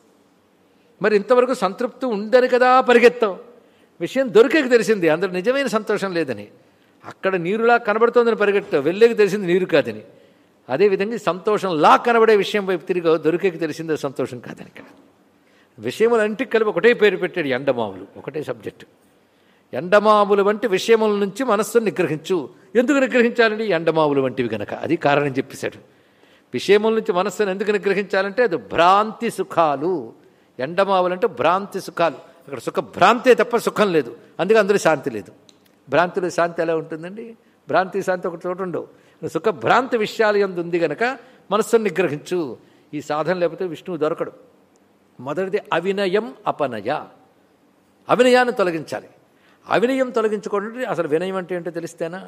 మరి ఇంతవరకు సంతృప్తి ఉందని కదా పరిగెత్తాం. విషయం దొరికేకి తెలిసింది అందులో నిజమైన సంతోషం లేదని. అక్కడ నీరులా కనబడుతోందని పరిగెత్తావు, వెళ్ళేకి తెలిసింది నీరు కాదని. అదేవిధంగా సంతోషంలా కనబడే విషయం వైపు తిరిగావు, దొరికేకి తెలిసింది సంతోషం కాదని. ఇక్కడ విషయములంటికి కలిపి ఒకటే పేరు పెట్టాడు, ఎండమావులు. ఒకటే సబ్జెక్టు. ఎండమావులు వంటి విషయముల నుంచి మనస్సును నిగ్రహించు. ఎందుకు నిగ్రహించాలండి? ఎండమావులు వంటివి కనుక. అది కారణం చెప్పేశాడు. విషయముల నుంచి మనస్సును ఎందుకు నిగ్రహించాలంటే అది భ్రాంతి సుఖాలు. ఎండమావులు అంటే భ్రాంతి సుఖాలు. అక్కడ భ్రాంతే తప్ప సుఖం లేదు. అందుకే అందులో శాంతి లేదు. భ్రాంతిలో శాంతి ఎలా ఉంటుందండి? భ్రాంతి శాంతి ఒక చోటు ఉండవు. భ్రాంతి విషయాలు యందు ఉంది గనక మనస్సును నిగ్రహించు. ఈ సాధన లేకపోతే విష్ణువు దొరకడు. మొదటిది అవినయం అపనయ. అవినయాన్ని తొలగించాలి. అవినయం తొలగించుకోండి. అసలు వినయం అంటే ఏంటో తెలిస్తేనా?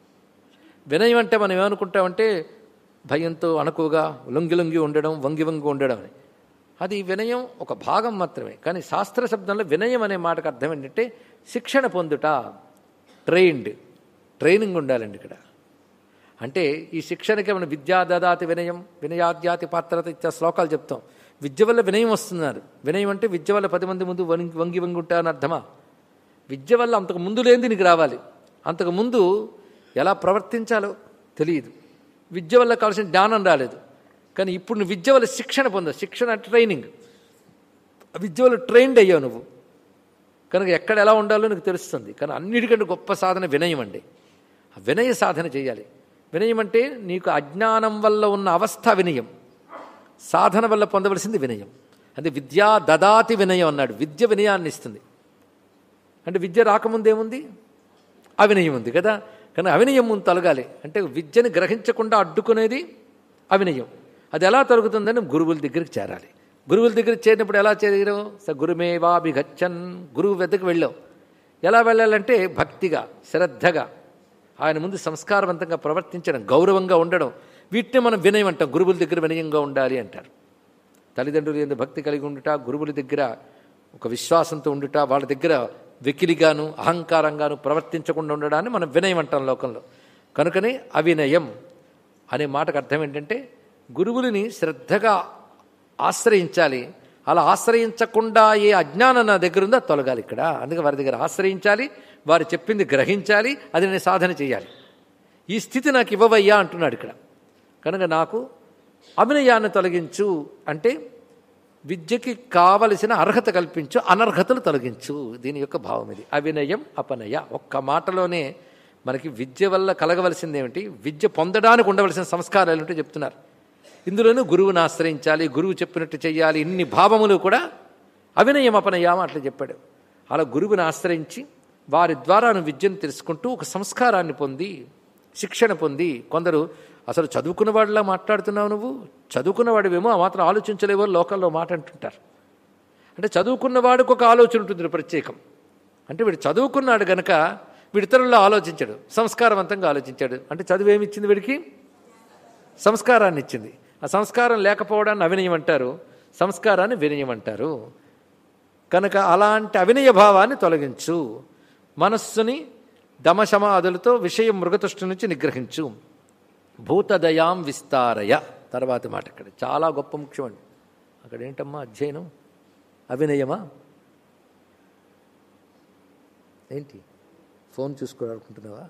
వినయం అంటే మనం ఏమనుకుంటామంటే భయంతో అణకువగా లొంగి ఉండడం, వంగి ఉండడం అని. అది వినయం ఒక భాగం మాత్రమే. కానీ శాస్త్ర శబ్దంలో వినయం అనే మాటకు అర్థం ఏంటంటే శిక్షణ పొందుట, ట్రైనింగ్ ఉండాలండి ఇక్కడ. అంటే ఈ శిక్షణకి మనం విద్యా దదాతి వినయం, వినయాద్యాతి పాత్రత ఇత్యా శ్లోకాలు చెప్తాం. విద్య వల్ల వినయం వస్తున్నారు. వినయం అంటే విద్య వల్ల 10 మంది ముందు వంగి ఉంటా అని అర్థమా? విద్య వల్ల అంతకు ముందు లేనిది నీకు రావాలి. అంతకుముందు ఎలా ప్రవర్తించాలో తెలియదు. విద్య వల్ల కావాల్సిన జ్ఞానం రాలేదు. కానీ ఇప్పుడు నువ్వు విద్య వల్ల శిక్షణ పొందావు. శిక్షణ ట్రైనింగ్. విద్య వల్ల ట్రైన్డ్ అయ్యావు నువ్వు కనుక ఎక్కడ ఎలా ఉండాలో నీకు తెలుస్తుంది. కానీ అన్నిటికంటే గొప్ప సాధన వినయం అండి. వినయ సాధన చేయాలి. వినయం అంటే నీకు అజ్ఞానం వల్ల ఉన్న అవస్థ వినయం, సాధన వల్ల పొందవలసింది వినయం. అంటే విద్యా దదాతి వినయం అన్నాడు. విద్య వినయాన్ని ఇస్తుంది. అంటే విద్య రాకముందేముంది? అవినయం ఉంది కదా. కానీ అవినయం ముందు తొలగాలి. అంటే విద్యను గ్రహించకుండా అడ్డుకునేది అవినయం. అది ఎలా తొలగుతుందని గురువుల దగ్గరికి చేరాలి. గురువుల దగ్గరికి చేరినప్పుడు ఎలా చేరావు? గురుమేవాభిగచ్చన్. గురువు వద్దకు వెళ్ళావు. ఎలా వెళ్ళాలంటే భక్తిగా, శ్రద్ధగా, ఆయన ముందు సంస్కారవంతంగా ప్రవర్తించడం, గౌరవంగా ఉండడం. వీటిని మనం వినయం అంటాం. గురువుల దగ్గర వినయంగా ఉండాలి అంటారు. తల్లిదండ్రులు ఎందు భక్తి కలిగి ఉండుట, గురువుల దగ్గర ఒక విశ్వాసంతో ఉండుట, వాళ్ళ దగ్గర వెకిలిగాను అహంకారంగాను ప్రవర్తించకుండా ఉండడాన్ని మనం వినయం అంటాం లోకంలో. కనుకనే అవినయం అనే మాటకు అర్థం ఏంటంటే గురువులని శ్రద్ధగా ఆశ్రయించాలి. అలా ఆశ్రయించకుండా ఏ అజ్ఞానం నా దగ్గర ఉందో తొలగాలి ఇక్కడ. అందుకే వారి దగ్గర ఆశ్రయించాలి, వారు చెప్పింది గ్రహించాలి, అది నేను సాధన చేయాలి. ఈ స్థితి నాకు ఇవ్వవయ్యా అంటున్నాడు ఇక్కడ. కనుక నాకు అవినయాన్ని తొలగించు అంటే విద్యకి కావలసిన అర్హత కల్పించు, అనర్హతలు తొలగించు. దీని యొక్క భావం ఇది. అవినయం అపనయ. ఒక్క మాటలోనే మనకి విద్య వల్ల కలగవలసింది ఏమిటి, విద్య పొందడానికి ఉండవలసిన సంస్కారాలు ఏమిటో చెప్తున్నారు. ఇందులోనూ గురువుని ఆశ్రయించాలి, గురువు చెప్పినట్టు చెయ్యాలి. ఇన్ని భావములు కూడా అవినయం అపనయం అట్లా చెప్పాడు. అలా గురువుని ఆశ్రయించి వారి ద్వారా నువ్వు విద్యను తెలుసుకుంటూ ఒక సంస్కారాన్ని పొంది, శిక్షణ పొంది. కొందరు అసలు చదువుకున్న వాడిలా మాట్లాడుతున్నావు, నువ్వు చదువుకున్నవాడివేమో ఆ మాత్రం ఆలోచించలేవో లోకల్లో మాట అంటుంటారు. అంటే చదువుకున్నవాడికి ఒక ఆలోచన ఉంటుంది ప్రత్యేకం. అంటే వీడు చదువుకున్నాడు గనక వీడి ఇతరుల్లో ఆలోచించాడు, సంస్కారవంతంగా ఆలోచించాడు. అంటే చదువు ఏమిచ్చింది వీడికి? సంస్కారాన్ని ఇచ్చింది. ఆ సంస్కారం లేకపోవడాన్ని అవినయం అంటారు, సంస్కారాన్ని వినయం అంటారు. కనుక అలాంటి అవినయ భావాన్ని తొలగించు. మనస్సుని దమశమాదులతో విషయం మృగతుష్టి నుంచి నిగ్రహించు. భూతదయాం విస్తారయ. తర్వాత మాట ఇక్కడ చాలా గొప్ప ముఖ్యమండి. అక్కడ ఏంటమ్మా అధ్యయనం? అవినయమా? ఏంటి ఫోన్ చూసుకోవాలనుకుంటున్నావా?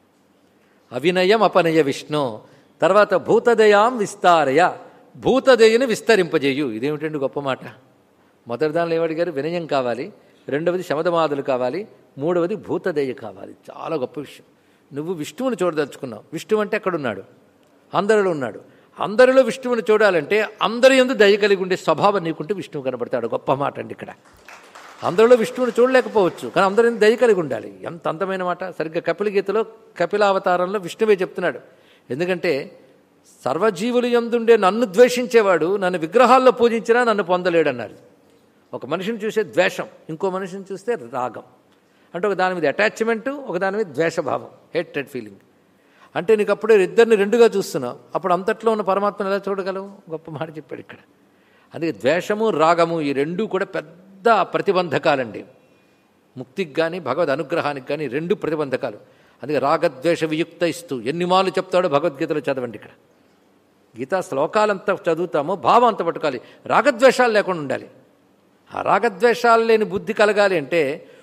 అవినయం అపనయ విష్ణు. తర్వాత భూతదయాం విస్తారయ, భూతదయని విస్తరింపజేయు. ఇదేమిటండి గొప్ప మాట. మొదటి దానిలో ఏమడిగారు? వినయం కావాలి, రెండవది శమదమాదులు కావాలి, మూడవది భూతదయ కావాలి. చాలా గొప్ప విషయం. నువ్వు విష్ణువుని చూడదలుచుకున్నావు. విష్ణువు అంటే ఎక్కడున్నాడు? అందరిలో ఉన్నాడు. అందరిలో విష్ణువుని చూడాలంటే అందరి యందు దయ కలిగి ఉండే స్వభావం నీకుంటే విష్ణువు కనబడతాడు. గొప్ప మాట అండి ఇక్కడ. అందరిలో విష్ణువుని చూడలేకపోవచ్చు, కానీ అందరి యందు దయ కలిగి ఉండాలి. ఎంత అందమైన మాట. సరిగ్గా కపిల గీతలో కపిలావతారంలో విష్ణువే చెప్తున్నాడు. ఎందుకంటే సర్వజీవులు యందుండే నన్ను ద్వేషించేవాడు నన్ను విగ్రహాల్లో పూజించినా నన్ను పొందలేడన్నారు. ఒక మనిషిని చూసే ద్వేషం, ఇంకో మనిషిని చూస్తే రాగం. అంటే ఒక దాని మీద అటాచ్మెంటు, ఒక దాని మీద ద్వేషభావం, హేటెడ్ ఫీలింగ్. అంటే నీకు అప్పుడే ఇద్దరిని రెండుగా చూస్తున్నావు. అప్పుడు అంతట్లో ఉన్న పరమాత్మను ఎలా చూడగలవు? గొప్ప మాట చెప్పాడు ఇక్కడ. అందుకే ద్వేషము రాగము ఈ రెండూ కూడా పెద్ద ప్రతిబంధకాలండి. ముక్తికి కానీ భగవద్ అనుగ్రహానికి కానీ రెండు ప్రతిబంధకాలు. అందుకే రాగద్వేష వియుక్త ఇస్తూ ఎన్ని మాలు చెప్తాడో భగవద్గీతలో చదవండి. ఇక్కడ గీతా శ్లోకాలంతా చదువుతామో భావం అంత పట్టుకోవాలి. రాగద్వేషాలు లేకుండా ఉండాలి. ఆ రాగద్వేషాలు లేని బుద్ధి కలగాలి అంటే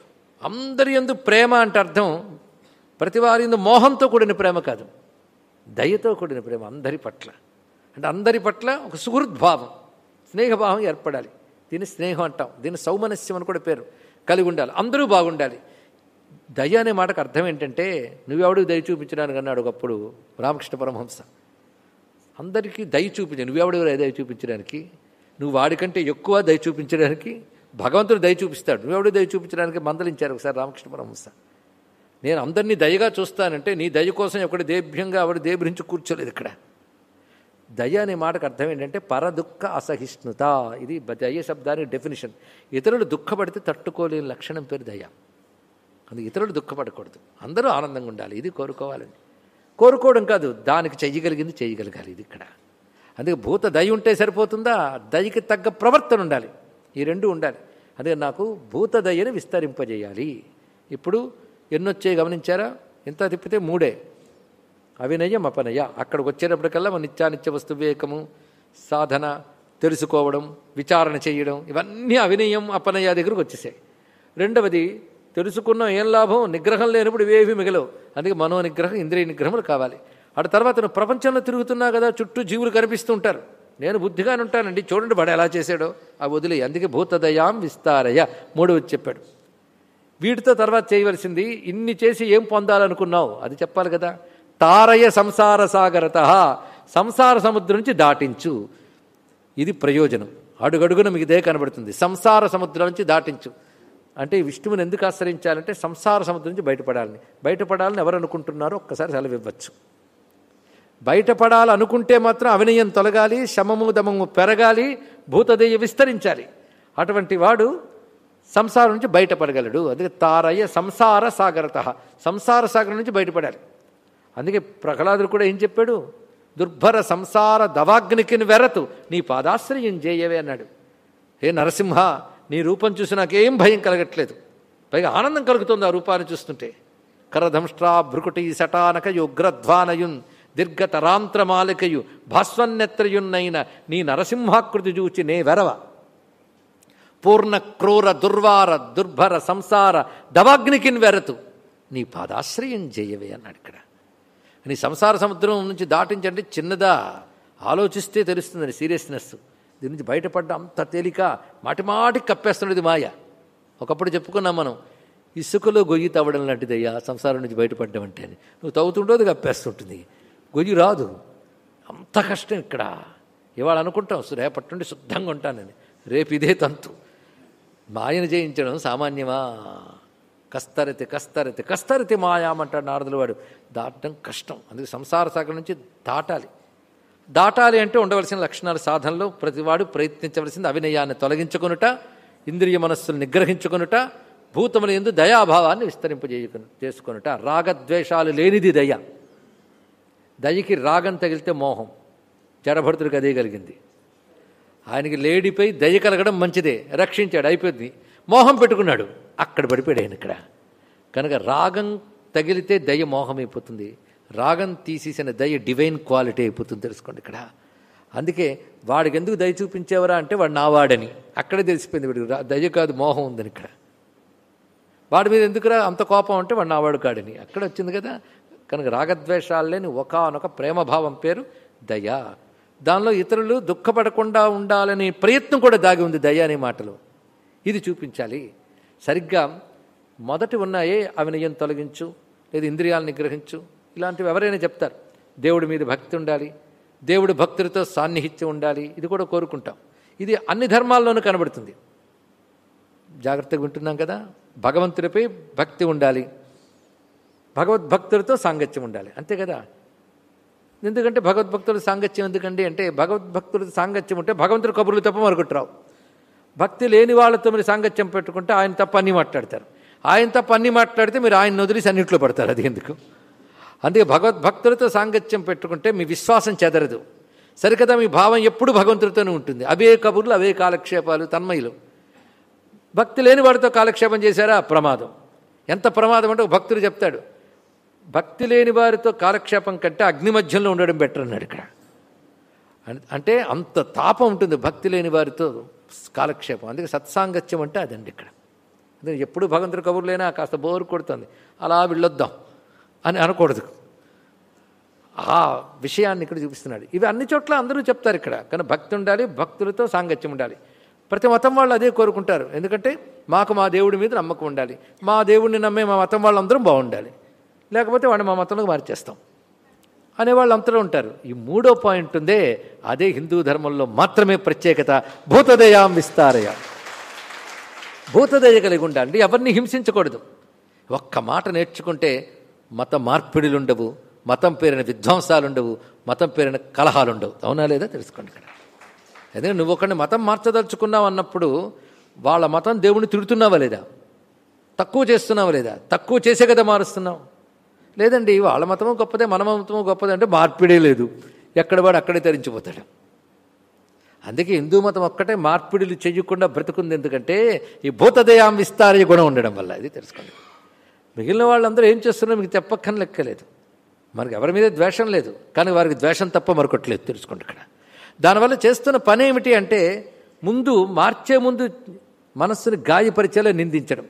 అందరి యందు ప్రేమ అంటే అర్థం ప్రతి వారి యందు మోహంతో కూడిన ప్రేమ కాదు, దయతో కూడిన ప్రేమ అందరి పట్ల. అంటే అందరి పట్ల ఒక సుహృద్భావం, స్నేహభావం ఏర్పడాలి. దీన్ని స్నేహం అంటాం. దీన్ని సౌమనస్యం అని కూడా పేరు కలిగి ఉండాలి. అందరూ బాగుండాలి. దయ అనే మాటకు అర్థం ఏంటంటే నువ్వెవడికి దయ చూపించడానికి అన్నాడు ఒకప్పుడు రామకృష్ణ పరమహంస. అందరికీ దయ చూపించు. నువ్వెవడు దయ చూపించడానికి? నువ్వు వాడికంటే ఎక్కువ దయ చూపించడానికి భగవంతుడు దయ చూపిస్తాడు. నువ్వెవడు దయ చూపించడానికి మందలించారు ఒకసారి రామకృష్ణ పరమహంస. నేను అందరినీ దయగా చూస్తానంటే నీ దయ కోసం ఎక్కడ దేభ్యంగా ఆవిడ దేభరించి కూర్చోలేదు. ఇక్కడ దయ అనే మాటకు అర్థం ఏంటంటే పరదుఃఖ అసహిష్ణుత. ఇది దయ శబ్దానికి డెఫినిషన్. ఇతరులు దుఃఖపడితే తట్టుకోలేని లక్షణం పేరు దయ. అందుకే ఇతరులు దుఃఖపడకూడదు, అందరూ ఆనందంగా ఉండాలి. ఇది కోరుకోవాలండి. కోరుకోవడం కాదు, దానికి చెయ్యగలిగింది చేయగలగాలి. ఇది ఇక్కడ. అందుకే భూత దయ ఉంటే సరిపోతుందా? దయకి తగ్గ ప్రవర్తన ఉండాలి. ఈ రెండు ఉండాలి. అందుకే నాకు భూత దయని విస్తరింపజేయాలి. ఇప్పుడు ఎన్నొచ్చాయి గమనించారా? ఎంత తిప్పితే మూడే. అవినయం అపనయ. అక్కడికి వచ్చేటప్పటికల్లా మన నిత్యానిత్య వస్తు వివేకము, సాధన, తెలుసుకోవడం, విచారణ చేయడం, ఇవన్నీ అవినయం అపనయ దగ్గరకు వచ్చేసాయి. రెండవది తెలుసుకున్న ఏం లాభం? నిగ్రహం లేనప్పుడు ఇవేవి మిగలవు. అందుకే మనోనిగ్రహం, ఇంద్రియ నిగ్రహములు కావాలి. అటు తర్వాత నువ్వు ప్రపంచంలో తిరుగుతున్నా కదా, చుట్టూ జీవులు కనిపిస్తూ ఉంటారు. నేను బుద్ధిగానే ఉంటానండి, చూడండి వాడు ఎలా చేశాడో, అవి వదిలే. అందుకే భూతదయాం విస్తారయ మూడవది చెప్పాడు. వీటితో తర్వాత చేయవలసింది ఇన్ని చేసి ఏం పొందాలనుకున్నావు అది చెప్పాలి కదా. తారయ సంసార సాగరత, సంసార సముద్రం నుంచి దాటించు. ఇది ప్రయోజనం. అడుగడుగున మీకు ఇదే కనబడుతుంది. సంసార సముద్రం నుంచి దాటించు అంటే విష్ణువుని ఎందుకు ఆశ్రయించాలంటే సంసార సముద్రం నుంచి బయటపడాలని ఎవరు అనుకుంటున్నారో ఒక్కసారి సెలవివ్వచ్చు. బయటపడాలనుకుంటే మాత్రం అవినయం తొలగాలి, శమము దమము పెరగాలి, భూతదయ విస్తరించాలి. అటువంటి వాడు సంసారం నుంచి బయటపడగలడు. అందుకే తారయ సంసార సాగరత, సంసార సాగరం నుంచి బయటపడాలి. అందుకే ప్రహ్లాదుడు కూడా ఏం చెప్పాడు? దుర్భర సంసార దవాగ్నికి వెరతు నీ పాదాశ్రయం చేయవే అన్నాడు. హే నరసింహ, నీ రూపం చూసి నాకేం భయం కలగట్లేదు, పైగా ఆనందం కలుగుతుంది ఆ రూపాన్ని చూస్తుంటే. కరధంష్ట్రా భృకుటి సటానకయు ఉగ్రధ్వానయున్ దీర్ఘతరాంత్రమాలికయు భాస్వన్నెత్రయున్నైన నీ నరసింహాకృతి చూచి నే వెరవ పూర్ణ క్రూర దుర్వార దుర్భర సంసార దవాగ్నికిన్ వెరతు నీ పాదాశ్రయం చేయవే అన్నాడు. ఇక్కడ నీ సంసార సముద్రం నుంచి దాటించండి చిన్నదా, ఆలోచిస్తే తెలుస్తుందని సీరియస్నెస్. దీని నుంచి బయటపడ్డ అంత తేలిక, మాటిమాటికి కప్పేస్తున్నది మాయ. ఒకప్పుడు చెప్పుకున్నాం మనం, ఇసుకలో గొయ్యి తవ్వడం లాంటిదయ్యా సంసారం నుంచి బయటపడ్డం అంటే. నువ్వు తవ్వుతుంటో అది కప్పేస్తుంటుంది, గొయ్యి రాదు. అంత కష్టం ఇక్కడ. ఇవాళ అనుకుంటాం రేపటి నుండి శుద్ధంగా ఉంటానని, రేపు ఇదే తంతు. మాయను జయించడం సామాన్యమా? కస్తరతి కస్తరతి కస్తరతి మాయామంటాడు నారదుల వాడు. దాటడం కష్టం. అందుకే సంసార సాగరం నుంచి దాటాలి అంటే ఉండవలసిన లక్షణాలు సాధనలో ప్రతివాడు ప్రయత్నించవలసింది అవినయాన్ని తొలగించుకొనుట, ఇంద్రియ మనస్సులు నిగ్రహించుకొనుట, భూతముల యందు దయాభావాన్ని చేసుకొనుట. రాగద్వేషాలు లేనిది దయ. దయకి రాగం తగిలితే మోహం. జడభరతుడికి అదే కలిగింది. ఆయనకి లేడిపై దయ కలగడం మంచిదే, రక్షించాడు, అయిపోయింది. మోహం పెట్టుకున్నాడు, అక్కడ పడిపోయాడు ఆయన. ఇక్కడ కనుక రాగం తగిలితే దయ మోహం అయిపోతుంది, రాగం తీసేసిన దయ డివైన్ క్వాలిటీ అయిపోతుంది. తెలుసుకోండి ఇక్కడ. అందుకే వాడికి ఎందుకు దయ చూపించేవరా అంటే వాడు నావాడని అక్కడే తెలిసిపోయింది. వీడికి దయ కాదు మోహం ఉందని. ఇక్కడ వాడి మీద ఎందుకురా అంత కోపం అంటే వాడు నావాడు కాడని అక్కడ వచ్చింది కదా. కనుక రాగద్వేషాలు లేని ఒకానొక ప్రేమభావం పేరు దయ. దానిలో ఇతరులు దుఃఖపడకుండా ఉండాలనే ప్రయత్నం కూడా దాగి ఉంది దయ అనే మాటలు. ఇది చూపించాలి. సరిగ్గా మొదటి ఉన్నాయే అవినయం తొలగించు, లేదా ఇంద్రియాలను నిగ్రహించు, ఇలాంటివి ఎవరైనా చెప్తారు. దేవుడి మీద భక్తి ఉండాలి, దేవుడి భక్తులతో సాన్నిహిత్యం ఉండాలి, ఇది కూడా కోరుకుంటాం. ఇది అన్ని ధర్మాల్లోనూ కనబడుతుంది. జాగ్రత్తగా వింటున్నాం కదా. భగవంతుడిపై భక్తి ఉండాలి, భగవద్భక్తులతో సాంగత్యం ఉండాలి, అంతే కదా. ఎందుకంటే భగవద్భక్తుల సాంగత్యం ఎందుకండి అంటే భగవద్భక్తులతో సాంగత్యం ఉంటే భగవంతుడి కబుర్లు తప్ప మరొకటి రావు. భక్తి లేని వాళ్ళతో మీరు సాంగత్యం పెట్టుకుంటే ఆయన తప్ప అన్నీ మాట్లాడతారు. ఆయన తప్ప అన్నీ మాట్లాడితే మీరు ఆయన వదిలేసి అన్నింటిలో పడతారు. అది ఎందుకు? అందుకే భగవద్భక్తులతో సాంగత్యం పెట్టుకుంటే మీ విశ్వాసం చెదరదు. సరికదా మీ భావం ఎప్పుడు భగవంతుడితోనే ఉంటుంది. అవే కబుర్లు, అవే కాలక్షేపాలు, తన్మయులు. భక్తి లేని వాడితో కాలక్షేపం చేశారా ప్రమాదం. ఎంత ప్రమాదం అంటే భక్తుడు చెప్తాడు, భక్తి లేని వారితో కాలక్షేపం కంటే అగ్ని మధ్యంలో ఉండడం బెటర్ అన్నాడు ఇక్కడ. అంటే అంత తాపం ఉంటుంది భక్తి లేని వారితో కాలక్షేపం. అందుకే సత్సాంగత్యం అంటే అదండి ఇక్కడ. అందుకే ఎప్పుడు భగవంతుడి కబుర్లైనా కాస్త బోరు కొడుతుంది, అలా వెళ్ళొద్దాం అని అనకూడదు. ఆ విషయాన్ని ఇక్కడ చూపిస్తున్నాడు. ఇవి అన్ని చోట్ల అందరూ చెప్తారు ఇక్కడ. కానీ భక్తి ఉండాలి, భక్తులతో సాంగత్యం ఉండాలి. ప్రతి మతం వాళ్ళు అదే కోరుకుంటారు. ఎందుకంటే మాకు మా దేవుడి మీద నమ్మకం ఉండాలి, మా దేవుడిని నమ్మే మా మతం వాళ్ళందరం బాగుండాలి, లేకపోతే వాడిని మా మతంలోకి మార్చేస్తాం అనేవాళ్ళు అంతలో ఉంటారు. ఈ మూడో పాయింట్ ఉందే, అదే హిందూ ధర్మంలో మాత్రమే ప్రత్యేకత. భూతదయాం విస్తారయ. భూతదయ కలిగి ఉండాలి, ఎవరిని హింసించకూడదు. ఒక్క మాట నేర్చుకుంటే మత మార్పిడులు ఉండవు, మతం పేరిన విధ్వంసాలు ఉండవు, మతం పేరిన కలహాలు ఉండవు. అవునా లేదా తెలుసుకోండి ఇక్కడ. ఎందుకంటే నువ్వు ఒకరిని మతం మార్చదలుచుకున్నావు అన్నప్పుడు వాళ్ళ మతం దేవుడిని తిడుతున్నావా లేదా, తక్కువ చేస్తున్నావా లేదా? తక్కువ చేసే కదా మారుస్తున్నావు. లేదండి వాళ్ళ మతము గొప్పదే మన మతము గొప్పదే అంటే మార్పిడే లేదు, ఎక్కడ వాడు అక్కడే తరించిపోతాడు. అందుకే హిందూ మతం ఒక్కటే మార్పిడులు చేయకుండా బ్రతుకుంది. ఎందుకంటే ఈ భూతదయాం విస్తారయ గుణం ఉండడం వల్ల. ఇది తెలుసుకోండి. మిగిలిన వాళ్ళందరూ ఏం చేస్తున్నారో మీకు చెప్పక్కని లెక్కలేదు. మనకి ఎవరి మీద ద్వేషం లేదు, కానీ వారికి ద్వేషం తప్ప మరొకట్లేదు. తెలుసుకోండి ఇక్కడ. దానివల్ల చేస్తున్న పని ఏమిటి అంటే ముందు మార్చే ముందు మనస్సుని గాయపరిచేలా నిందించడం.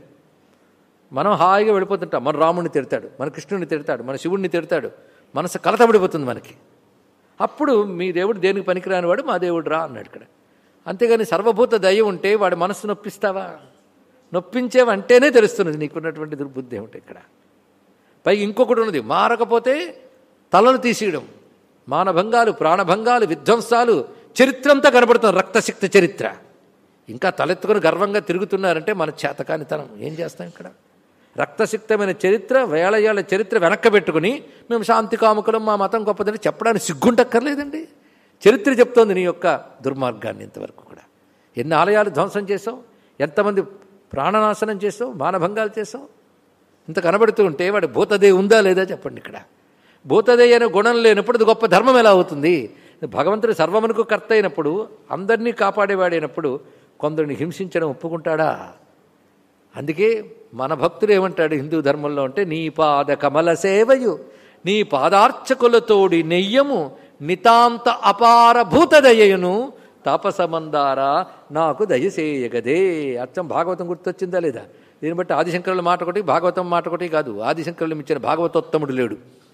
మనం హాయిగా వెళ్ళిపోతుంటాం. మన రాముడిని తిడతాడు, మన కృష్ణుడిని తిడతాడు, మన శివుడిని తిడతాడు, మనసు కలతబడిపోతుంది మనకి. అప్పుడు మీ దేవుడు దేనికి పనికిరాని వాడు మా దేవుడు రా అన్నాడు ఇక్కడ. అంతేగాని సర్వభూత దయ ఉంటే వాడి మనస్సు నొప్పిస్తావా? నొప్పించేవంటేనే తెలుస్తున్నది నీకున్నటువంటి దుర్బుద్ధి ఏమిటి ఇక్కడ. పైకి ఇంకొకటి ఉన్నది, మారకపోతే తలలు తీసేయడం, మానభంగాలు, ప్రాణభంగాలు, విధ్వంసాలు, చరిత్ర అంతా కనబడుతుంది, రక్తసిక్త చరిత్ర. ఇంకా తలెత్తుకుని గర్వంగా తిరుగుతున్నారంటే మన చేతకానితనం. ఏం చేస్తాం ఇక్కడ? రక్తసిక్తమైన చరిత్ర, వేల ఏళ్ల చరిత్ర వెనక్కబెట్టుకుని మేము శాంతి కాముకులం, మా మతం గొప్పదని చెప్పడానికి సిగ్గుంటక్కర్లేదండి. చరిత్ర చెప్తోంది నీ యొక్క దుర్మార్గాన్ని. ఇంతవరకు కూడా ఎన్ని ఆలయాలు ధ్వంసం చేసావు, ఎంతమంది ప్రాణనాశనం చేసావు, మానభంగాలు చేసావు. ఇంత కనబడుతూ ఉంటే వాడి భూతదే ఉందా లేదా చెప్పండి ఇక్కడ. భూతదే అనే గుణం లేనప్పుడు అది గొప్ప ధర్మం ఎలా అవుతుంది? భగవంతుడు సర్వమునకు కర్త అయినప్పుడు, అందరినీ కాపాడేవాడైనప్పుడు కొందరిని హింసించడం ఒప్పుకుంటాడా? అందుకే మన భక్తుడు ఏమంటాడు హిందూ ధర్మంలో అంటే, నీ పాద కమల సేవయు నీ పాదార్చకులతోడి నెయ్యము నితాంత అపార భూతదయయును తాపసమందారా నాకు దయసేయగదే. అచ్చం భాగవతం గుర్తొచ్చిందా లేదా? దీన్ని బట్టి ఆదిశంకరుల మాట ఒకటి, భాగవతం మాట ఒకటి కాదు. ఆదిశంకరులు ఇచ్చిన భాగవతోత్తముడు లేడు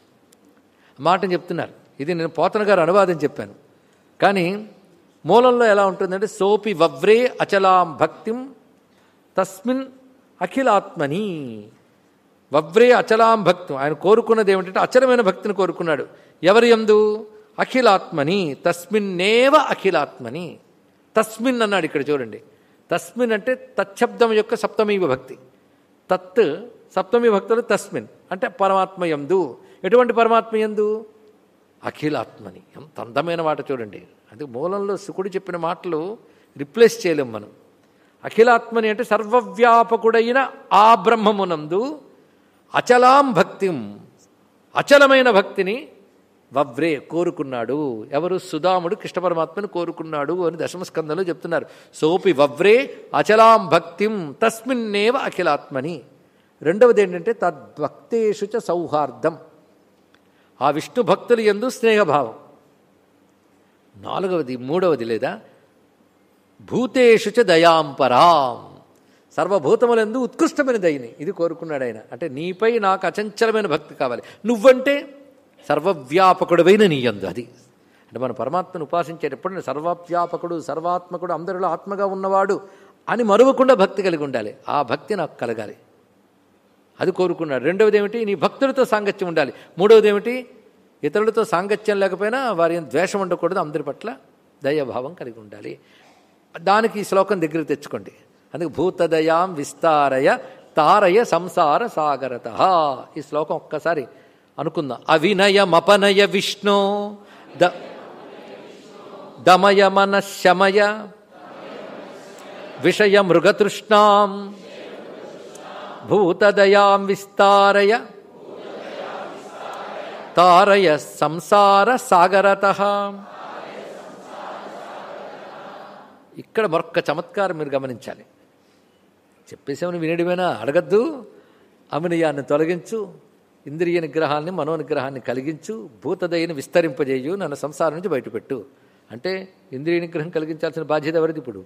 మాటని చెప్తున్నారు. ఇది నేను పోతన గారు అనువాదం చెప్పాను. కానీ మూలంలో ఎలా ఉంటుందంటే, సోపి వవ్రే అచలాం భక్తిం తస్మిన్ అఖిలాత్మని. వవ్రే అచలాం భక్తి, ఆయన కోరుకున్నది ఏమిటంటే అచలమైన భక్తిని కోరుకున్నాడు. ఎవరి యందు? అఖిలాత్మని, తస్మిన్నేవ అఖిలాత్మని. తస్మిన్ అన్నాడు ఇక్కడ చూడండి. తస్మిన్ అంటే తచ్చబ్దం యొక్క సప్తమీ విభక్తి. తత్ సప్తమీ భక్తులు, తస్మిన్ అంటే పరమాత్మ యందు. ఎటువంటి పరమాత్మ యందు? అఖిలాత్మని. ఎంత అందమైన మాట చూడండి. అందుకే మూలంలో శుకుడు చెప్పిన మాటలు రిప్లేస్ చేయలేం మనం. అఖిలాత్మని అంటే సర్వవ్యాపకుడైన ఆ బ్రహ్మమునందు అచలాం భక్తిం, అచలమైన భక్తిని వవ్రే కోరుకున్నాడు. ఎవరు? సుధాముడు కృష్ణ పరమాత్మని కోరుకున్నాడు అని దశమస్కందంలో చెప్తున్నారు. సోపి వవ్రే అచలాం భక్తిం తస్మిన్నేవ అఖిలాత్మని. రెండవది ఏంటంటే తద్భక్తేషు చ సౌహార్దం. ఆ విష్ణు భక్తులు యందు స్నేహభావం. మూడవది లేదా భూతేషు చ దయాంపరాం, సర్వభూతములందు ఉత్కృష్టమైన దయని ఇది కోరుకున్నాడు ఆయన. అంటే నీపై నాకు అచంచలమైన భక్తి కావాలి, నువ్వంటే సర్వవ్యాపకుడువైన నీ యందు. అది అంటే మనం పరమాత్మను ఉపాసించేటప్పుడు సర్వవ్యాపకుడు సర్వాత్మకుడు అందరిలో ఆత్మగా ఉన్నవాడు అని మరువకుండా భక్తి కలిగి ఉండాలి. ఆ భక్తి నాకు కలగాలి, అది కోరుకున్నాడు. రెండవది ఏమిటి? నీ భక్తులతో సాంగత్యం ఉండాలి. మూడవది ఏమిటి? ఇతరులతో సాంగత్యం లేకపోయినా వారి ద్వేషం ఉండకూడదు, అందరి పట్ల దయాభావం కలిగి ఉండాలి. దానికి ఈ శ్లోకం దగ్గరికి తెచ్చుకోండి. అందుకే భూతదయాం విస్తారయ తారయ సంసార సాగరత. ఈ శ్లోకం ఒక్కసారి అనుకుందాం. అవినయమపనయ విష్ణో దమయ మనశమయ విషయ మృగతృష్ణాం భూతదయాం విస్తారయ తారయ సంసార సాగరతః. ఇక్కడ మరొక్క చమత్కారం మీరు గమనించాలి. చెప్పేసేమని వినడమేనా? అడగద్దు. అవినయాన్ని తొలగించు, ఇంద్రియ నిగ్రహాన్ని మనోనిగ్రహాన్ని కలిగించు, భూతదయని విస్తరింపజేయు, నన్ను సంసారం నుంచి బయటపెట్టు. అంటే ఇంద్రియ నిగ్రహం కలిగించాల్సిన బాధ్యత ఎవరిది ఇప్పుడు?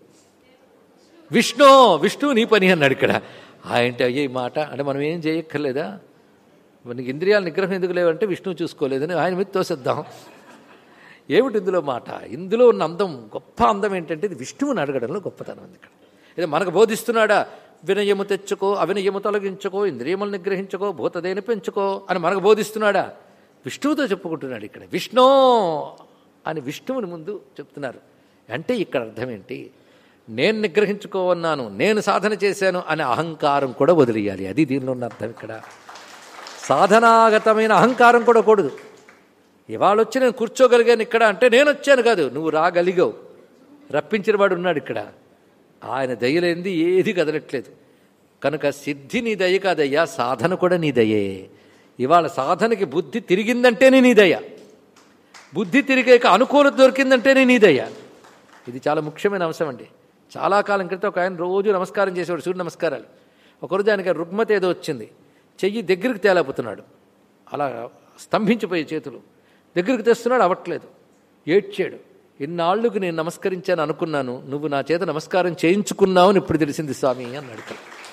విష్ణు నీ పని అన్నాడు ఇక్కడ. అంటే అయ్యే ఈ మాట అంటే మనం ఏం చేయక్కర్లేదా? మనకి ఇంద్రియాల నిగ్రహం ఎందుకు లేవంటే విష్ణువు చూసుకోలేదని ఆయన మీద తోసేద్దాం. ఏమిటి ఇందులో మాట? ఇందులో ఉన్న అందం, గొప్ప అందం ఏంటంటే ఇది విష్ణువుని అడగడంలో గొప్పతనం ఉంది ఇక్కడ. ఇది మనకు బోధిస్తున్నాడా? వినయము తెచ్చుకో, అవినయము తొలగించుకో, ఇంద్రియములు నిగ్రహించుకో, భూతదేని పెంచుకో అని మనకు బోధిస్తున్నాడా? విష్ణువుతో చెప్పుకుంటున్నాడు ఇక్కడ. విష్ణు అని విష్ణువుని ముందు చెప్తున్నారు. అంటే ఇక్కడ అర్థం ఏంటి? నేను నిగ్రహించుకోవన్నాను, నేను సాధన చేశాను అనే అహంకారం కూడా వదిలేయాలి. అది దీనిలో ఉన్న అర్థం ఇక్కడ. సాధనాగతమైన అహంకారం కూడా కూడదు. ఇవాళ వచ్చి నేను కూర్చోగలిగాను ఇక్కడ అంటే నేను వచ్చాను కాదు, నువ్వు రాగలిగావు. రప్పించిన వాడు ఉన్నాడు ఇక్కడ. ఆయన దయలేంది ఏది కదలట్లేదు. కనుక సిద్ధి నీ దయ కాదయ్యా, సాధన కూడా నీ దయే. ఇవాళ సాధనకి బుద్ధి తిరిగిందంటేనే నీ దయ, బుద్ధి తిరిగాక అనుకూలత దొరికిందంటేనే నీ దయ. ఇది చాలా ముఖ్యమైన అంశం అండి. చాలా కాలం క్రితం ఒక ఆయన రోజు నమస్కారం చేసేవాడు, సూర్య నమస్కారాలు. ఒకరోజు ఆయనకి రుగ్మత ఏదో వచ్చింది, చెయ్యి దగ్గరికి తేలేకపోతున్నాడు, అలా స్తంభించిపోయే చేతులు దగ్గరికి తెస్తున్నాడు, అవ్వట్లేదు. ఏడ్చాడు. ఇన్నాళ్ళకు నేను నమస్కరించాను అనుకున్నాను, నువ్వు నా చేత నమస్కారం చేయించుకున్నావు అని ఇప్పుడు తెలిసింది స్వామి అన్నాడు.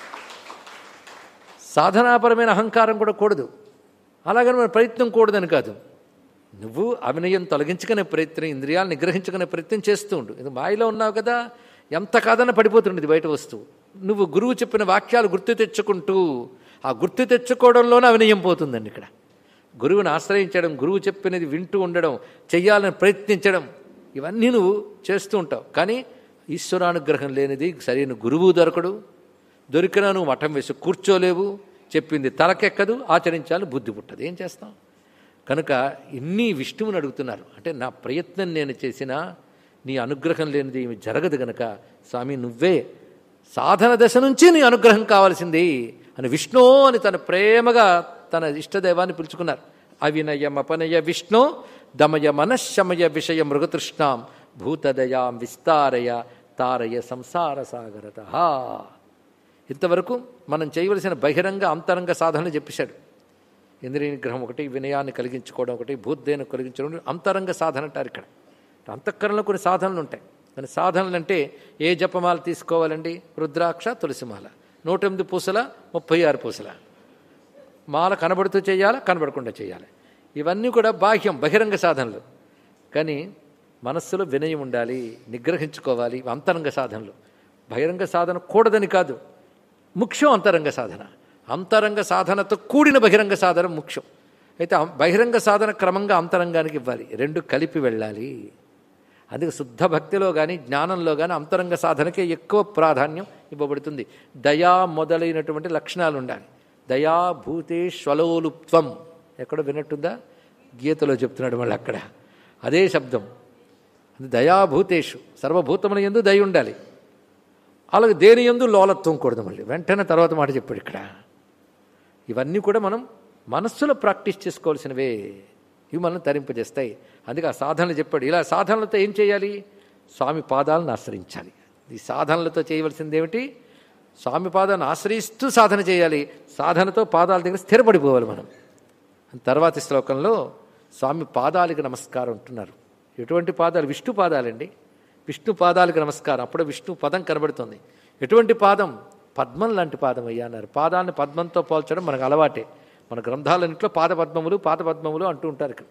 సాధనాపరమైన అహంకారం కూడా కూడదు. అలాగని మన ప్రయత్నం కూడదని కాదు. నువ్వు అవినయం తొలగించుకునే ప్రయత్నం, ఇంద్రియాలు నిగ్రహించుకునే ప్రయత్నం చేస్తూ ఉండు. ఇది మాయలో ఉన్నావు కదా, ఎంత కాదన్నా పడిపోతుండేది బయట వస్తువు. నువ్వు గురువు చెప్పిన వాక్యాలు గుర్తు తెచ్చుకుంటూ ఆ గుర్తు తెచ్చుకోవడంలోనే అవినయం పోతుందండి. ఇక్కడ గురువుని ఆశ్రయించడం, గురువు చెప్పినది వింటూ ఉండడం, చెయ్యాలని ప్రయత్నించడం, ఇవన్నీ నువ్వు చేస్తూ ఉంటావు. కానీ ఈశ్వరానుగ్రహం లేనిది సరైన గురువు దొరకడు. దొరికినా నువ్వు మఠం వేసి కూర్చోలేవు, చెప్పింది తలకెక్కదు, ఆచరించాలి బుద్ధి పుట్టదు. ఏం చేస్తాం? కనుక ఇన్ని విష్ణువుని అడుగుతున్నారు. అంటే నా ప్రయత్నం నేను చేసినా నీ అనుగ్రహం లేనిది ఏమి జరగదు. గనక స్వామి నువ్వే సాధన దశ నుంచి నీ అనుగ్రహం కావాల్సింది అని విష్ణు అని తన ప్రేమగా తన ఇష్టదైవాన్ని పిలుచుకున్నారు. అవినయమపనయ విష్ణు దమయ మనశమయ విషయ మృగతృష్ణాం భూతదయాం విస్తారయ తారయ సంసార సాగరత. ఇంతవరకు మనం చేయవలసిన బహిరంగ అంతరంగ సాధనలు చెప్పేశాడు. ఇంద్రియ నిగ్రహం ఒకటి, వినయాన్ని కలిగించుకోవడం ఒకటి, భూతదేని కలిగించుకోవడం అంతరంగ సాధన అంటారు. ఇక్కడ అంతఃకరణలో కొన్ని సాధనలు ఉంటాయి. కానీ సాధనలు అంటే ఏ జపమాల తీసుకోవాలండి? రుద్రాక్ష, తులసిమాల, 108 పూసల, 36 పూసల మాల కనబడుతూ చేయాలా, కనబడకుండా చేయాలి. ఇవన్నీ కూడా బాహ్యం, బహిరంగ సాధనలు. కానీ మనస్సులో వినయం ఉండాలి, నిగ్రహించుకోవాలి. అంతరంగ సాధనలు. బహిరంగ సాధన కూడదని కాదు, ముఖ్యం అంతరంగ సాధన. అంతరంగ సాధనతో కూడిన బహిరంగ సాధన ముఖ్యం. అయితే బహిరంగ సాధన క్రమంగా అంతరంగానికి ఇవ్వాలి, రెండు కలిపి వెళ్ళాలి. అందుకే శుద్ధ భక్తిలో కానీ జ్ఞానంలో కానీ అంతరంగ సాధనకే ఎక్కువ ప్రాధాన్యం ఇవ్వబడుతుంది. దయా మొదలైనటువంటి లక్షణాలు ఉండాలి. దయా భూతేష్వలోలుప్త్వం ఎక్కడో విన్నట్టుందా? గీతలో చెప్తున్నాడు మళ్ళీ అక్కడ అదే శబ్దం. దయాభూతేషు, సర్వభూతముల యందు దయ ఉండాలి. అలాగే దేని యందు లోలత్వం కూడదు. మళ్ళీ వెంటనే తర్వాత మాట చెప్పాడు ఇక్కడ. ఇవన్నీ కూడా మనం మనస్సులో ప్రాక్టీస్ చేసుకోవాల్సినవే. ఇవి మనం తరింపజేస్తాయి. అందుకే ఆ సాధనలు చెప్పాడు. ఇలా సాధనలతో ఏం చేయాలి? స్వామి పాదాలను ఆశ్రయించాలి. ఈ సాధనలతో చేయవలసింది ఏమిటి? స్వామి పాదాలను ఆశ్రయిస్తూ సాధన చేయాలి. సాధనతో పాదాల దగ్గర స్థిరపడిపోవాలి మనం. తర్వాతి శ్లోకంలో స్వామి పాదాలకి నమస్కారం అంటున్నారు. ఎటువంటి పాదాలు? విష్ణు పాదాలండి. విష్ణు పాదాలకు నమస్కారం. అప్పుడే విష్ణు పదం కనబడుతుంది. ఎటువంటి పాదం? పద్మం లాంటి పాదం అయ్యా అన్నారు. పాదాన్ని పద్మంతో పోల్చడం మనకు అలవాటే. మన గ్రంథాలన్నింటిలో పాదపద్మములు అంటూ ఉంటారు ఇక్కడ.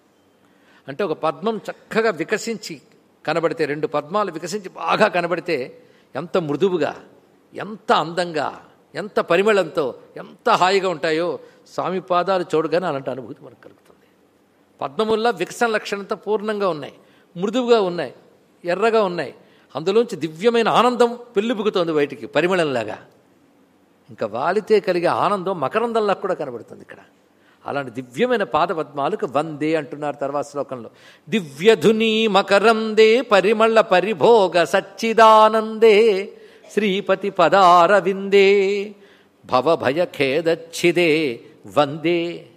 అంటే ఒక పద్మం చక్కగా వికసించి కనబడితే, 2 పద్మాలు వికసించి బాగా కనబడితే ఎంత మృదువుగా, ఎంత అందంగా, ఎంత పరిమళంతో, ఎంత హాయిగా ఉంటాయో స్వామి పాదాలు చూడగానే అలాంటి అనుభూతి మనకు కలుగుతుంది. పద్మముల్లా వికసన లక్షణంతో పూర్ణంగా ఉన్నాయి, మృదువుగా ఉన్నాయి, ఎర్రగా ఉన్నాయి. అందులోంచి దివ్యమైన ఆనందం పెళ్ళిబుకుతోంది బయటికి పరిమళంలాగా. ఇంకా వాలితే కలిగే ఆనందం మకరందంలా కూడా కనబడుతుంది ఇక్కడ. అలాంటి దివ్యమైన పాదపద్మాలకు వందే అంటున్నారు తర్వాత శ్లోకంలో. దివ్యధుని మకరందే పరిమళ పరిభోగ సచ్చిదానందే శ్రీపతి పదారవిందే భవభయ ఖేదచ్చిదే వందే.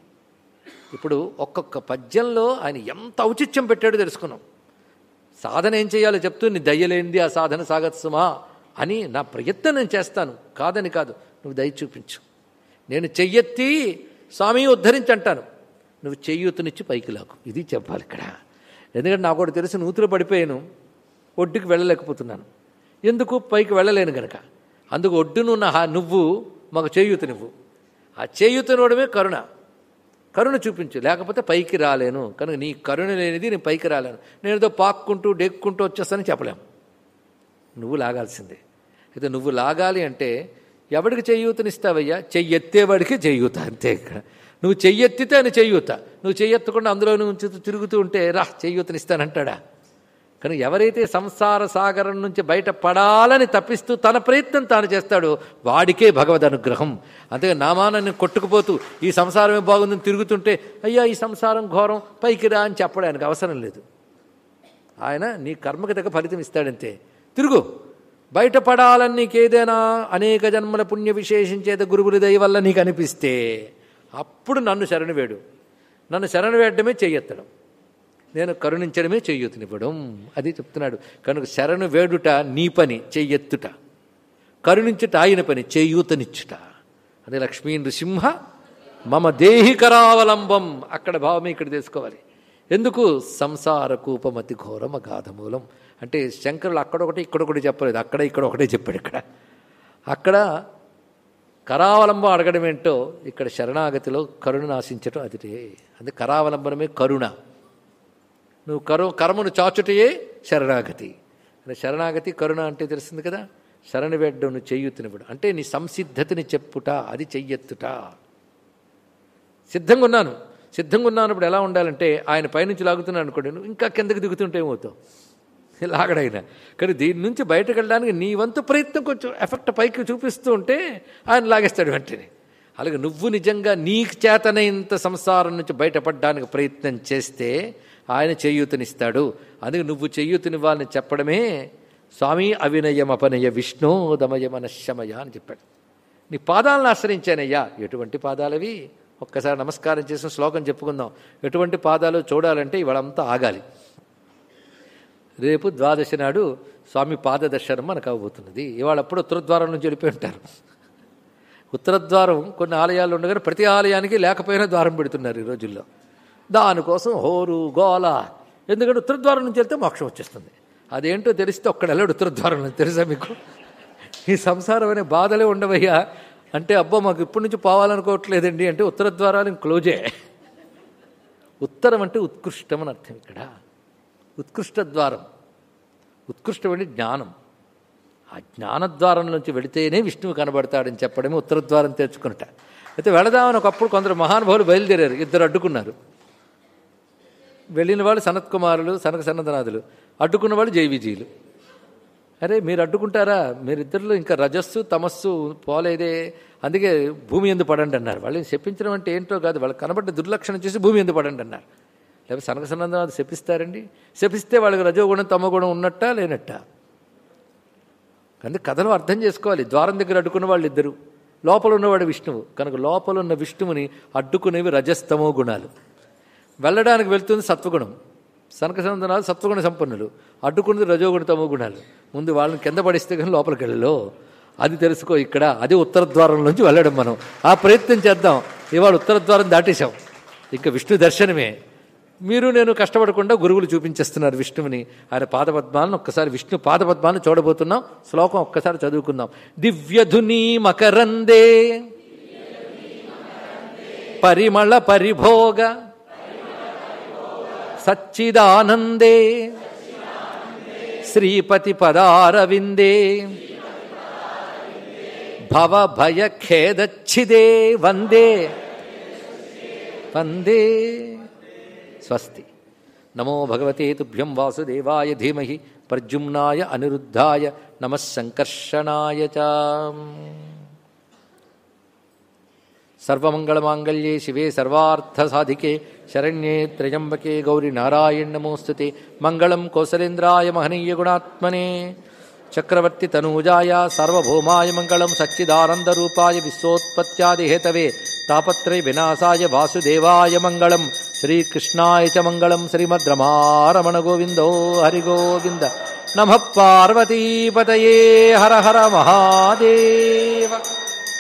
ఇప్పుడు ఒక్కొక్క పద్యంలో ఆయన ఎంత ఔచిత్యం పెట్టాడో తెలుసుకున్నాం. సాధన ఏం చేయాలో చెప్తూ, నీ దయ్యలేంది ఆ సాధన సాగత్సుమా అని నా ప్రయత్నం నేను చేస్తాను, కాదని కాదు, నువ్వు దయ చూపించు. నేను చెయ్యెత్తి స్వామి ఉద్ధరించంటాను, నువ్వు చెయ్యూతనిచ్చి పైకి లాగు. ఇది చెప్పాలి ఇక్కడ. ఎందుకంటే నాకు కూడా తెలిసి నూతులు పడిపోయాను, ఒడ్డుకి వెళ్ళలేకపోతున్నాను. ఎందుకు? పైకి వెళ్ళలేను గనక. అందుకు ఒడ్డును నువ్వు మాకు చేయూత నువ్వు. ఆ చేయూతనివ్వడమే కరుణ చూపించు, లేకపోతే పైకి రాలేను. కనుక నీ కరుణ లేనిది నేను పైకి రాలేను. నేను ఏదో పాక్కుంటూ డెక్కుంటూ వచ్చేస్తానని చెప్పలేము. నువ్వు లాగాల్సిందే. అయితే నువ్వు లాగాలి అంటే ఎవడికి చెయ్యూతనిస్తావయ్యా? చెయ్యెత్తేవాడికి చెయ్యూత, అంతే. ఇక్కడ నువ్వు చెయ్యెత్తితే అని చెయ్యూత, నువ్వు చెయ్యెత్తకుండా అందులో నుంచి తిరుగుతూ ఉంటే రా చెయ్యూతనిస్తానంటాడా? కానీ ఎవరైతే సంసార సాగరం నుంచి బయటపడాలని తప్పిస్తూ తన ప్రయత్నం తాను చేస్తాడో వాడికే భగవద్ అనుగ్రహం. అంతేగా నామానాన్ని కొట్టుకుపోతూ ఈ సంసారమే బాగుందని తిరుగుతుంటే అయ్యా ఈ సంసారం ఘోరం పైకి రా అని చెప్పడానికి అవసరం లేదు. ఆయన నీ కర్మకి తగ్గ ఫలితం ఇస్తాడంతే. తిరుగు, బయటపడాలని నీకేదైనా అనేక జన్మల పుణ్య విశేషించేత గురువుల దయ వల్ల నీకు అనిపిస్తే అప్పుడు నన్ను శరణు వేడు. నన్ను శరణు వేయడమే చెయ్యెత్తడం, నేను కరుణించడమే చెయ్యూతనివ్వడం. అది చెప్తున్నాడు. కనుక శరణు వేడుట నీ పని, చెయ్యెత్తుట. కరుణించుట ఆయన పని, చేయూతనిచ్చుట. అదే లక్ష్మీ నృసింహ మమ దేహి కరావలంబం. అక్కడ భావమే ఇక్కడ తెలుసుకోవాలి. ఎందుకు? సంసార కూపమతి ఘోరం అగాధమూలం. అంటే శంకరులు అక్కడొకటి ఇక్కడొకటి చెప్పలేదు, అక్కడ ఇక్కడ ఒకటే చెప్పాడు. అక్కడ కరావలంబం అడగడం ఏంటో ఇక్కడ శరణాగతిలో కరుణను ఆశించటం అదిటే. అది కరావలంబనమే కరుణ. నువ్వు కర్మను చాచుటయే శరణాగతి. శరణాగతి కరుణ అంటే తెలిసింది కదా. శరణు వేడ్డం, నువ్వు చెయ్యూతనివ్వడం అంటే నీ సంసిద్ధతని చెప్పుట, అది చెయ్యెత్తుట. సిద్ధంగా ఉన్నానప్పుడు ఎలా ఉండాలంటే ఆయన పైనుంచి లాగుతున్నాను అనుకోండి, నువ్వు ఇంకా కిందకి దిగుతుంటే ఏమవుతావు? లాగడైనా. కానీ దీని నుంచి బయటకు వెళ్ళడానికి నీ వంతు ప్రయత్నం కొంచెం ఎఫెక్ట్ పైకి చూపిస్తూ ఉంటే ఆయన లాగేస్తాడు వెంటనే. అలాగే నువ్వు నిజంగా నీకు చేతనైనంత సంసారం నుంచి బయటపడడానికి ప్రయత్నం చేస్తే ఆయన చేయూతనిస్తాడు. అందుకే నువ్వు చేయూతనివ్వాలని చెప్పడమే స్వామి అవినయం అపనయ విష్ణు దమయ మనశ్శమయ అని చెప్పాడు. నీ పాదాలను ఆశ్రయించానయ్యా. ఎటువంటి పాదాలవి? ఒక్కసారి నమస్కారం చేసిన శ్లోకం చెప్పుకుందాం. ఎటువంటి పాదాలు చూడాలంటే ఇవాళంతా ఆగాలి. రేపు ద్వాదశి నాడు స్వామి పాదదర్శనం మనకు అవబోతున్నది. ఇవాళప్పుడు ఉత్తరద్వారం నుంచి వెళ్ళిపోయి ఉంటారు. ఉత్తరద్వారం కొన్ని ఆలయాలు ఉండగానే ప్రతి ఆలయానికి లేకపోయినా ద్వారం పెడుతున్నారు ఈ రోజుల్లో. దానికోసం హోరు గోల. ఎందుకంటే ఉత్తరద్వారం నుంచి వెళ్తే మోక్షం వచ్చేస్తుంది. అదేంటో తెలిస్తే ఒక్కడ వెళ్ళాడు ఉత్తరద్వారం నుంచి. తెలుసా మీకు? ఈ సంసారం అనే బాధలే ఉండవయ్యా అంటే, అబ్బా మాకు ఇప్పటి నుంచి పోవాలనుకోవట్లేదండి అంటే ఉత్తరద్వారాలు క్లోజే. ఉత్తరం అంటే ఉత్కృష్టం అని అర్థం. ఇక్కడ ఉత్కృష్ట ద్వారం, ఉత్కృష్టమని జ్ఞానం. ఆ జ్ఞానద్వారం నుంచి వెళితేనే విష్ణువు కనబడతాడని చెప్పడమే ఉత్తరద్వారం తెచ్చుకున్నట. అయితే వెళదామని ఒకప్పుడు కొందరు మహానుభావులు బయలుదేరారు, 2 అడ్డుకున్నారు. వెళ్ళిన వాళ్ళు సనత్కుమారులు, సనక సనందనాథులు, అడ్డుకున్న వాళ్ళు జైవిజీలు. అరే మీరు అడ్డుకుంటారా? మీరిద్దరిలో ఇంకా రజస్సు తమస్సు పోలేదే, అందుకే భూమి ఎందు పడండి అన్నారు. వాళ్ళని శపించడం అంటే ఏంటో కాదు, వాళ్ళకి కనబడ్డ దుర్లక్షణం చేసి భూమి ఎందు పడండి అన్నారు. లేకపోతే సనక సనందనాథులు శపిస్తారండి? శపిస్తే వాళ్ళకి రజోగుణం తమోగుణం ఉన్నట్టా లేనట్టా? అందుకే కథలో అర్థం చేసుకోవాలి. ద్వారం దగ్గర అడ్డుకున్న వాళ్ళు ఇద్దరు, లోపల ఉన్నవాడు విష్ణువు. కనుక లోపల ఉన్న విష్ణువుని అడ్డుకునేవి రజస్తమో గుణాలు. వెళ్ళడానికి వెళ్తుంది సత్వగుణం. సనక సనందనాథులు సత్వగుణ సంపన్నులు, అడ్డుకున్నది రజోగుణ తమో గుణాలు. ముందు వాళ్ళని కింద పడిస్తే కానీ లోపలికి వెళ్ళలో. అది తెలుసుకో ఇక్కడ. అదే ఉత్తరద్వారంలోంచి వెళ్ళడం. మనం ఆ ప్రయత్నం చేద్దాం. ఇవాళ ఉత్తరద్వారం దాటేశాం, ఇంకా విష్ణు దర్శనమే. మీరు నేను కష్టపడకుండా గురువులు చూపించేస్తున్నారు విష్ణువుని. ఆయన పాదపద్మాలను ఒక్కసారి విష్ణు పాదపద్మాలను చూడబోతున్నాం. శ్లోకం ఒక్కసారి చదువుకుందాం. దివ్యధుని మకరందే పరిమళ పరిభోగ సచ్చిదానందే శ్రీపతి పదారవిందే భవ భయ ఖేదచ్చిదే వందే వందే. స్వస్తి. నమో భగవతే తుభ్యం వాసుదేవాయ ధీమహి ప్రద్యుమ్నాయ అనిరుద్ధాయ నమః సంకర్షణాయ చ. సర్వమంగళమాంగళ్యే శివే సర్వార్థసాధికే శరణ్యే త్ర్యంబకే గౌరి నారాయణ నమోస్తుతే. మంగళం కౌసలేంద్రాయ మహనీయ గుణాత్మనే చక్రవర్తి తనూజాయ సార్వభౌమాయ మంగళం సచ్చిదానందరూపాయ విశ్వోత్పత్యాదిహేతవే తాపత్రయ వినాశాయ వాసుదేవాయ మంగళం. శ్రీకృష్ణాయ చ మంగళం. శ్రీమద్రమారమణ గోవిందో హరిగోవింద. నమః పార్వతీపతయే. హర హర మహాదేవ.